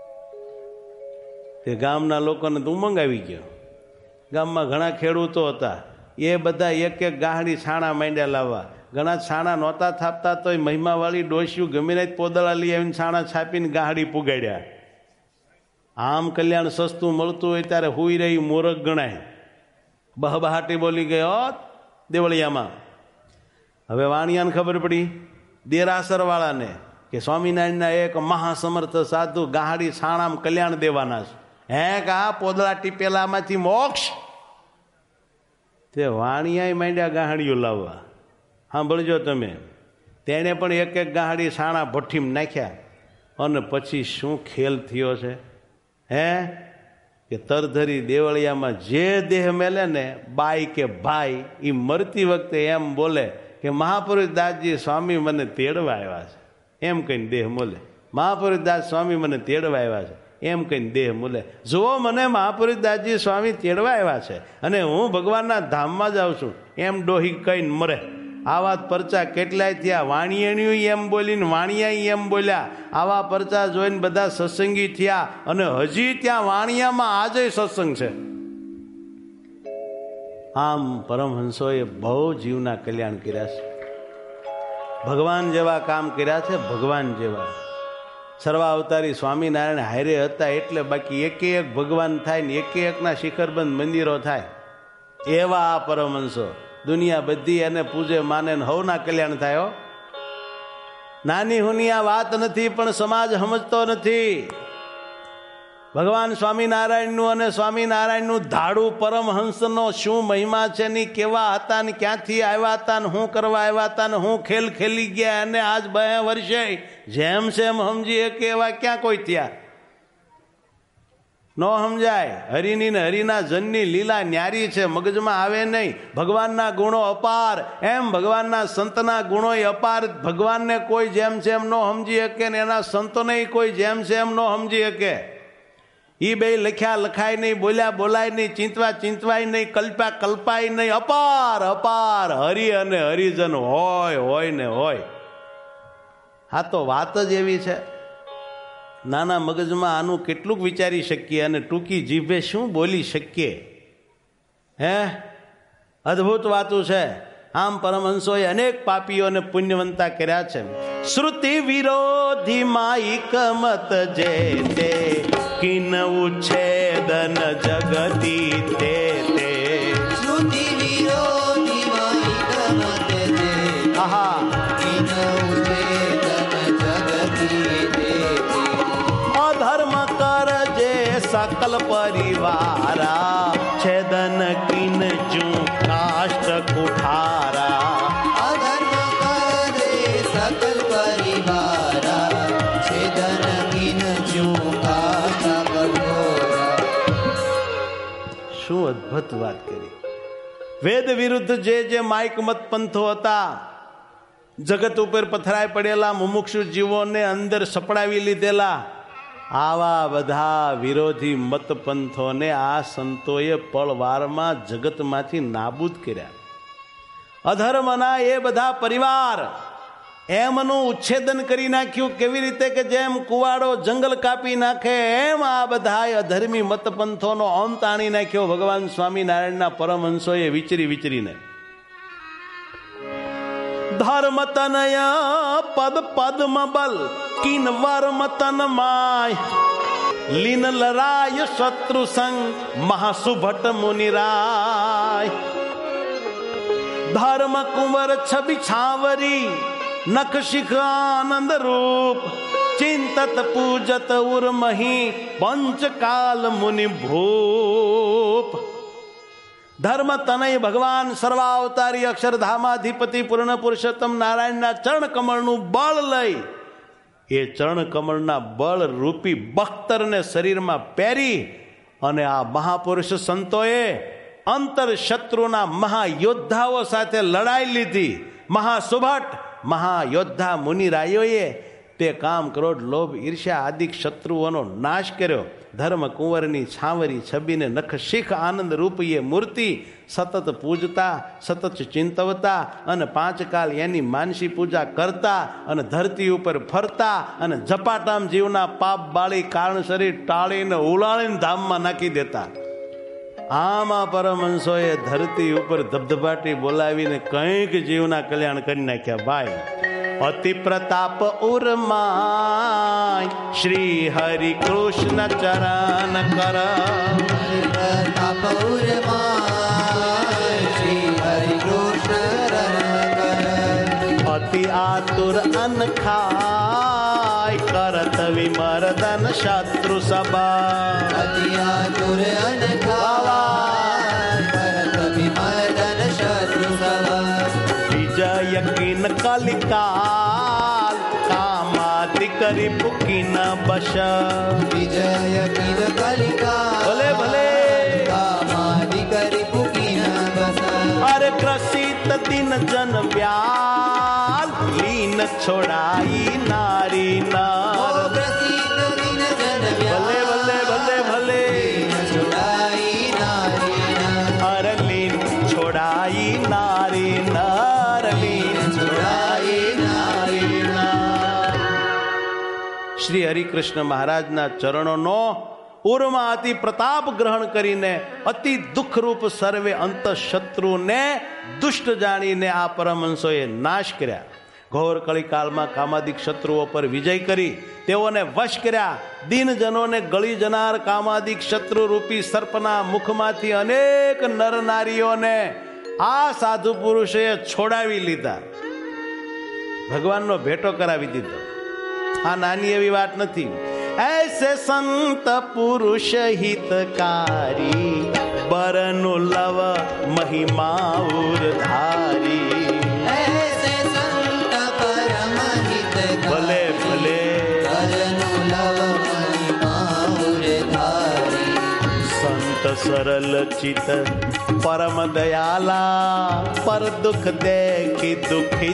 તે ગામના લોકોને તો ઉમંગ આવી ગયો. ગામમાં ઘણા ખેડૂતો હતા, એ બધા એક એક ગાહડી છાણા માંડ્યા લાવવા. ઘણા છાણા નહોતા થાપતા તોય મહિમાવાળી ડોશિયું ગમીને જ પોદળા લઈ આવીને છાણા છાપીને ગાહડી પુગાડ્યા. આમ કલ્યાણ સસ્તું મળતું હોય ત્યારે હુઈ રહી મોરક ગણાય. બહબહાટી બોલી ગયો દેવળિયામાં. હવે વાણિયાને ખબર પડી દેરાસર વાળાને કે સ્વામિનારાયણના એક મહાસમર્થ સાધુ ગાહડી છાણામ કલ્યાણ દેવાના છે. હે કા પોદળા ટીપેલામાંથી મોક્ષ. તે વાણિયાએ માંડ્યા ગાહડીઓ લાવવા. સાંભળજો તમે, તેણે પણ એક એક ગાહડી છાણા ભઠ્ઠીમાં નાખ્યા. અને પછી શું ખેલ થયો છે હે કે તરધરી દેવળિયામાં જે દેહ મેલે ને બાઈ કે ભાઈ, એ મરતી વખતે એમ બોલે કે મહાપુરુષ દાસજી સ્વામી મને તેડવા આવ્યા છે, એમ કહીને દેહ મોલે. મહાપુરુષ દાસ સ્વામી મને તેડવા આવ્યા છે એમ કહીને દેહ મોલે. જુઓ મને મહાપુરુષ દાસજી સ્વામી તેડવા આવ્યા છે અને હું ભગવાનના ધામમાં જાઉં છું એમ ડોહી કહીને મરે. આવા પરચા કેટલાય થયા. વાણિયણિયું એમ બોલીને વાણિયા એમ બોલ્યા. આવા પરચા જોઈને બધા સત્સંગી થયા અને હજી ત્યાં વાણિયામાં આજે સત્સંગ છે. આમ પરમહંસોએ બહુ જીવના કલ્યાણ કર્યા છે. ભગવાન જેવા કામ કર્યા છે, ભગવાન જેવા. સર્વા અવતારી સ્વામિનારાયણ હારે હતા એટલે બાકી એકે એક ભગવાન થાય ને એકે એકના શિખરબંધ મંદિરો થાય. એવા આ પરમહંસો. દુનિયા બધી એને પૂજે માને હવના કલ્યાણ થાય. નાની હુની આ વાત નથી, પણ સમાજ સમજતો નથી. ભગવાન સ્વામિનારાયણનું અને સ્વામિનારાયણનું ધાડું પરમહંસનો શું મહિમા છે ની કેવા હતા ને ક્યાંથી આવ્યા હતા ને શું કરવા આવ્યા હતા ને હું ખેલ ખેલી ગયા. અને આજ બે વર્ષે જેમ સેમ સમજીએ કે એવા ક્યાં કોઈ થયા ન સમજાય. હરિની ને હરિના જનની લીલા ન્યારી છે, મગજમાં આવે નહીં. ભગવાનના ગુણો અપાર, એમ ભગવાનના સંતના ગુણો અપાર. ભગવાનને કોઈ જેમ સેમ ન સમજી શકે ને એના સંતોને કોઈ જેમ સેમ ન સમજી શકે. એ બે લખ્યા લખાય નહીં, બોલ્યા બોલાય નહીં, ચિંતવા ચિંતવાય નહીં, કલ્પ્યા કલ્પાય નહીં. અપાર અપાર હરિ અને હરિજન હોય હોય ને હોય. આ તો વાત જ એવી છે. નાના મગજમાં આનું કેટલુંક વિચારી શકીએ અને ટૂંકી જીભે શું બોલી શકીએ. હે અદ્ભુત વાતું છે. આમ પરમહંસોએ અનેક પાપીઓને પુણ્યવંતા કર્યા છે. શ્રુતિ વિરોધી માઈક મત જે તે કિન ઉચ્છેદન જગતી તે તે શ્રુતિ વિરોધી માઈક મત જે આહા કિન ઉચ્છેદન જગતી તે અધર્મ કર જે સકલ પરિવારા છેદન કિન જુ કાષ્ટ કુઠારા. અધર્મ કરે સકલ પરિવારા છેદન કિન જુ કાષ્ટ કઠોરા. શું અદ્ભુત વાત કરી. વેદ વિરુદ્ધ જે જે માઇક મત પંથો હતા, જગત ઉપર પથરાય પડેલા મુમુક્ષુ જીવોને અંદર સપડાવી લીધેલા, આવા બધા વિરોધી મત પંથોને આ સંતોએ પળવારમાં જગતમાંથી નાબૂદ કર્યા. અધર્મના એ બધા પરિવાર એમનું ઉચ્છેદન કરી નાખ્યું. કેવી રીતે કે જેમ કુવાડો જંગલ કાપી નાખે એમ આ બધા અધર્મી મત પંથોનો અંત આણી નાખ્યો ભગવાન સ્વામિનારાયણના પરમહંસોએ વિચરી વિચરીને. ધર્મ તનય પદ પદ્મ બલ કિન્વર મતન માય લીન લરાય શત્રુ સંગ મહાસુભટ મુનિરાય. ધર્મ કુંવર છબી છાવરી નખ શિખ આનંદ રૂપ ચિંતત પૂજત ઉર્મહી પંચકાલ મુનિ ભૂપ. ધર્મ તનય ભગવાન સર્વાવતારી અક્ષરધામાધિપતિ પૂર્ણ પુરુષોત્તમ નારાયણના ચરણ કમળનું બળ લઈ એ ચરણ કમળના બળ રૂપી બખ્તરને શરીરમાં પહેરી અને આ મહાપુરુષ સંતોએ અંતર શત્રુના મહાયોદ્ધાઓ સાથે લડાઈ લીધી. મહાસુભટ મહાયોદ્ધા મુનિરાયોએ તે કામ ક્રોધ લોભ ઈર્ષ્યા આદિ શત્રુઓનો નાશ કર્યો. ધર્મ કુંવરની છાંવરી છબીને નખ શીખ આનંદ રૂપીએ મૂર્તિ સતત પૂજતા સતત ચિંતવતા અને પાંચ કાલ એની માનસી પૂજા કરતા અને ધરતી ઉપર ફરતા અને ઝપાટામ જીવના પાપ બાળી કારણ શરીર ટાળીને ઉલાળીને ધામમાં નાખી દેતા. આમાં પરમહંસોએ ધરતી ઉપર ધબધબાટી બોલાવીને કંઈક જીવના કલ્યાણ કરી નાખ્યા. ભાઈ અતિ પ્રતાપ ઉર્માય શ્રી હરિ કૃષ્ણ ચરણ કર. પ્રતાપ ઉર્માય શ્રી હરિ કૃષ્ણ કર. અતિ આતુર અન ખાય કરત વિમર્દન શત્રુ સભા. અતિ આતુર અન ખાય કરત વિમર્દન શત્રુ સભા. વિજય કિન કલિકાલ કામાદિ કરી પુકીન બશ. વિજય કિન કલિકાલ ભલે ભલે કામાદિ કરી પુકીન બશ. અરે ગ્રસિત દિન જન વ્યાલ લીન છોડાઈ નારી નાર. ગ્રસિત દિન જન ભલે ભલે ભલે ભલે છોડાઈ નારી નાર. અરે લીન છોડાઈ નારી નાર. લીન છોડાઈ નારી નાર. શ્રી હરિકૃષ્ણ મહારાજના ચરણોનો ઉર્મા અતિ પ્રતાપ ગ્રહણ કરીને અતિ દુઃખરૂપ સર્વે અંત શત્રુને દુષ્ટ જાણીને આ પરમહંસોએ નાશ કર્યા. ઘોર કળીકાળમાં કામાદિક શત્રુઓ પર વિજય કરી તેઓને વશ કર્યા. દીનજનોને ગળી જનાર કામાદિક શત્રુ રૂપી સર્પના મુખમાંથી અનેક નર નારીઓને આ સાધુ પુરુષે છોડાવી લીધા. ભગવાનનો ભેટો કરાવી દીધો. આ નાની એવી વાત નથી. ऐसे संत पुरुष हितकारी बरनु लव महिमा उर्धारी. ऐसे संत परम हितकारी भले भले बरनु लव महिमा उर्धारी. संत सरल चित परम दयाला पर दुख देखी दुखित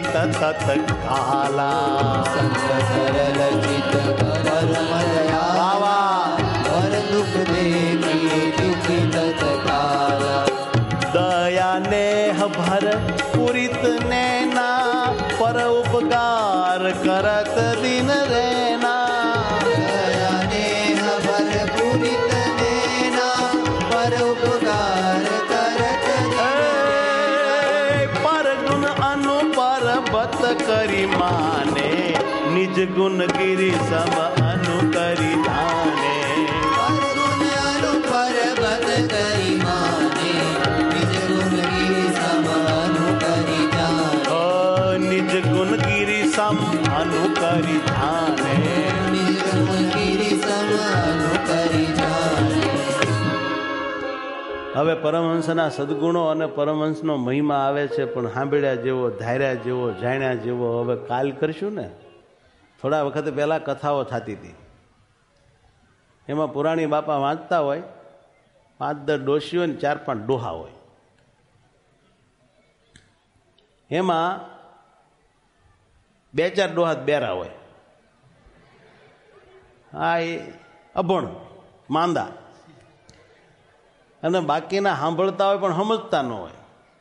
तत्काला. संत सरल चित परम दयाला पर दुख देखी दुखित तत्काला. दया नेह भर पुरित नैना पर उपकार करत दिन रहना. दया नेह भर पुरित नैना पर उपकार करत पर गुण अनुपर बत करी माने निज गुण गिरी सम अनु करी जाने. पर गुण अनुपर बत करी माने निज गुण गिरी सम अनु करी जाने. निज गुण गिरी सम अनु करी जाने. निज गुण गिरी सम अनु करी जाने. હવે પરમહંસના સદગુણો અને પરમહંસનો મહિમા આવે છે, પણ સાંભળ્યા જેવો, ધાર્યા જેવો, જાણ્યા જેવો હવે કાલ કરશું ને. થોડા વખત પહેલાં કથાઓ થતી હતી, એમાં પુરાણી બાપા વાંચતા હોય, પાંચ દસ ડોશીઓ ને ચાર પાંચ ડોહા હોય. એમાં બે ચાર ડોહા બેરા હોય. હા, એ અભણ માંદા, અને બાકીના સાંભળતા હોય પણ સમજતા ન હોય.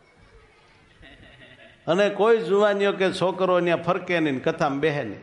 અને કોઈ જુવાનીઓ કે છોકરો ત્યાં ફરકે નહીં, કથામાં બેહે નહીં.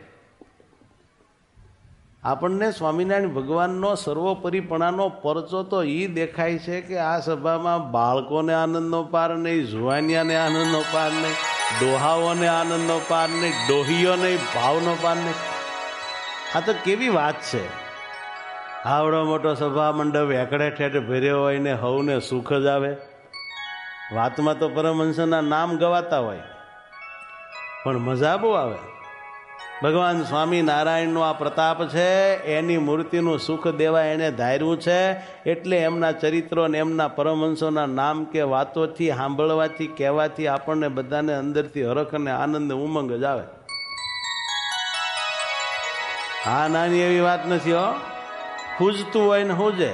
આપણને સ્વામિનારાયણ ભગવાનનો સર્વોપરીપણાનો પરચો તો એ દેખાય છે કે આ સભામાં બાળકોને આનંદનો પાર નહીં, જુવાનિયાને આનંદનો પાર નહીં, ડોહાઓને આનંદનો પાર નહીં, ડોહીઓને ભાવનો પાર નહીં. આ તો કેવી વાત છે. આવડો મોટો સભા મંડપ એકડે ઠેઠ ભર્યો હોય ને હવને સુખ જ આવે. વાતમાં તો પરમહંસના નામ ગવાતા હોય, પણ મજા બહુ આવે. ભગવાન સ્વામિનારાયણનો આ પ્રતાપ છે, એની મૂર્તિનું સુખ દેવા એણે ધાર્યું છે. એટલે એમના ચરિત્રો ને એમના પરમહંસોના નામ કે વાતોથી, સાંભળવાથી, કહેવાથી આપણને બધાને અંદરથી હરખ અને આનંદ ઉમંગ જ આવે. આ નાની એવી વાત નથી હો. ખૂજતું હોય ને ખૂજે,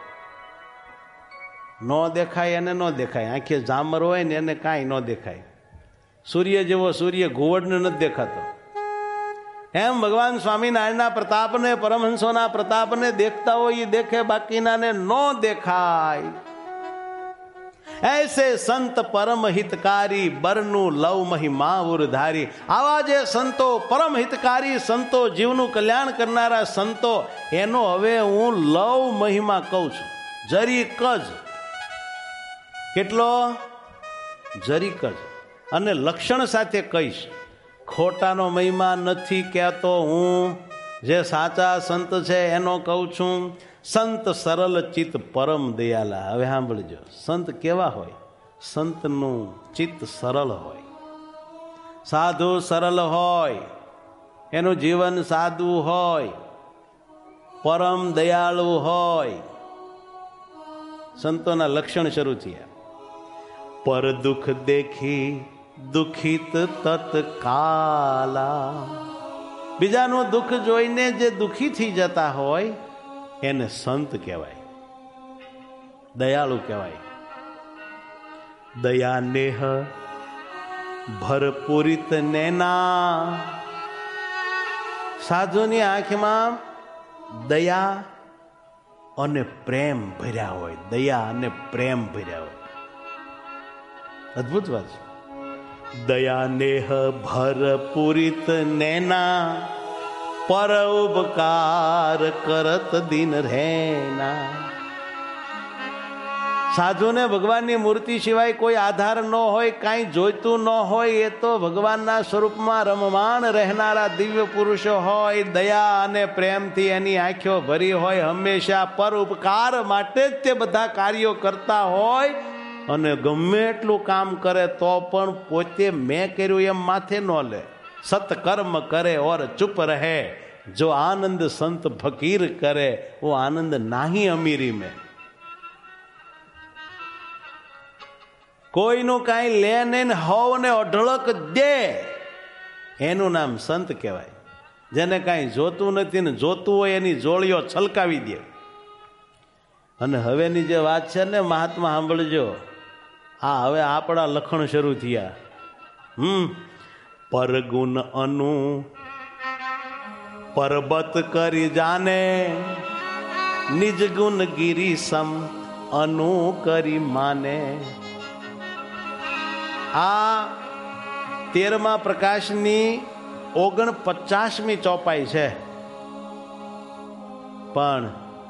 ન દેખાય એને ન દેખાય. આંખે ઝામર હોય ને એને કાંઈ ન દેખાય. સૂર્ય જેવો સૂર્ય ઘુવડને નથી દેખાતો, એમ ભગવાન સ્વામિનારાયણના પ્રતાપને, પરમહંસોના પ્રતાપને દેખતા હોય એ દેખે, બાકીનાને નો દેખાય. ऐसे संत परम हितकारी बरनु लव महिमा उरधारी. आवा जे संतो परम हितकारी संतो, जीवનું કલ્યાણ કરનારા સંતો, એનો હવે હું લવ મહિમા કહું છું. જરીક જ. કેટલો? જરીક જ. અને લક્ષણ સાથે કહીશ. ખોટાનો મહિમા નથી કહેતો હું, જે સાચા સંત છે એનો કહું છું. સંત સરળ ચિત્ત પરમ દયાલા. હવે સાંભળજો, સંત કેવા હોય? સંતનું ચિત્ત સરળ હોય, સાધુ સરળ હોય, એનું જીવન સાદું હોય, પરમ દયાળુ હોય. સંતોના લક્ષણ શરૂ થયા. પર દુઃખ દેખી દુખિત તત્કાલા. બીજાનું દુઃખ જોઈને જે દુઃખી થઈ જતા હોય એને સંત કહેવાય, દયાળુ કહેવાય. દયા નેહ ભરપૂરિત નેના. સાધુની આંખમાં દયા અને પ્રેમ ભર્યા હોય, દયા અને પ્રેમ ભર્યા હોય. અદ્ભુત વાત છે. દયા નેહ ભરપૂરિત નેના, પર ઉપકાર કરત દિન રહેના. સાધુને ભગવાનની મૂર્તિ સિવાય કોઈ આધાર ન હોય, કાંઈ જોઈતું ન હોય, એ તો ભગવાનના સ્વરૂપમાં રમમાણ રહેનારા દિવ્ય પુરુષો હોય. દયા અને પ્રેમથી એની આંખો ભરી હોય, હંમેશા પર ઉપકાર માટે જ તે બધા કાર્યો કરતા હોય. અને ગમે એટલું કામ કરે તો પણ પોતે મેં કર્યું એમ માથે ન લે. સત્કર્મ કરે ઓર ચૂપ રહે, જો આનંદ સંત ફકીર કરે, वो आनंद नाही अमीरी में. કોઈનું કાંઈ લે નહીં, હોવ ને અઢળક દે, એનું નામ સંત કહેવાય. જેને કાંઈ જોતું નથી ને જોતું હોય એની જોડીઓ છલકાવી દે. અને હવેની જે વાત છે ને મહાત્મા સાંભળજો, આ હવે આપણા લખણ શરૂ થયા. હમ પરગુણ અનુ પરબત કરી જાને, નિજ ગુણ ગિરી સમ અનુ કરી માને. આ તેરમા પ્રકાશની ઓગણ પચાસમી ચોપાઈ છે, પણ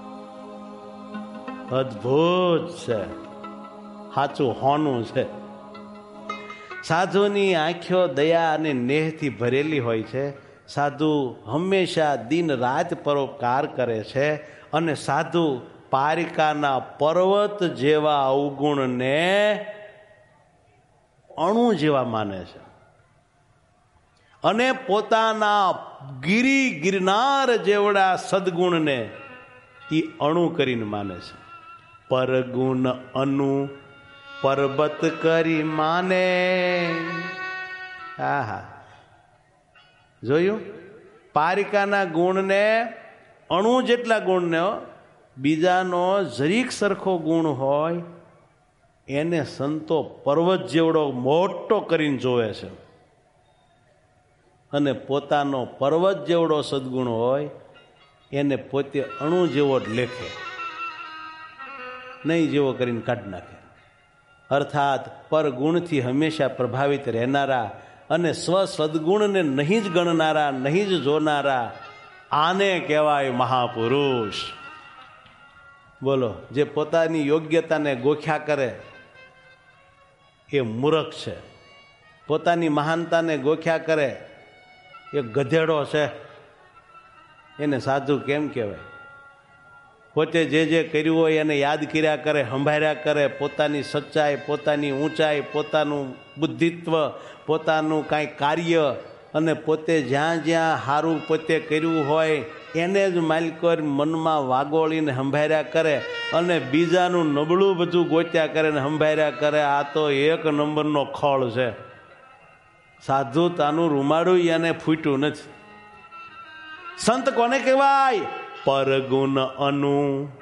અદ્ભુત છે, સાચું હોનું છે. સાધુની આંખો દયા અને નેહથી ભરેલી હોય છે. સાધુ હંમેશા દિન રાત પરોપકાર કરે છે. અને સાધુ પારિકાના પર્વત જેવા અવગુણને અણુ જેવા માને છે, અને પોતાના ગિરી ગિરનાર જેવડા સદગુણને એ અણુ કરીને માને છે. પરગુણ અનુ પર્વત કરી માને. હા હા, જોયું? પારિકાના ગુણને અણુ જેટલા ગુણને, બીજાનો જરીક સરખો ગુણ હોય એને સંતો પર્વત જેવડો મોટો કરીને જોવે છે. અને પોતાનો પર્વત જેવડો સદગુણ હોય એને પોતે અણુ જેવો જ લેખે, નહીં જેવો કરીને કાઢી નાખે. અર્થાત પરગુણથી હંમેશા પ્રભાવિત રહેનારા અને સ્વ સદગુણને નહીં જ ગણનારા, નહીં જ જોનારા, આને કહેવાય મહાપુરુષ. બોલો, જે પોતાની યોગ્યતાને ગોખ્યા કરે એ મૂર્ખ છે. પોતાની મહાનતાને ગોખ્યા કરે એ ગધેડો છે. એને સાધુ કેમ કહેવાય? પોતે જે જે કર્યું હોય એને યાદ કર્યા કરે, સંભાળ્યા કરે, પોતાની સચ્ચાઈ, પોતાની ઊંચાઈ, પોતાનું બુદ્ધિત્વ, પોતાનું કાંઈ કાર્ય, અને પોતે જ્યાં જ્યાં સારું પોતે કર્યું હોય એને જ માલિકોર મનમાં વાગોળીને સંભાળ્યા કરે, અને બીજાનું નબળું બધું ગોત્યા કરે ને સંભાળ્યા કરે. આ તો એક નંબરનો ખોળ છે. સાધુ તાનું રૂમાડું એને ફૂટ્યું નથી. સંત કોને કહેવાય? પરગુણ અનુ.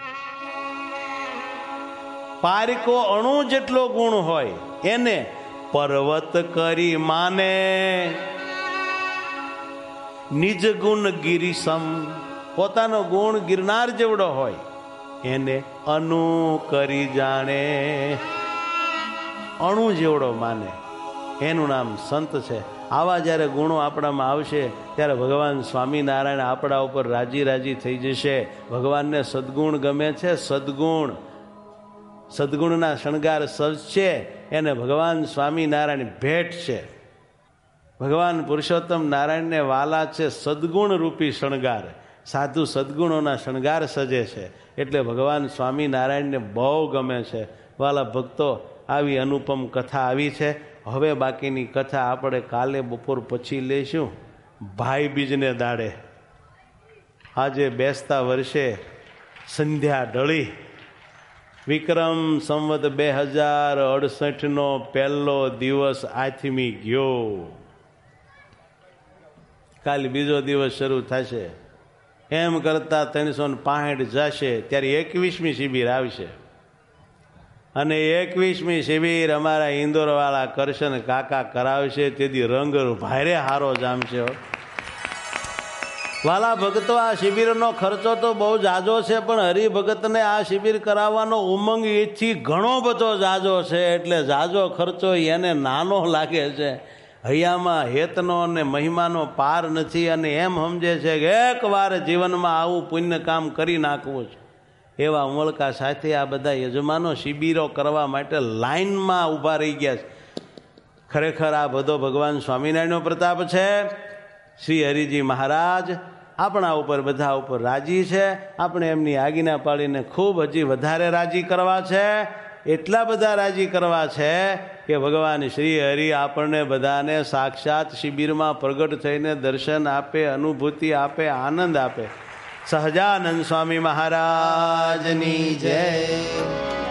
પારિકો અણુ જેટલો ગુણ હોય એને પર્વત કરી માને. નિજ ગુણ ગિરિસમ, પોતાનો ગુણ ગિરનાર જેવડો હોય એને અનુ કરી જાણે, અણુ જેવડો માને, એનું નામ સંત છે. આવા જ્યારે ગુણો આપણામાં આવશે ત્યારે ભગવાન સ્વામિનારાયણ આપણા ઉપર રાજી રાજી થઈ જશે. ભગવાનને સદગુણ ગમે છે. સદગુણ, સદગુણના શણગાર સજ છે એને ભગવાન સ્વામિનારાયણ ભેટ છે. ભગવાન પુરુષોત્તમ નારાયણને વાલા છે સદગુણ રૂપી શણગાર. સાધુ સદગુણોના શણગાર સજે છે એટલે ભગવાન સ્વામિનારાયણને બહુ ગમે છે. વાલા ભક્તો, આવી અનુપમ કથા આવી છે. હવે બાકીની કથા આપણે કાલે બપોર પછી લઈશું. ભાઈ બીજને દાડે આજે બેસતા વર્ષે સંધ્યા ઢળી, વિક્રમ સંવત બે હજાર અડસઠનો પહેલો દિવસ આથમી ગયો. કાલે બીજો દિવસ શરૂ થશે. એમ કરતા ત્રણસો ને પાંસઠ જશે ત્યારે એકવીસમી શિબિર આવશે. અને એકવીસમી શિબિર અમારા ઇન્દોરવાળા કરશન કાકા કરાવશે. તેથી રંગ ભારે હારો જામશે. વાલા ભક્તો, આ શિબિરનો ખર્ચો તો બહુ જાજો છે, પણ હરિભગતને આ શિબિર કરાવવાનો ઉમંગ એથી ઘણો બધો જાજો છે. એટલે જાજો ખર્ચો એને નાનો લાગે છે. હૈયામાં હેતનો અને મહિમાનો પાર નથી અને એમ સમજે છે કે એક વાર જીવનમાં આવું પુણ્ય કામ કરી નાખવું છે. એવા ઉમળકા સાથે આ બધા યજમાનો શિબિરો કરવા માટે લાઈનમાં ઊભા રહી ગયા છે. ખરેખર આ બધો ભગવાન સ્વામિનારાયણનો પ્રતાપ છે. શ્રી હરિજી મહારાજ આપણા ઉપર બધા ઉપર રાજી છે. આપણે એમની આજ્ઞા પાડીને ખૂબ હજી વધારે રાજી કરવા છે. એટલા બધા રાજી કરવા છે કે ભગવાન શ્રી હરિ આપણને બધાને સાક્ષાત શિબિરમાં પ્રગટ થઈને દર્શન આપે, અનુભૂતિ આપે, આનંદ આપે. સહજાનંદ સ્વામી મહારાજની જય.